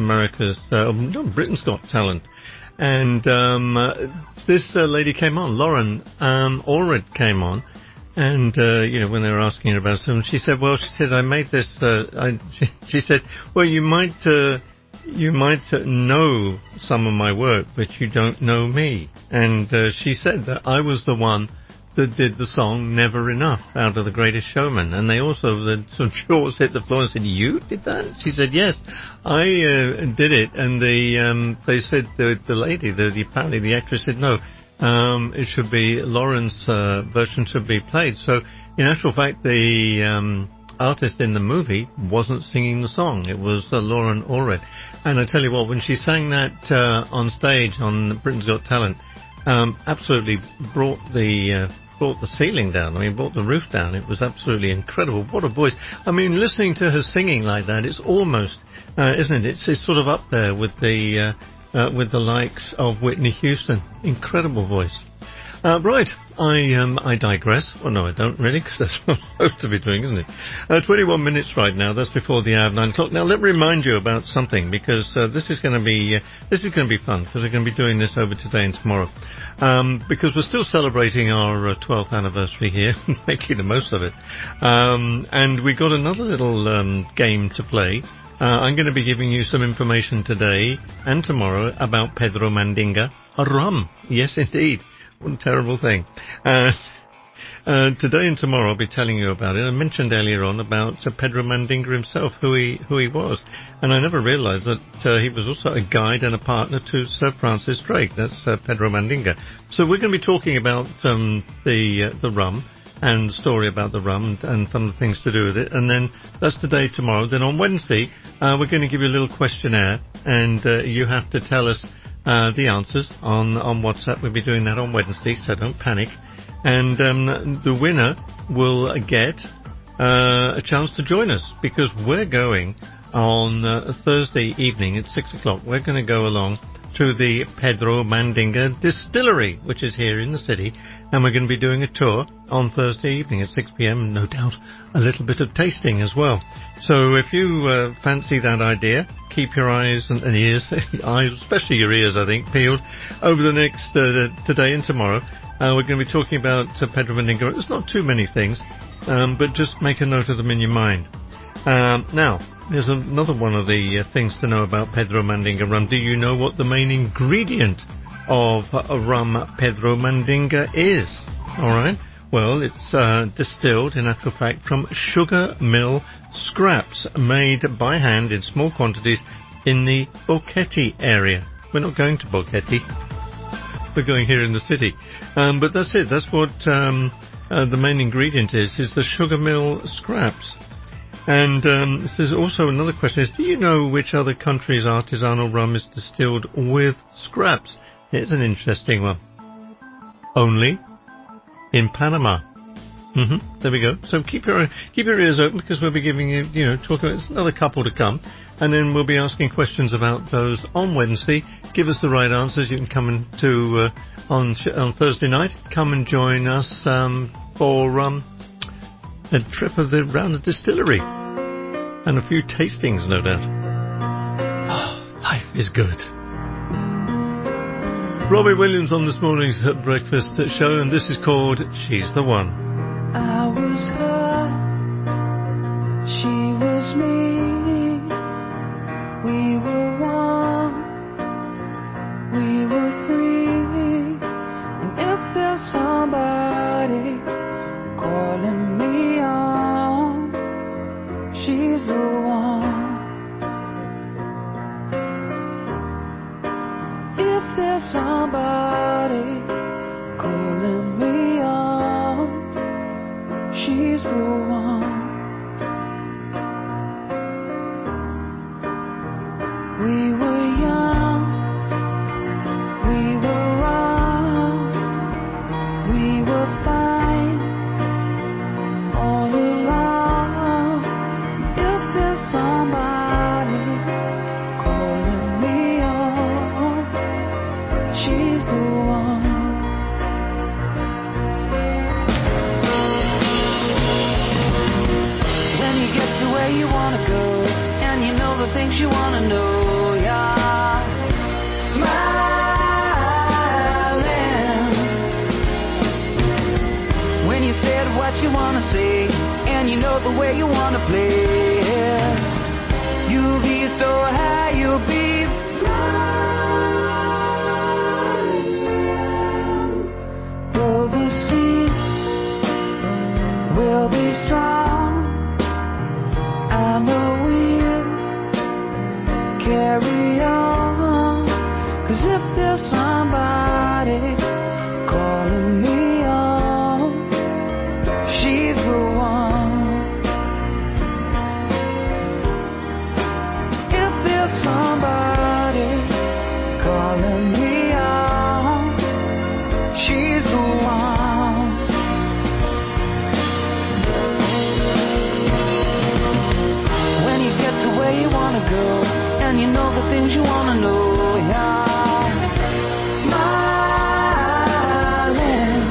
Britain's Got Talent, and this lady came on, Lauren Allred came on. And, when they were asking her about something, she said, I made this, she said, well, you might know some of my work, but you don't know me. And, she said that I was the one that did the song Never Enough out of The Greatest Showman. And they also, some jaws hit the floor and said, you did that? She said, yes, I, did it. And they said, the lady, apparently the actress said, no. It should be Lauren's version should be played. So, in actual fact, the artist in the movie wasn't singing the song. It was Lauren Allred. And I tell you what, when she sang that on stage on Britain's Got Talent, absolutely brought the ceiling down. I mean, brought the roof down. It was absolutely incredible. What a voice! I mean, listening to her singing like that, it's almost, isn't it? It's sort of up there with the likes of Whitney Houston. Incredible voice. Right, I digress. Well, no, I don't really, because that's what I'm supposed to be doing, isn't it? 21 minutes right now. That's before the hour of 9 o'clock. Now, let me remind you about something, because this is going to be fun, because we're going to be doing this over today and tomorrow. Because we're still celebrating our 12th anniversary here, making the most of it. And we got another little game to play. I'm going to be giving you some information today and tomorrow about Pedro Mandinga rum. Yes, indeed. What a terrible thing. Today and tomorrow I'll be telling you about it. I mentioned earlier on about Pedro Mandinga himself, who he was. And I never realized that he was also a guide and a partner to Sir Francis Drake. That's Pedro Mandinga. So we're going to be talking about the rum and the story about the rum and some of the things to do with it. And then that's today, tomorrow. Then on Wednesday, we're going to give you a little questionnaire, and you have to tell us the answers on WhatsApp. We'll be doing that on Wednesday, so don't panic. And the winner will get a chance to join us, because we're going on Thursday evening at 6 o'clock. We're going to go along to the Pedro Mandinga Distillery, which is here in the city, and we're going to be doing a tour on Thursday evening at 6 p.m, no doubt a little bit of tasting as well. So if you fancy that idea, keep your eyes and ears, especially your ears, I think, peeled over the next today and tomorrow. We're going to be talking about Pedro Mandinga. There's not too many things, but just make a note of them in your mind. Now, there's another one of the things to know about Pedro Mandinga rum. Do you know what the main ingredient of rum Pedro Mandinga is? All right. Well, it's distilled, in actual fact, from sugar mill scraps made by hand in small quantities in the Boquete area. We're not going to Boquete. We're going here in the city. But that's it. That's what the main ingredient is the sugar mill scraps. And there's also another question is, do you know which other country's artisanal rum is distilled with scraps? Here's an interesting one. Only in Panama. There we go. So keep your ears open, because we'll be giving you, talking about, there's another couple to come, and then we'll be asking questions about those on Wednesday. Give us the right answers. You can come into on Thursday night. Come and join us for a trip around the distillery and a few tastings, no doubt. Oh, life is good. Robbie Williams on this morning's breakfast show, and this is called She's the One. I was her, she was me. We were one, we were free. And if there's somebody calling me on, she's the one. If there's somebody calling me on, she's the one. We were young, we were wrong, we were fine all along. If there's somebody calling me on, she's the one. When you get to where you wanna go, and you know the things you wanna know, yeah. Smiling. When you said what you wanna say, and you know the way you wanna play, yeah. You'll be so high, you'll be flying. Though the seas will be strong, I know we'll carry on. 'Cause if there's somebody calling me on, she's the one. If there's somebody calling me on, she's the one. When you get to where you wanna go, and you know the things you wanna know, yeah. Smiling.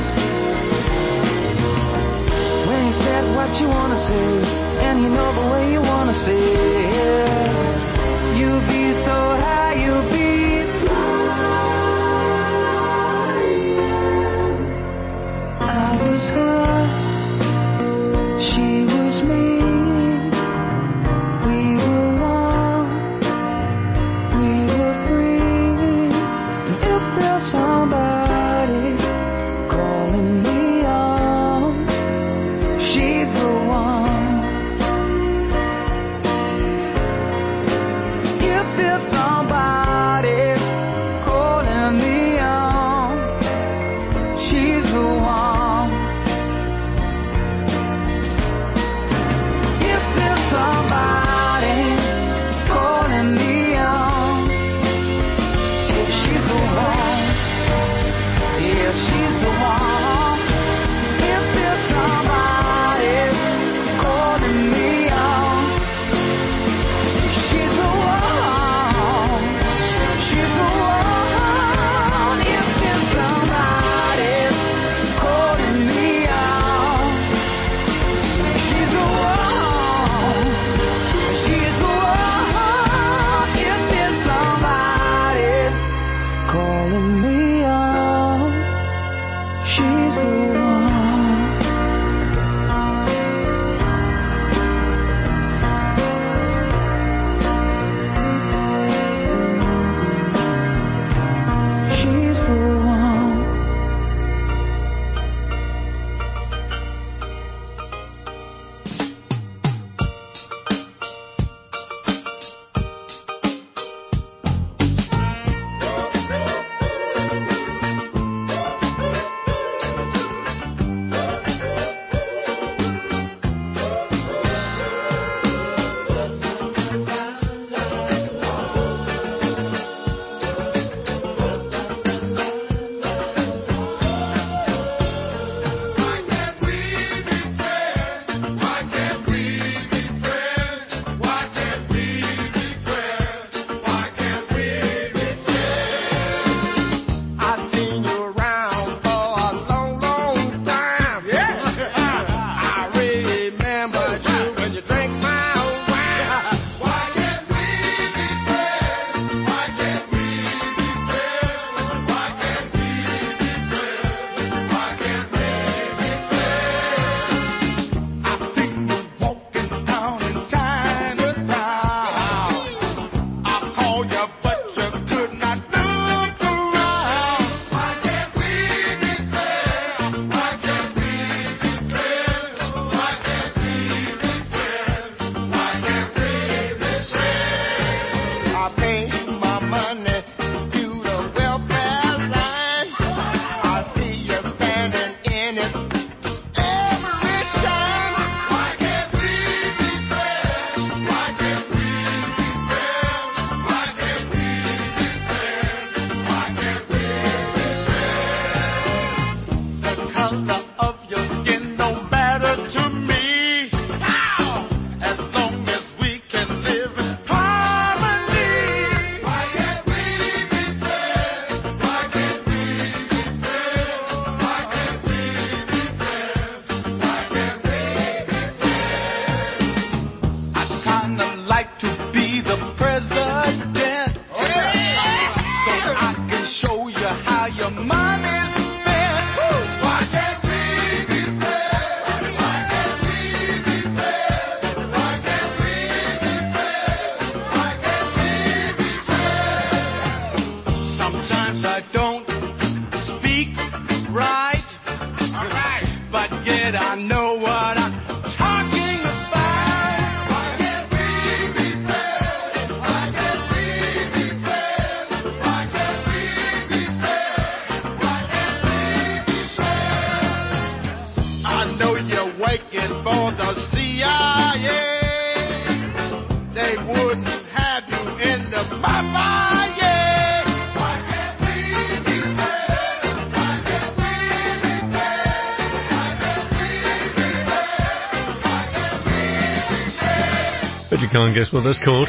Sometimes I don't speak right. But yet I know what I'm talking about. Why can't we be friends? Why can't we be friends? Why can't we be friends? Why can't we be friends? I know you're waiting for the CIA. They wouldn't have you in the mafia. Why can't we be friends? Why can't we be friends? Why can't we be friends? Why can't we be friends? Bet you can't guess what that's called.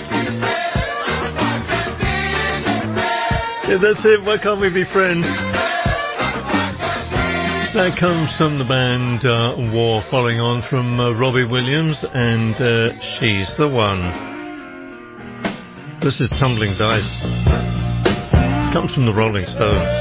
Yeah, that's it. Why can't we be friends? That comes from the band War, following on from Robbie Williams and She's the One. This is Tumbling Dice. Comes from the Rolling Stones.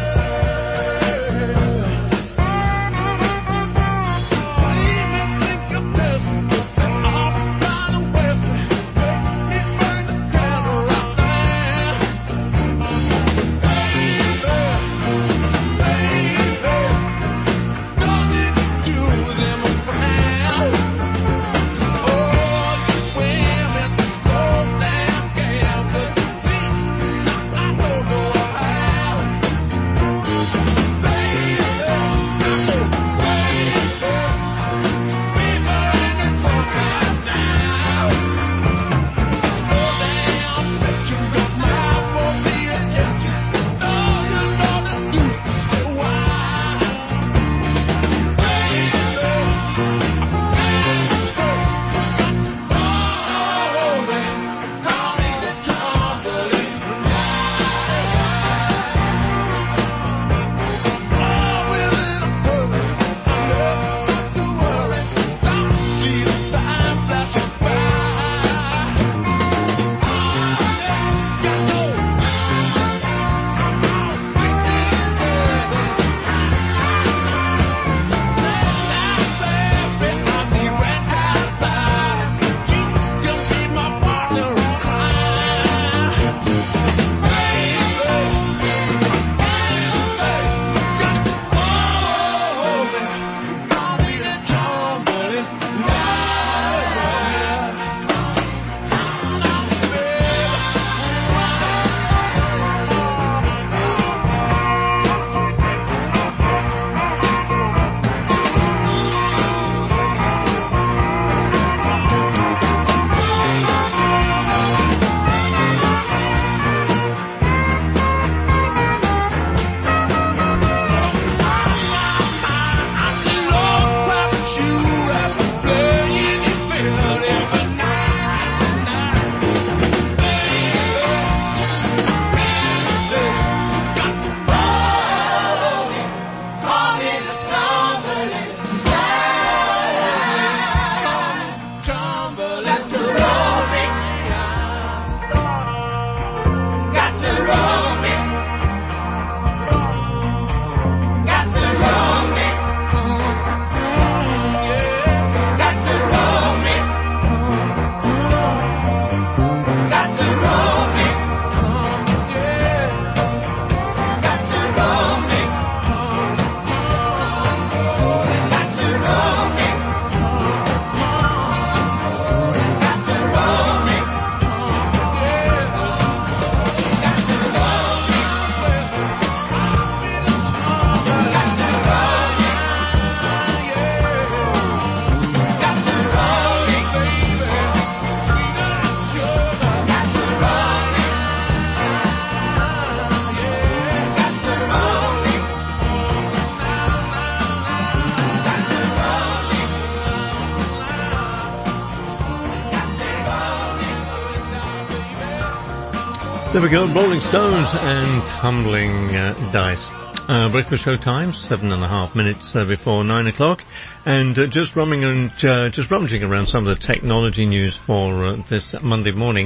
There we go, Rolling Stones and Tumbling Dice. Breakfast show time, 7.5 minutes before 9 o'clock, and just rummaging around some of the technology news for this Monday morning.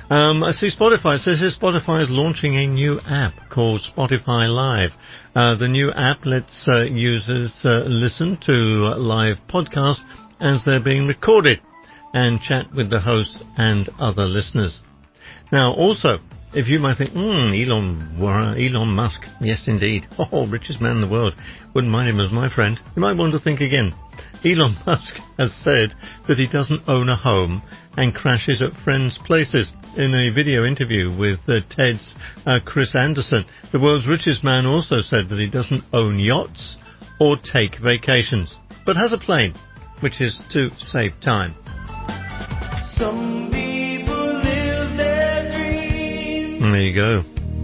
I see Spotify says here Spotify is launching a new app called Spotify Live. The new app lets users listen to live podcasts as they're being recorded and chat with the hosts and other listeners. Now, also, If you might think, Elon Musk, yes indeed, richest man in the world, wouldn't mind him as my friend, you might want to think again. Elon Musk has said that he doesn't own a home and crashes at friends' places. In a video interview with TED's Chris Anderson, the world's richest man also said that he doesn't own yachts or take vacations, but has a plane, which is to save time. Some people live their dreams. And there you go.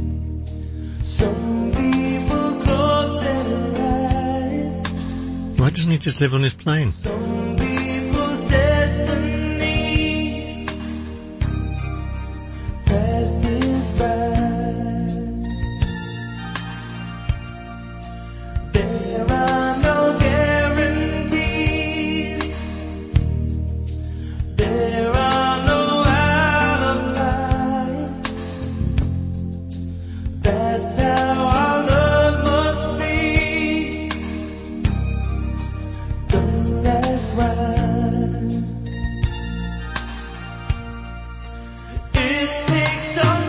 Some people close their eyes. Why doesn't he just live on his plane? Some people's destiny passes by. There are no guarantees. There are no alibis. That's how our love must be. Don't ask why. It takes some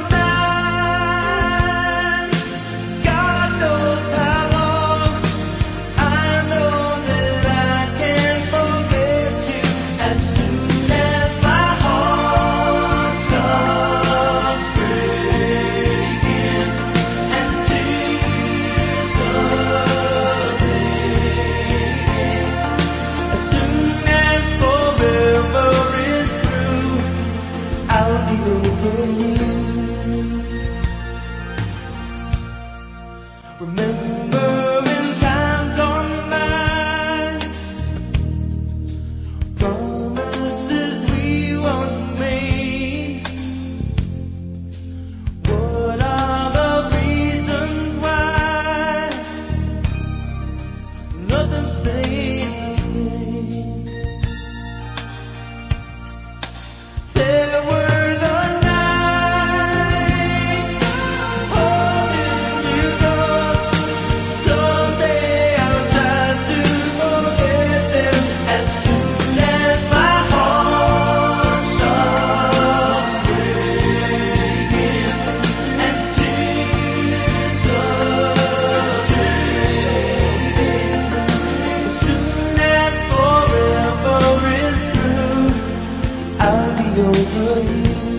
time. God knows how long. I know that I can forget you as soon as my heart starts breaking and tears start fading. As soon as forever is through, I'll be over you. Remember in times gone by, promises we once made. What are the reasons why nothing stays the same? There were the nights holding you close. Someday I'll try to forget them as soon as my heart starts breaking and tears start fading. As soon as forever is through, I'll be over you.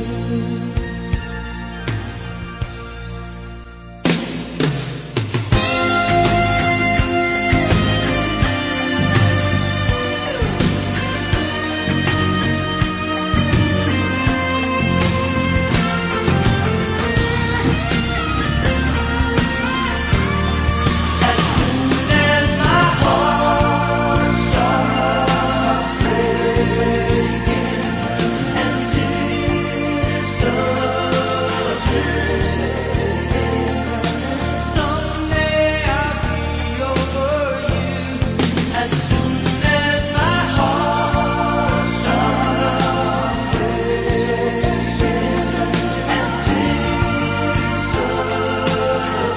As soon as my heart starts breaking and tears start fading, someday I'll be over you. As soon as my heart starts breaking and tears start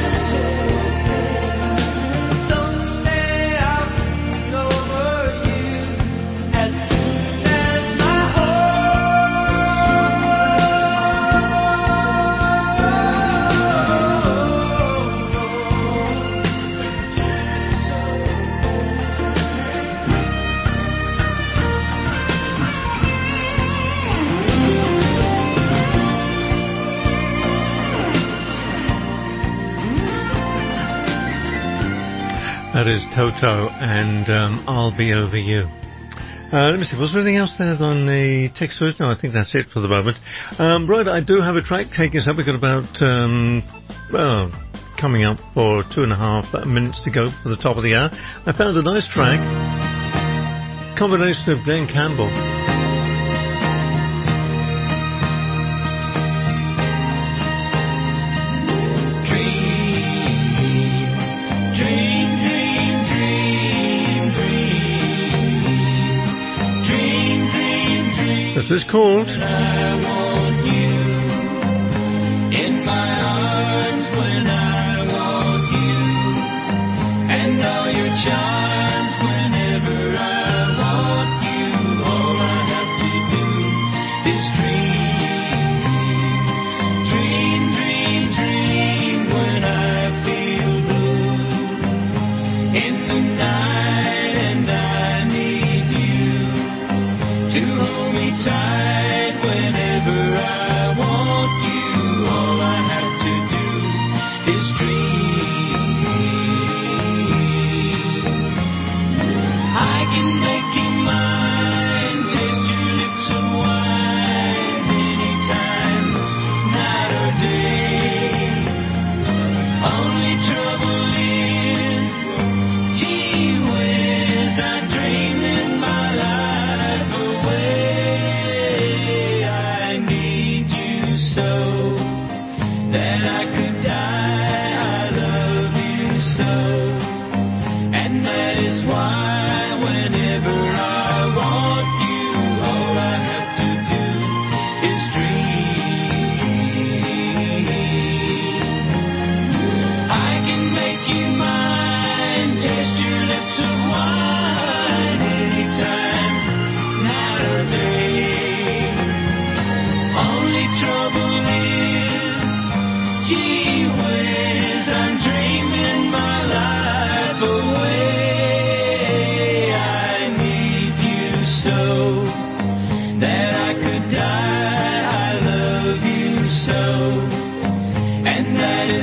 fading, someday I'll be over you. As soon as my That is Toto and I'll Be Over You. Let me see, was there anything else there on the text message? No, I think that's it for the moment. Right, I do have a track taking us up. We've got about, coming up for 2.5 minutes to go for the top of the hour. I found a nice track, combination of Glenn Campbell. This is called I want you in my arms when I want you, and all your charms whenever I want you. All I have to do is dream, dream.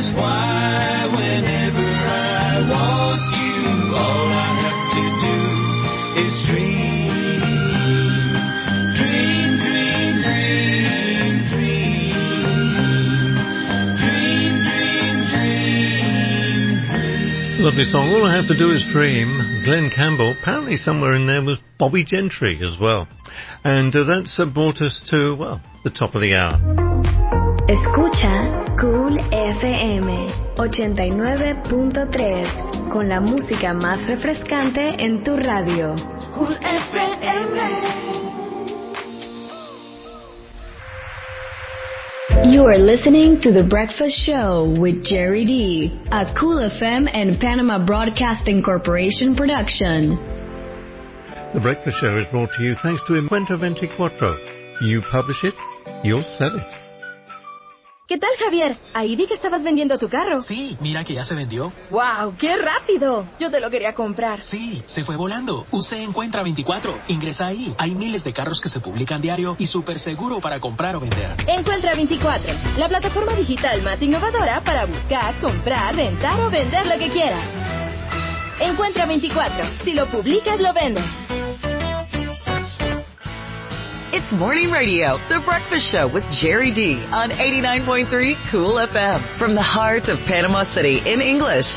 is why whenever I want you, all I have to do is dream. Dream, dream, dream, dream. Dream, dream, dream, dream. Lovely song. All I have to do is dream. Glenn Campbell. Apparently somewhere in there was Bobby Gentry as well. And that's brought us to, well, the top of the hour. Escucha Cool FM 89.3 con la música más refrescante en tu radio. Cool FM. You are listening to The Breakfast Show with Jerry D, a Cool FM and Panama Broadcasting Corporation production. The Breakfast Show is brought to you thanks to Encuentro 24. You publish it, you'll sell it. ¿Qué tal, Javier? Ahí vi que estabas vendiendo tu carro. Sí, mira que ya se vendió. ¡Wow! ¡Qué rápido! Yo te lo quería comprar. Sí, se fue volando. Usted Encuentra 24. Ingresa ahí. Hay miles de carros que se publican diario y súper seguro para comprar o vender. Encuentra 24, la plataforma digital más innovadora para buscar, comprar, rentar o vender lo que quieras. Encuentra 24. Si lo publicas, lo vendes. It's Morning Radio, The Breakfast Show with Jerry D on 89.3 Cool FM from the heart of Panama City in English.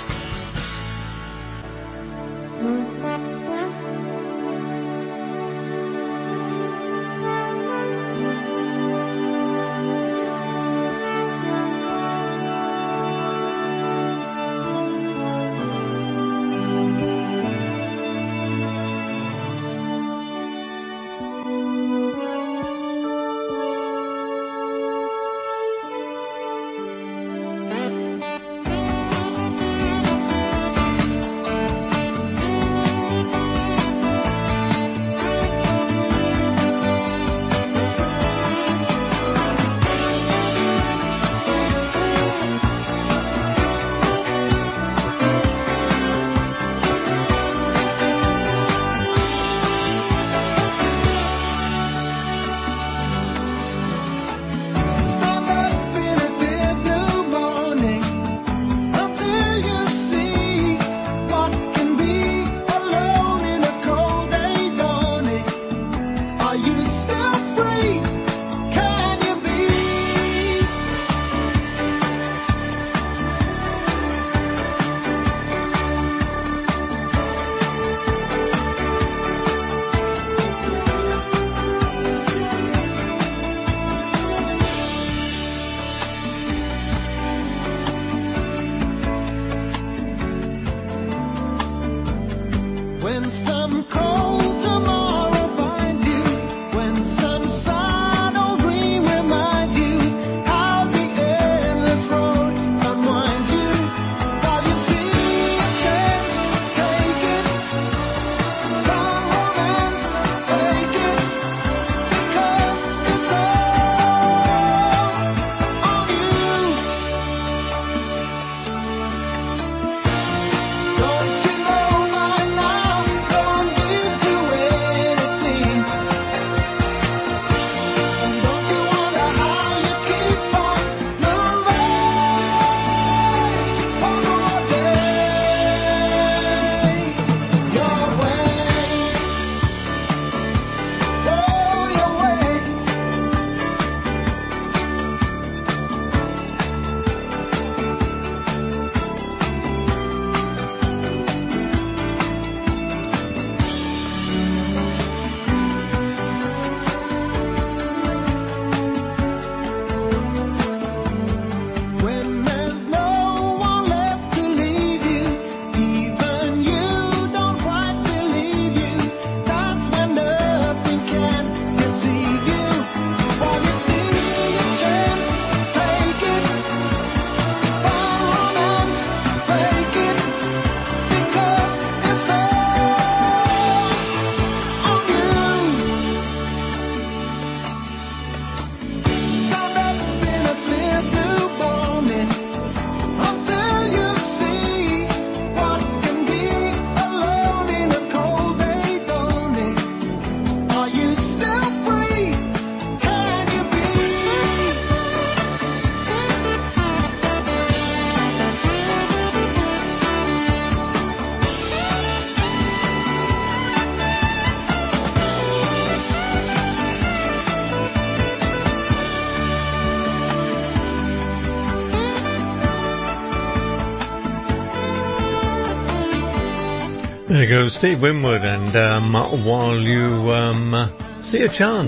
There you go, Steve Winwood, and while you see a chance.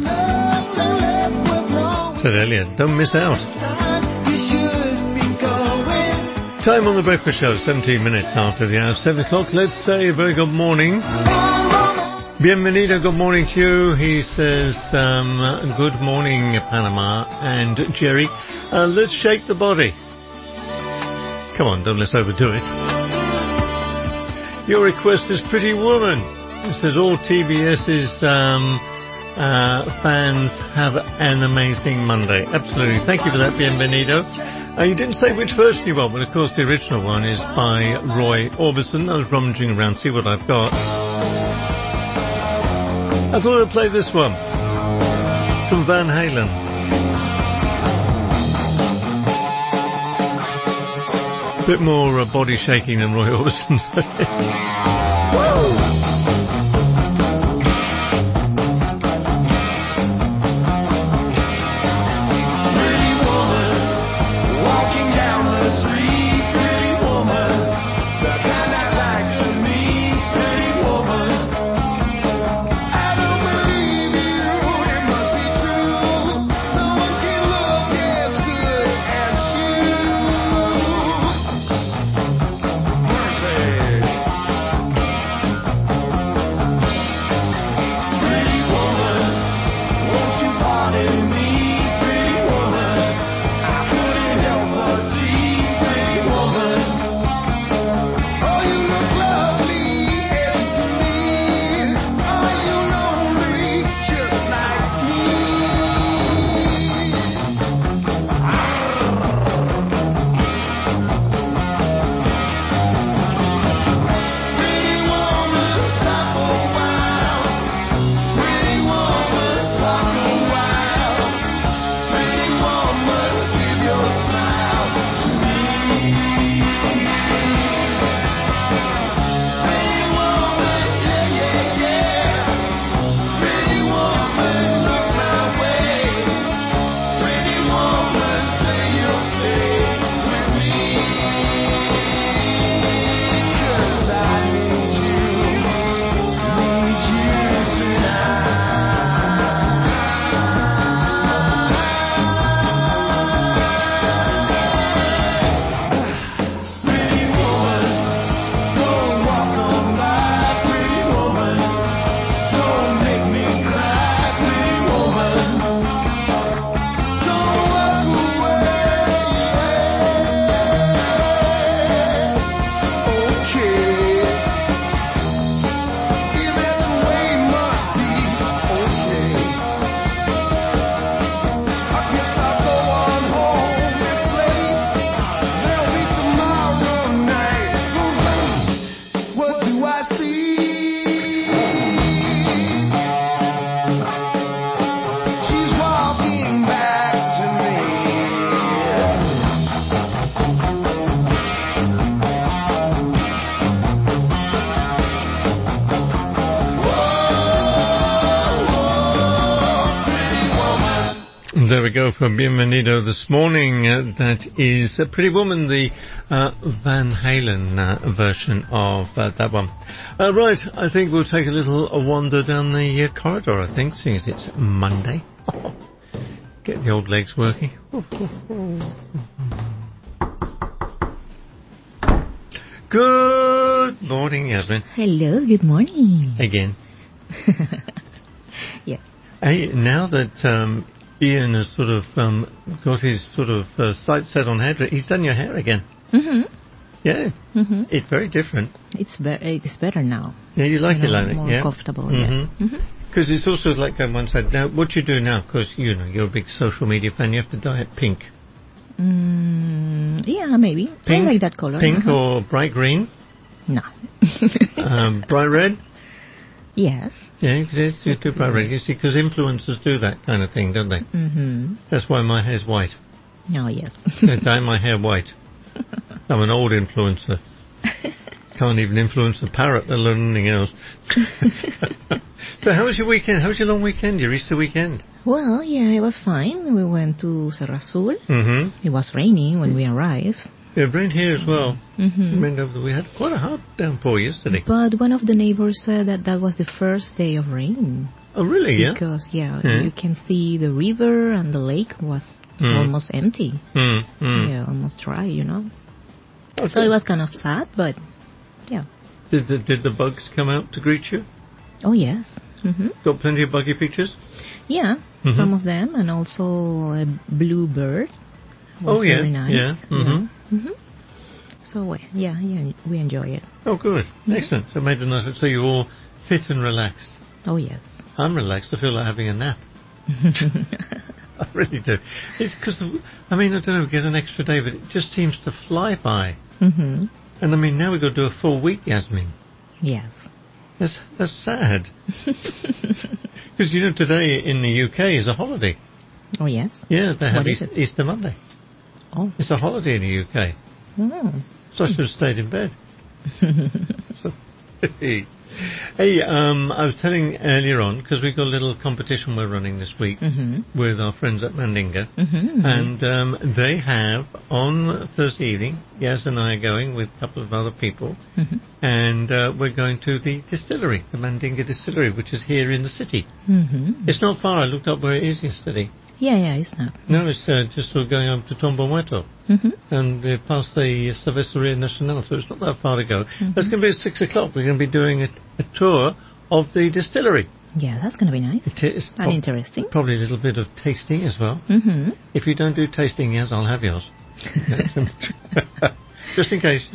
Said earlier, don't miss out. Time on the breakfast show, 17 minutes after the hour, 7 o'clock. Let's say a very good morning. Bienvenido, good morning to you. He says, good morning, Panama and Jerry. Let's shake the body. Come on, don't let's overdo it. Your request is Pretty Woman. It says all TBS's fans have an amazing Monday. Absolutely. Thank you for that, Bienvenido. You didn't say which version you want, but of course the original one is by Roy Orbison. I was rummaging around, see what I've got. I thought I'd play this one from Van Halen. Bit more body shaking than Roy Orbison's. There we go for Bienvenido this morning. That is Pretty Woman, the Van Halen version of that one. Right, I think we'll take a little wander down the corridor, I think, seeing as it's Monday. Get the old legs working. Good morning, Yasmin. Hello, good morning. Again. Yeah. Hey, now that Ian has sort of got his sort of sights set on hairdressing, he's done your hair again. Mm-hmm. Yeah. Mm-hmm. It's very different. It's better now. Yeah, you like it like that, more yeah? Comfortable, mm-hmm. Yeah. Because it's also like on one side. Now, what do you do now? Because, you know, you're a big social media fan. You have to dye it pink. Yeah, maybe. Pink, I like that color. Pink or bright green? No. Bright red? Yes. Yeah, you do bright red. You see, because influencers do that kind of thing, don't they? Mm-hmm. That's why my hair's white. Oh, yes. They dye my hair white. I'm an old influencer. Can't even influence the parrot, let alone anything else. So how was your weekend? How was your long weekend, your Easter weekend? Well, yeah, it was fine. We went to Serra Azul. Mm-hmm. It was raining when we arrived. Yeah, rain here as well. Mm-hmm. We had quite a hard downpour yesterday. But one of the neighbors said that was the first day of rain. Oh, really? Yeah. Because you can see the river and the lake was almost empty. Yeah, almost dry. Okay. So it was kind of sad, but yeah. Did the bugs come out to greet you? Oh yes. Got plenty of buggy pictures? Yeah, some of them, and also a blue bird. Was very nice. Yeah. So yeah, we enjoy it. Oh, good. Excellent. So made a nice. So you're all fit and relaxed. Oh yes. I'm relaxed. I feel like having a nap. I really do. It's because I don't know. We get an extra day, but it just seems to fly by. And now we've got to do a full week, Yasmin. Yes. That's sad. Because today in the UK is a holiday. Oh yes. Yeah, they have What is it? Easter Monday. Oh. It's a holiday in the UK. Oh. So I should have stayed in bed. Hey, I was telling earlier on, because we've got a little competition we're running this week with our friends at Mandinga. And they have, on Thursday evening, Yaz and I are going with a couple of other people, and we're going to the distillery, the Mandinga distillery, which is here in the city. It's not far. I looked up where it is yesterday. Yeah, it's not. No, it's just sort of going up to Tombo Muerto. And past the Cerveceria Nacional, so it's not that far to go. That's going to be at 6 o'clock. We're going to be doing a tour of the distillery. Yeah, that's going to be nice. It is. And interesting. Probably a little bit of tasting as well. If you don't do tasting, yes, I'll have yours. Just in case.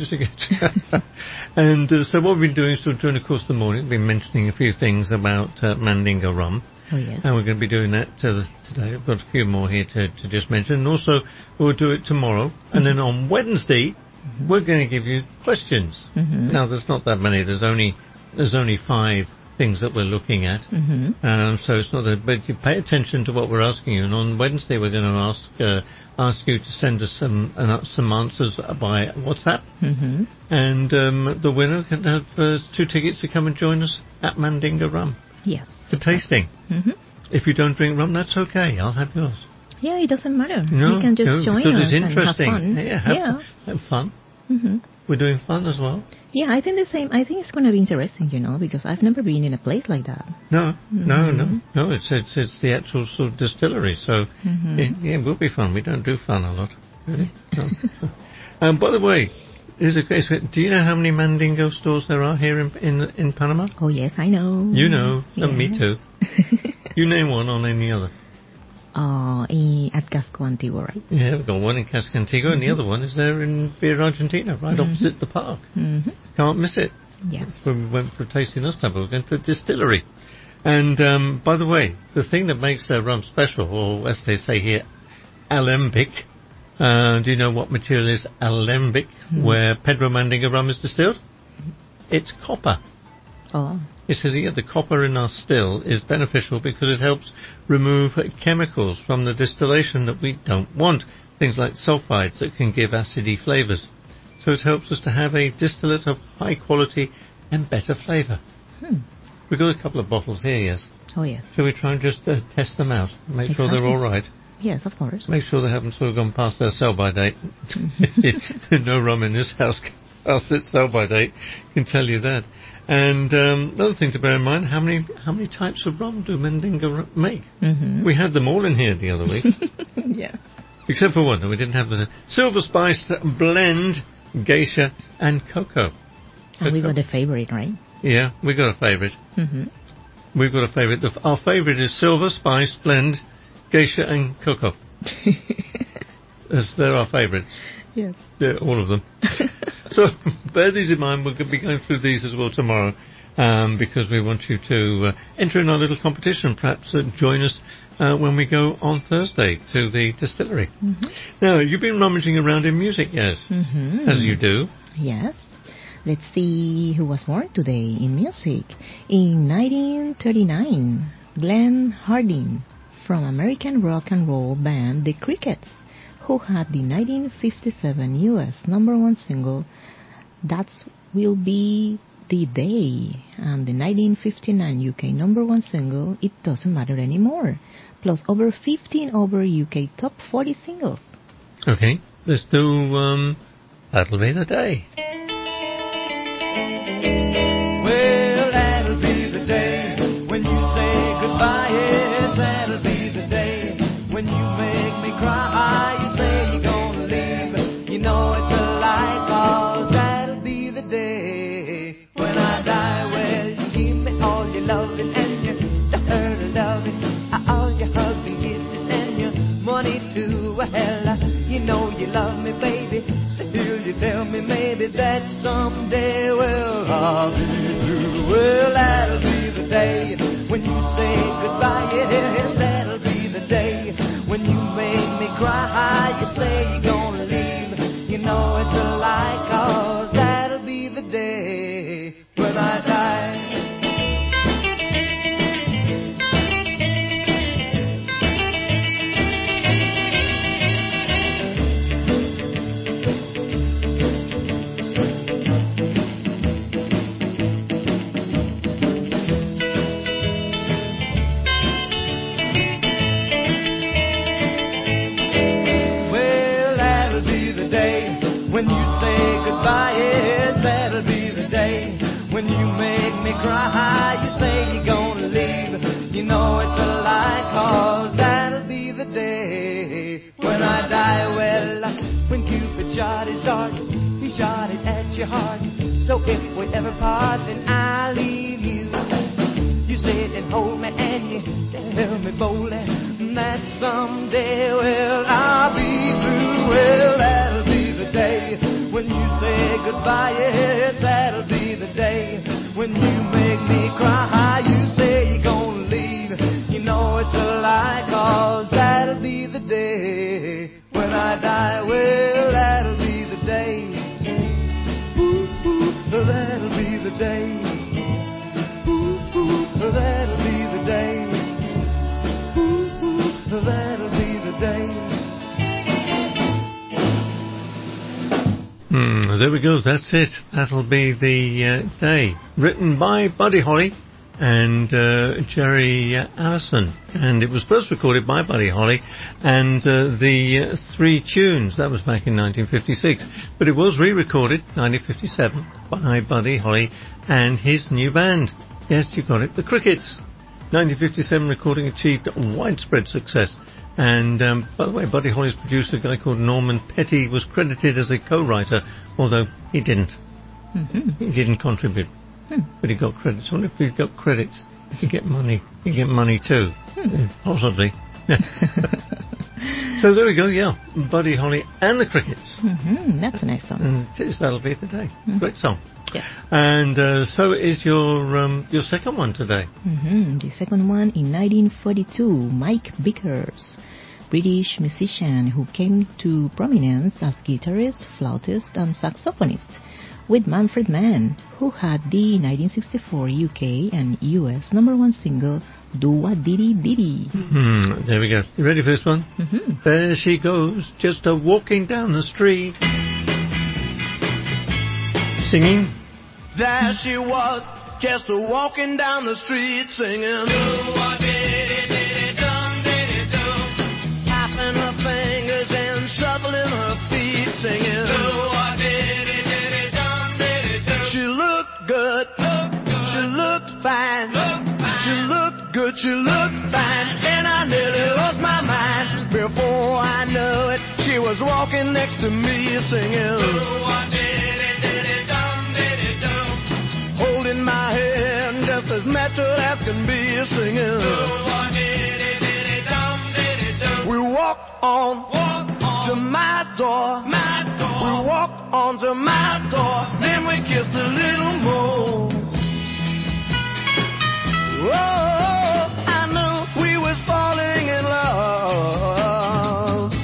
And so what we've been doing is during the course of the morning, we've been mentioning a few things about Mandinga rum. Oh, yes. And we're going to be doing that today. I've got a few more here to just mention. And also, we'll do it tomorrow. And then on Wednesday, we're going to give you questions. Now, there's not that many. There's only 5 things that we're looking at. So it's not that, but you pay attention to what we're asking you. And on Wednesday, we're going to ask you to send us some answers by WhatsApp. And the winner can have 2 tickets to come and join us at Mandinga Rum. Yes. For tasting. If you don't drink rum, that's okay. I'll have yours. Yeah, it doesn't matter. No, you can just join because us it's interesting. and have fun. Have fun. We're doing fun as well. Yeah, I think the same. I think it's going to be interesting, because I've never been in a place like that. No. It's the actual sort of distillery, so it will be fun. We don't do fun a lot. Really. No. By the way, here's a case. Do you know how many Mandingo stores there are here in Panama? Oh yes, I know. You know, and me too. You name one on any other. At Casco Antiguo, right? Yeah, we've got one in Casco Antiguo, and the other one is there in Villa Argentina, right opposite the park. Can't miss it. Yeah. That's when we went for tasting last time. We went to the distillery. And by the way, the thing that makes their rum special, or as they say here, alembic. Do you know what material is alembic, where Pedro Mandinga rum is distilled? It's copper. Oh. It says here the copper in our still is beneficial because it helps remove chemicals from the distillation that we don't want, things like sulfides that can give acidy flavours. So it helps us to have a distillate of high quality and better flavour. We've got a couple of bottles here, yes. Oh, yes. So we try and just test them out, make sure they're all right. Yes, of course. Make sure they haven't sort of gone past their sell-by date. No rum in this house past its sell-by date, can tell you that. And another thing to bear in mind, how many types of rum do Mandinga make? We had them all in here the other week. Yeah. Except for one, we didn't have the silver spiced blend, geisha, and cocoa. And we got a favorite, right? Yeah, we got a favourite. We've got a favourite. Our favourite is silver spiced blend, geisha, and cocoa. They're our favourites. Yes. Yeah, all of them. So bear these in mind. We'll be going through these as well tomorrow, because we want you to enter in our little competition. Perhaps join us when we go on Thursday to the distillery. Now, you've been rummaging around in music, yes? As you do. Yes. Let's see who was born today in music. In 1939, Glenn Harding from American rock and roll band The Crickets, who had the 1957 U.S. #1 single, That Will Be the Day, and the 1959 UK #1 single, It Doesn't Matter Anymore, plus over 15 UK top 40 singles. Okay, let's do That'll Be the Day. Well, that'll be the day when you say goodbye. Yes, that'll be the day when you make me cry. You say you're gonna leave. You know it's a lie, 'cause that'll be the day when I die. Well, you give me all your loving and your dirty loving, all your hugs and kisses and your money too. Well, you know you love me, baby. Still you tell me maybe that someday, well, I'll be through. Well, that'll be the day when you say goodbye. Yes, that'll be the day when you make me cry. You say you're gonna leave. You know it's a lie, 'cause that'll be the day when I die. Well, that'll be the day when you say goodbye. Yes, that'll be the day when you make me cry. You say you're gonna leave. You know it's a lie, 'cause that'll be the day when I die. Well, when Cupid shot his dart, he shot it at your heart. So if we ever part, then I'll leave you. You sit and hold me and you tell me boldly that someday, well, I'll be through. Well, that'll be the day when you say goodbye. Yes, that'll be the day when you make me cry. You say you're gonna leave. You know it's a lie, 'cause that'll be the day when I die. Well, that'll be the day. Ooh, ooh, that'll be the day. Ooh, ooh, that'll be the day. Ooh, ooh, that'll be the day. There we go. That's it. That'll Be the Day. Written by Buddy Holly and Jerry Allison. And it was first recorded by Buddy Holly and the Three Tunes. That was back in 1956. But it was re-recorded 1957 by Buddy Holly and his new band. Yes, you got it. The Crickets. 1957 recording achieved widespread success. And by the way, Buddy Holly's producer, a guy called Norman Petty, was credited as a co-writer, although he didn't. He didn't contribute, but he got credits. I wonder if he got credits, you get money. You get money too, possibly. So there we go. Yeah, Buddy Holly and the Crickets. That's a nice song. And it is That'll Be the Day. Great song. Yes. And so is your second one today. The second one in 1942, Mike Vickers, British musician who came to prominence as guitarist, flautist and saxophonist with Manfred Mann, who had the 1964 UK and US #1 single Do-Wah-Diddy-Diddy. There we go. You ready for this one? There she goes, just walking down the street. Singing. There she was, just walking down the street singing. Do-wah-diddy-diddy-dum-diddy-dum. Tapping her fingers and shuffling her feet singing. Do-wah-diddy-diddy-dum-diddy-dum. She looked good, she looked fine, she looked good, she looked fine, and I nearly lost my mind. Before I knew it, she was walking next to me singing. Holding my hand just as natural as can be singing. We walked on to my door. We walked on to my door. Then we kissed a little more. Oh, I knew we was falling in love.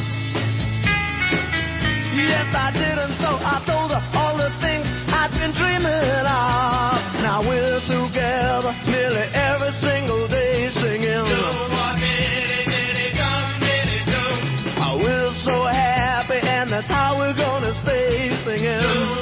Yes, I did, and so I told her all the things I've been dreaming of. Now we're together nearly every single day singing. We're so happy, and that's how we're gonna stay singing.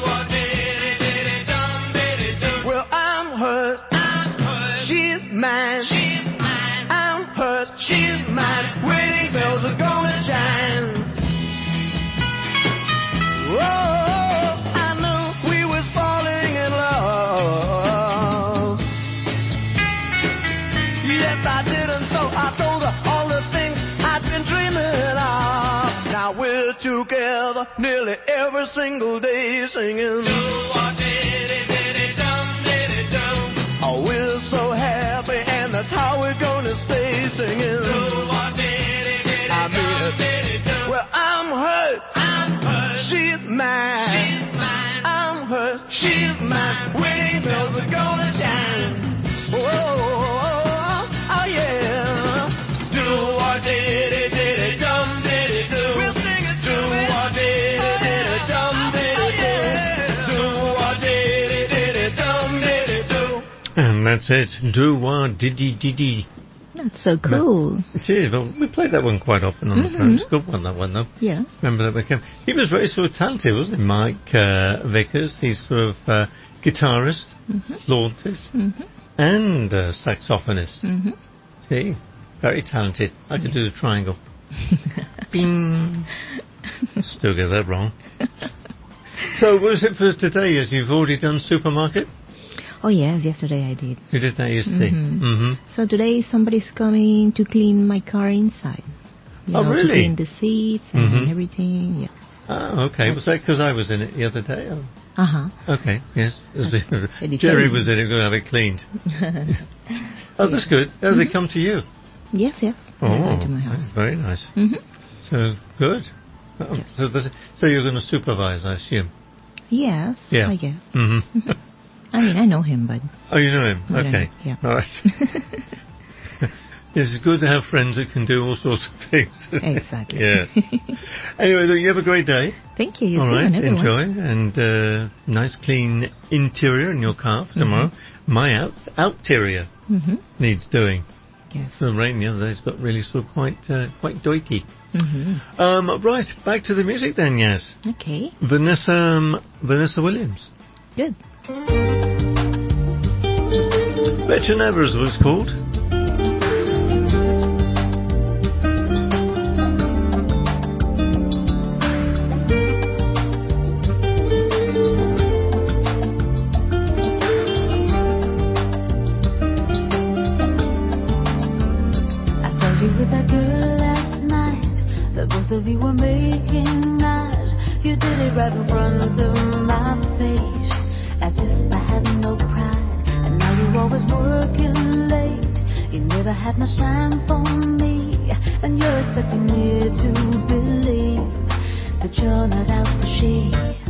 Well, I'm hurt, she's mine. I'm hurt, she's mine. Wedding bells are gonna chime. Whoa. together nearly every single day singing. Oh, we're so happy, and that's how we're gonna stay singing. I mean, well, I'm hers, she's mine. I'm hers, she's mine. Wedding bells are gonna chime. Oh yeah. Do or diddy dum diddy do. We'll sing it. Do or diddy dum diddy do. Do or diddy dum diddy do. And that's it. Do-wah diddy. That's so cool. It is. Well, we played that one quite often on the program. It's a good one, that one, though. Yeah. Remember that we came. He was very sort of talented, wasn't he? Mike Vickers. He's sort of guitarist, flautist, and saxophonist. See? Very talented. I could do the triangle. Bing. Still get that wrong. So, what is it for today? As you've already done supermarket? Oh, yes, yesterday I did. You did that yesterday? So today somebody's coming to clean my car inside. You know, really? To clean the seats and everything, yes. Oh, okay. Was that because I was in it the other day? Or? Okay, yes. Jerry was in it, going to have it cleaned. Oh, that's good. Oh, they come to you? Yes. Oh, to my house. That's very nice. So, good. Oh, Yes. So you're going to supervise, I assume? Yes, Yeah. I guess. I mean, I know him, but... Oh, you know him? but Okay. Yeah. All right. It's good to have friends that can do all sorts of things. Exactly. Yeah. Anyway, look, you have a great day. Thank you. You All too, right, and everyone. enjoy. And nice clean interior in your car for tomorrow. My outerior needs doing. Yes. The rain the other day's got really sort of quite doiky. Right, back to the music then, yes. Okay. Vanessa Williams. Good. Better Never is what it's called. I saw you with that girl last night. The both of you were making eyes. You did it right in front of my face, as if I had no pride. And now you're always working late. You never had much time for me, and you're expecting me to believe that you're not out for she.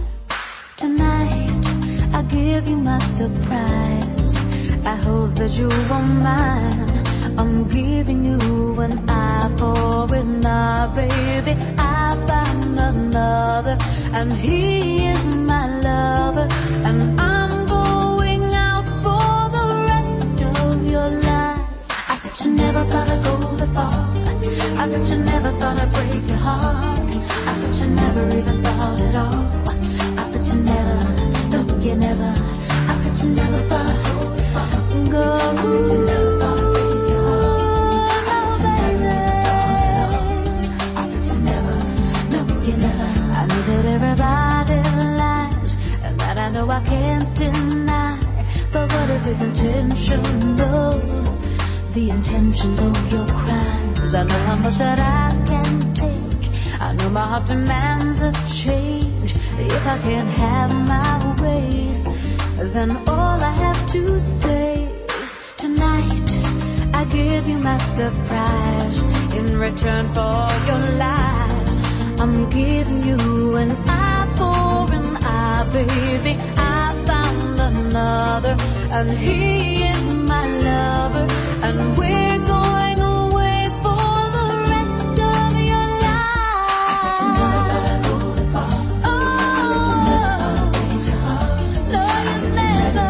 Tonight I give you my surprise. I hope that you won't mind. I'm giving you an eye for an eye, baby. I found another, and he is my lover, and I'm going out for the rest of your life. I bet you never thought I'd go that far. I bet you never thought I'd break your heart. I bet you never even thought at all. I bet you never, no, you never. I bet you never thought I'd go. I bet you never thought I'd break your heart. I bet you never even thought at all. I bet you never, no, you never. I know that everybody lies, and that I know I can't deny. But what if it's intentional? The intentions of your crimes. I know how much that I can take. I know my heart demands a change. If I can't have my way, then all I have to say is tonight I give you my surprise. In return for your lies, I'm giving you an eye for an eye, baby. I found another, and he is my lover, and we're going away for the rest of your life. I bet you never thought I'd go that far. I bet you never thought I'd break your heart. No, you never.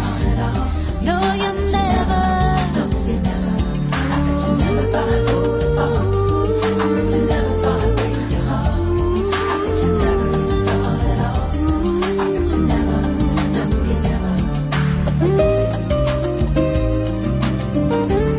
No, you never. No, you never. I bet you never thought I'd go that far. I bet you never thought I'd break your heart. I bet you never even thought at all. I bet you never. No, you never.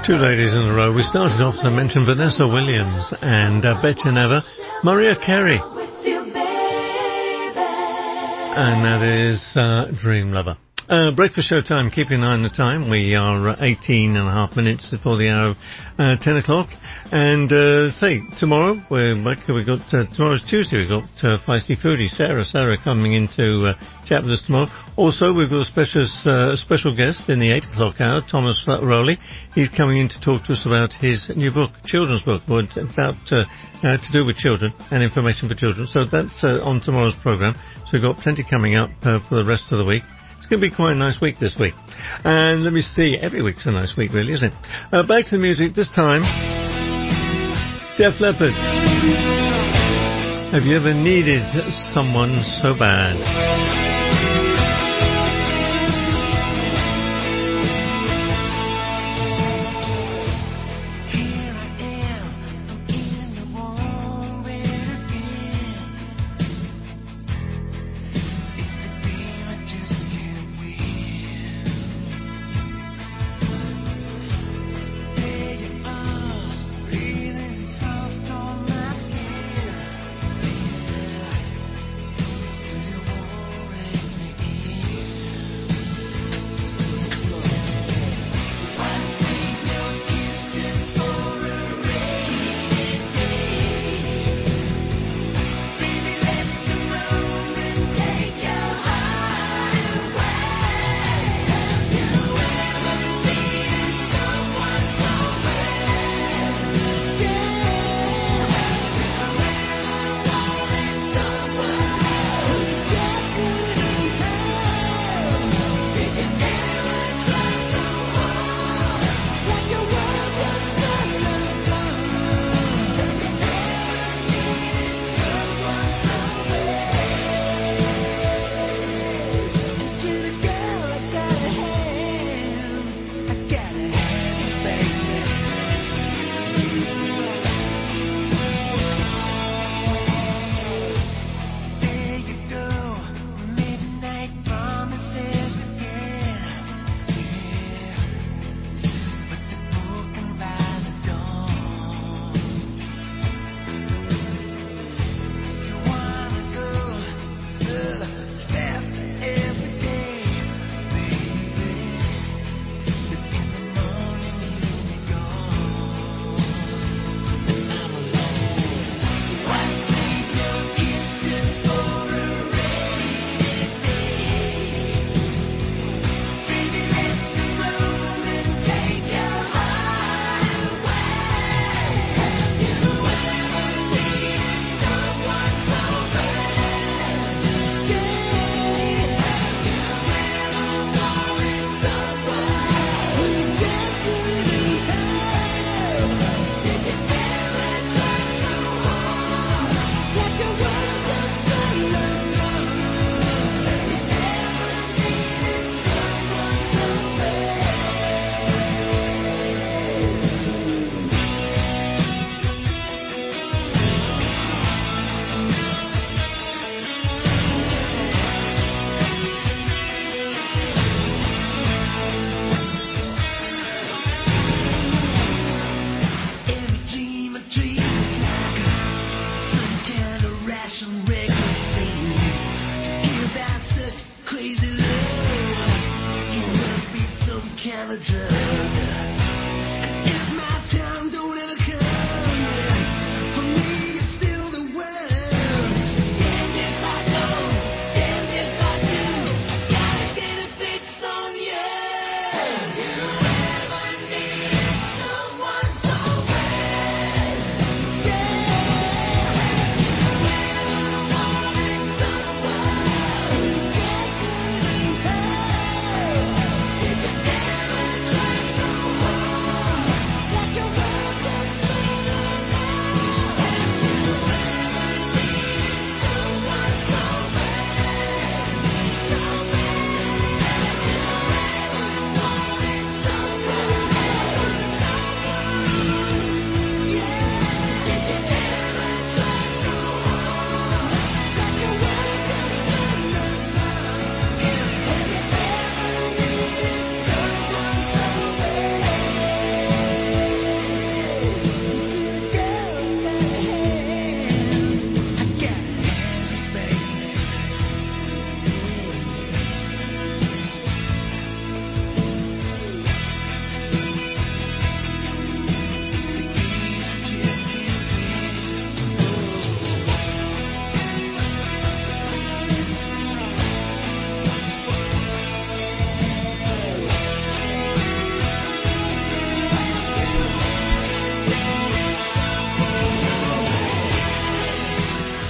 Two ladies in a row. We started off, as I mentioned, Vanessa Williams and Betcha Never, Mariah Carey. And that is Dream Lover. Breakfast show time, keeping an eye on the time. We are 18 and a half minutes before the hour of 10 o'clock. And tomorrow, tomorrow's Tuesday, we've got Feisty Foodie, Sarah coming in to chat with us tomorrow. Also, we've got a special guest in the 8 o'clock hour, Thomas Rowley. He's coming in to talk to us about his new book, children's book, about to do with children and information for children. So that's on tomorrow's programme. So we've got plenty coming up for the rest of the week. It's going to be quite a nice week this week. And let me see, every week's a nice week really, isn't it? Back to the music, this time, Def Leppard. Have you ever needed someone so bad?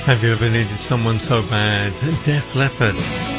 Have you ever needed someone so bad? Def Leppard.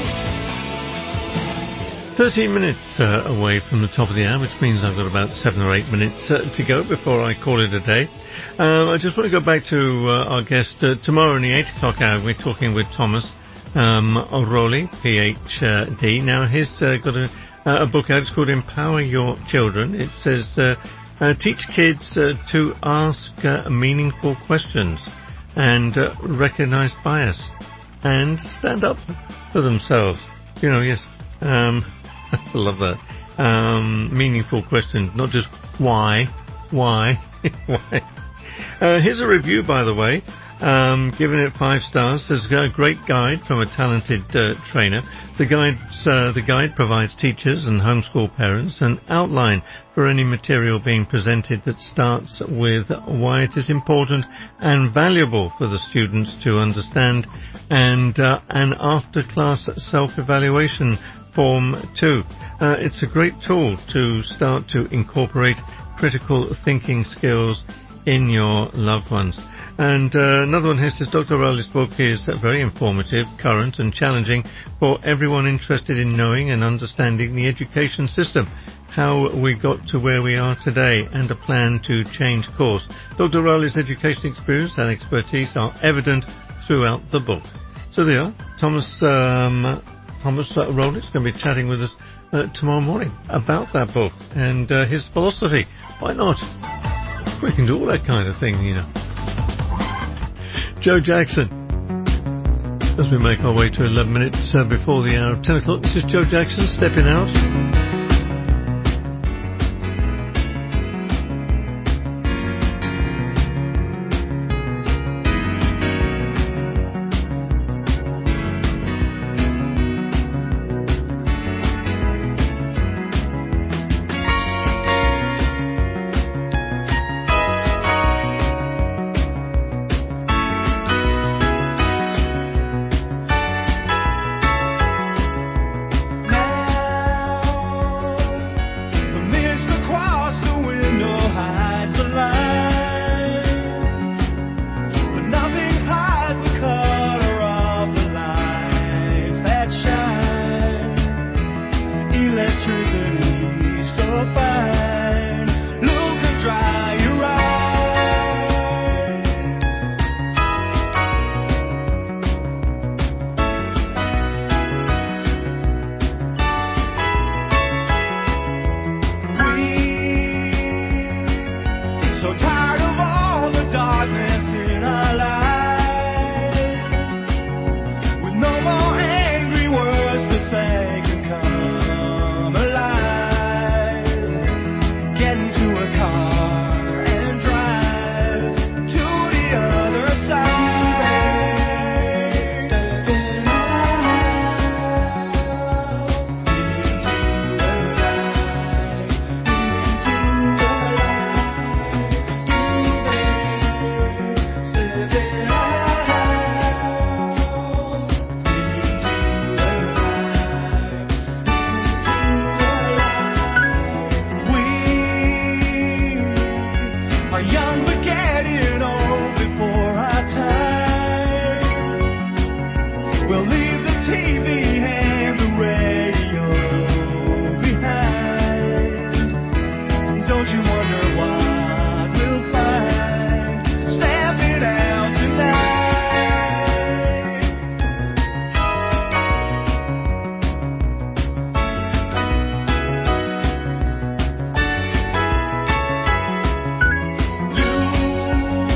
13 minutes away from the top of the hour, which means I've got about 7 or 8 minutes to go before I call it a day. I just want to go back to our guest tomorrow in the 8 o'clock hour. We're talking with Thomas Rowley, PhD. Now, he's got a book out. It's called Empower Your Children. It says, teach kids to ask meaningful questions and recognize bias and stand up for themselves. You know, yes. I love that. Meaningful question, not just why. Why? Here's a review, by the way. Giving it 5 stars. There's a great guide from a talented trainer. The guide provides teachers and homeschool parents an outline for any material being presented that starts with why it is important and valuable for the students to understand, and an after-class self-evaluation form too. It's a great tool to start to incorporate critical thinking skills in your loved ones. And another one here says, Dr. Rowley's book is very informative, current and challenging for everyone interested in knowing and understanding the education system, how we got to where we are today, and a plan to change course. Dr. Rowley's education experience and expertise are evident throughout the book. So there you are. Thomas Rowley is going to be chatting with us tomorrow morning about that book and his philosophy. Why not? We can do all that kind of thing, you know. Joe Jackson. As we make our way to 11 minutes before the hour of 10 o'clock, this is Joe Jackson stepping out.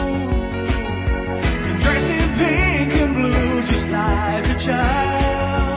Dressed in pink and blue, just like a child.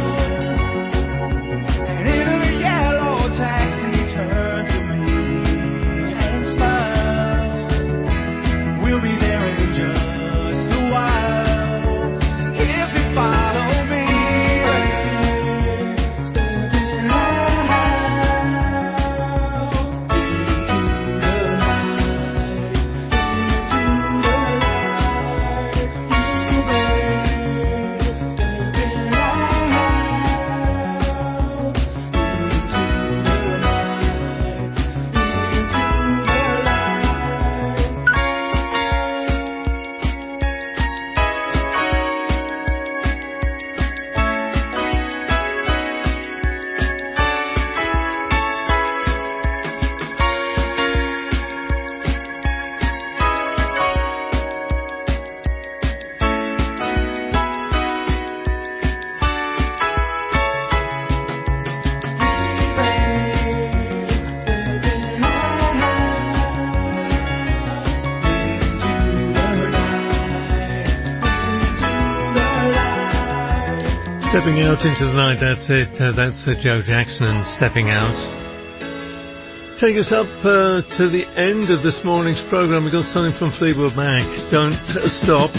Stepping out into the night, that's it. That's Joe Jackson and Stepping Out. Take us up to the end of this morning's program. We've got something from Fleetwood Mac. Don't stop.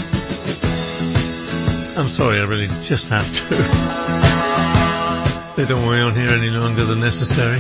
I'm sorry, I really just have to. They don't worry on here any longer than necessary.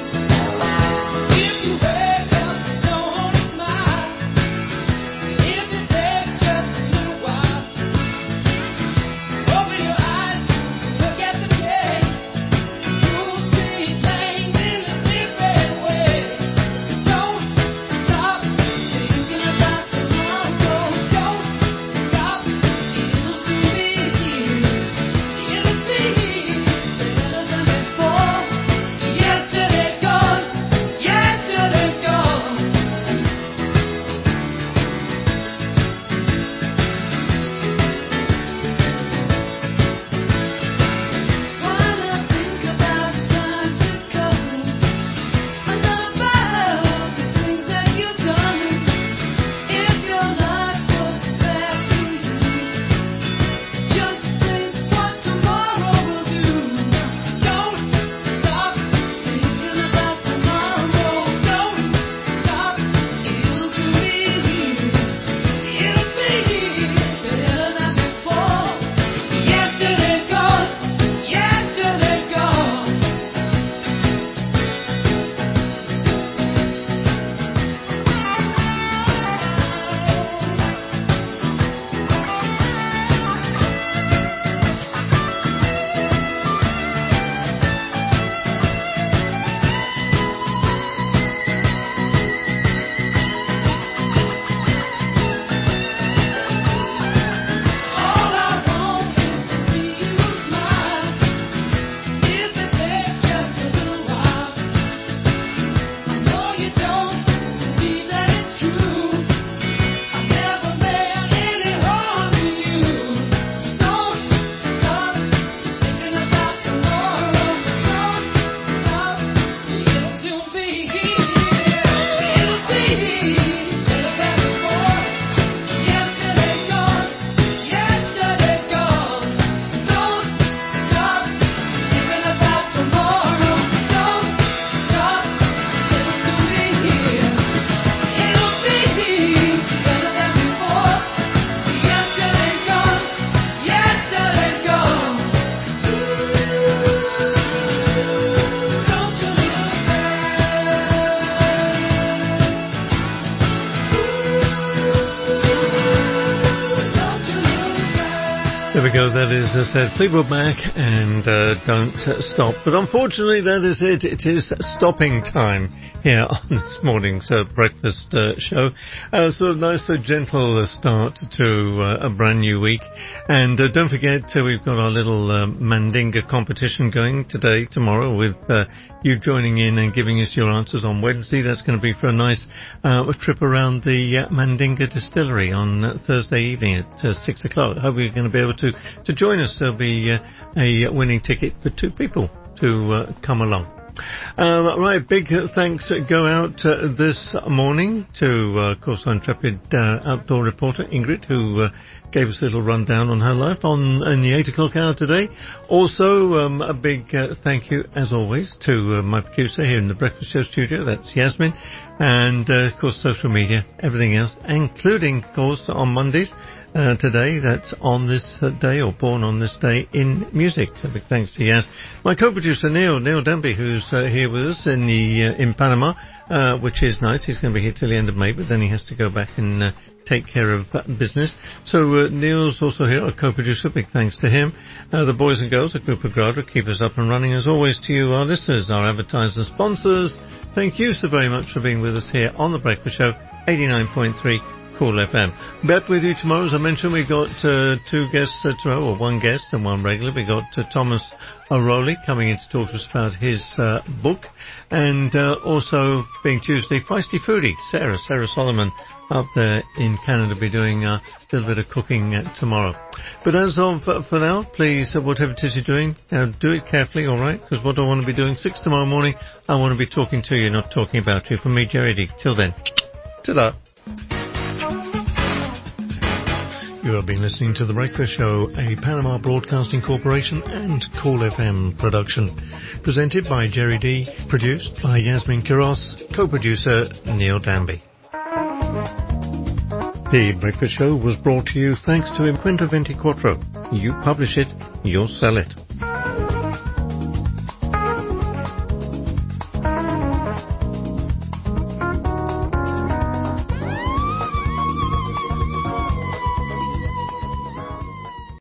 There we go, that is, as I said, Fleetwood Mac and Don't Stop. But unfortunately, that is it. It is stopping time here on this morning's breakfast show. So a nice, gentle start to a brand new week. And don't forget, we've got our little Mandinga competition going today, tomorrow, with you joining in and giving us your answers on Wednesday. That's going to be for a nice trip around the Mandinga distillery on Thursday evening at 6 o'clock. I hope you're going to be able to join us. There'll be a winning ticket for 2 people to come along. Right, big thanks go out this morning to, of course, our intrepid outdoor reporter Ingrid, who gave us a little rundown on her life in the 8 o'clock hour today. Also, a big thank you, as always, to my producer here in the Breakfast Show studio. That's Yasmin. And, of course, social media, everything else, including, of course, on Mondays. Today, that's on this day, or born on this day in music. So big thanks to Yas. My co-producer Neil Denby, who's here with us in Panama, which is nice. He's going to be here till the end of May, but then he has to go back and take care of business. So Neil's also here, our co-producer. Big thanks to him. The boys and girls, a group of Gradra, keep us up and running. As always, to you, our listeners, our advertisers and sponsors, thank you so very much for being with us here on The Breakfast Show, 89.3 Cool FM. Back with you tomorrow. As I mentioned, we've got 2 guests tomorrow, or 1 guest and 1 regular. We've got Thomas O'Rowley coming in to talk to us about his book. And also, being Tuesday, Feisty Foodie, Sarah Solomon up there in Canada, be doing a little bit of cooking tomorrow. But as of for now, please, whatever it is you're doing, do it carefully, all right? Because what I want to be doing 6 tomorrow morning, I want to be talking to you, not talking about you. From me, Jerry D. Till then, ta-da. You have been listening to The Breakfast Show, a Panama Broadcasting Corporation and Cool FM production. Presented by Jerry D, produced by Yasmin Quiroz, co-producer Neil Danby. The Breakfast Show was brought to you thanks to Imprenta 24. You publish it, you'll sell it.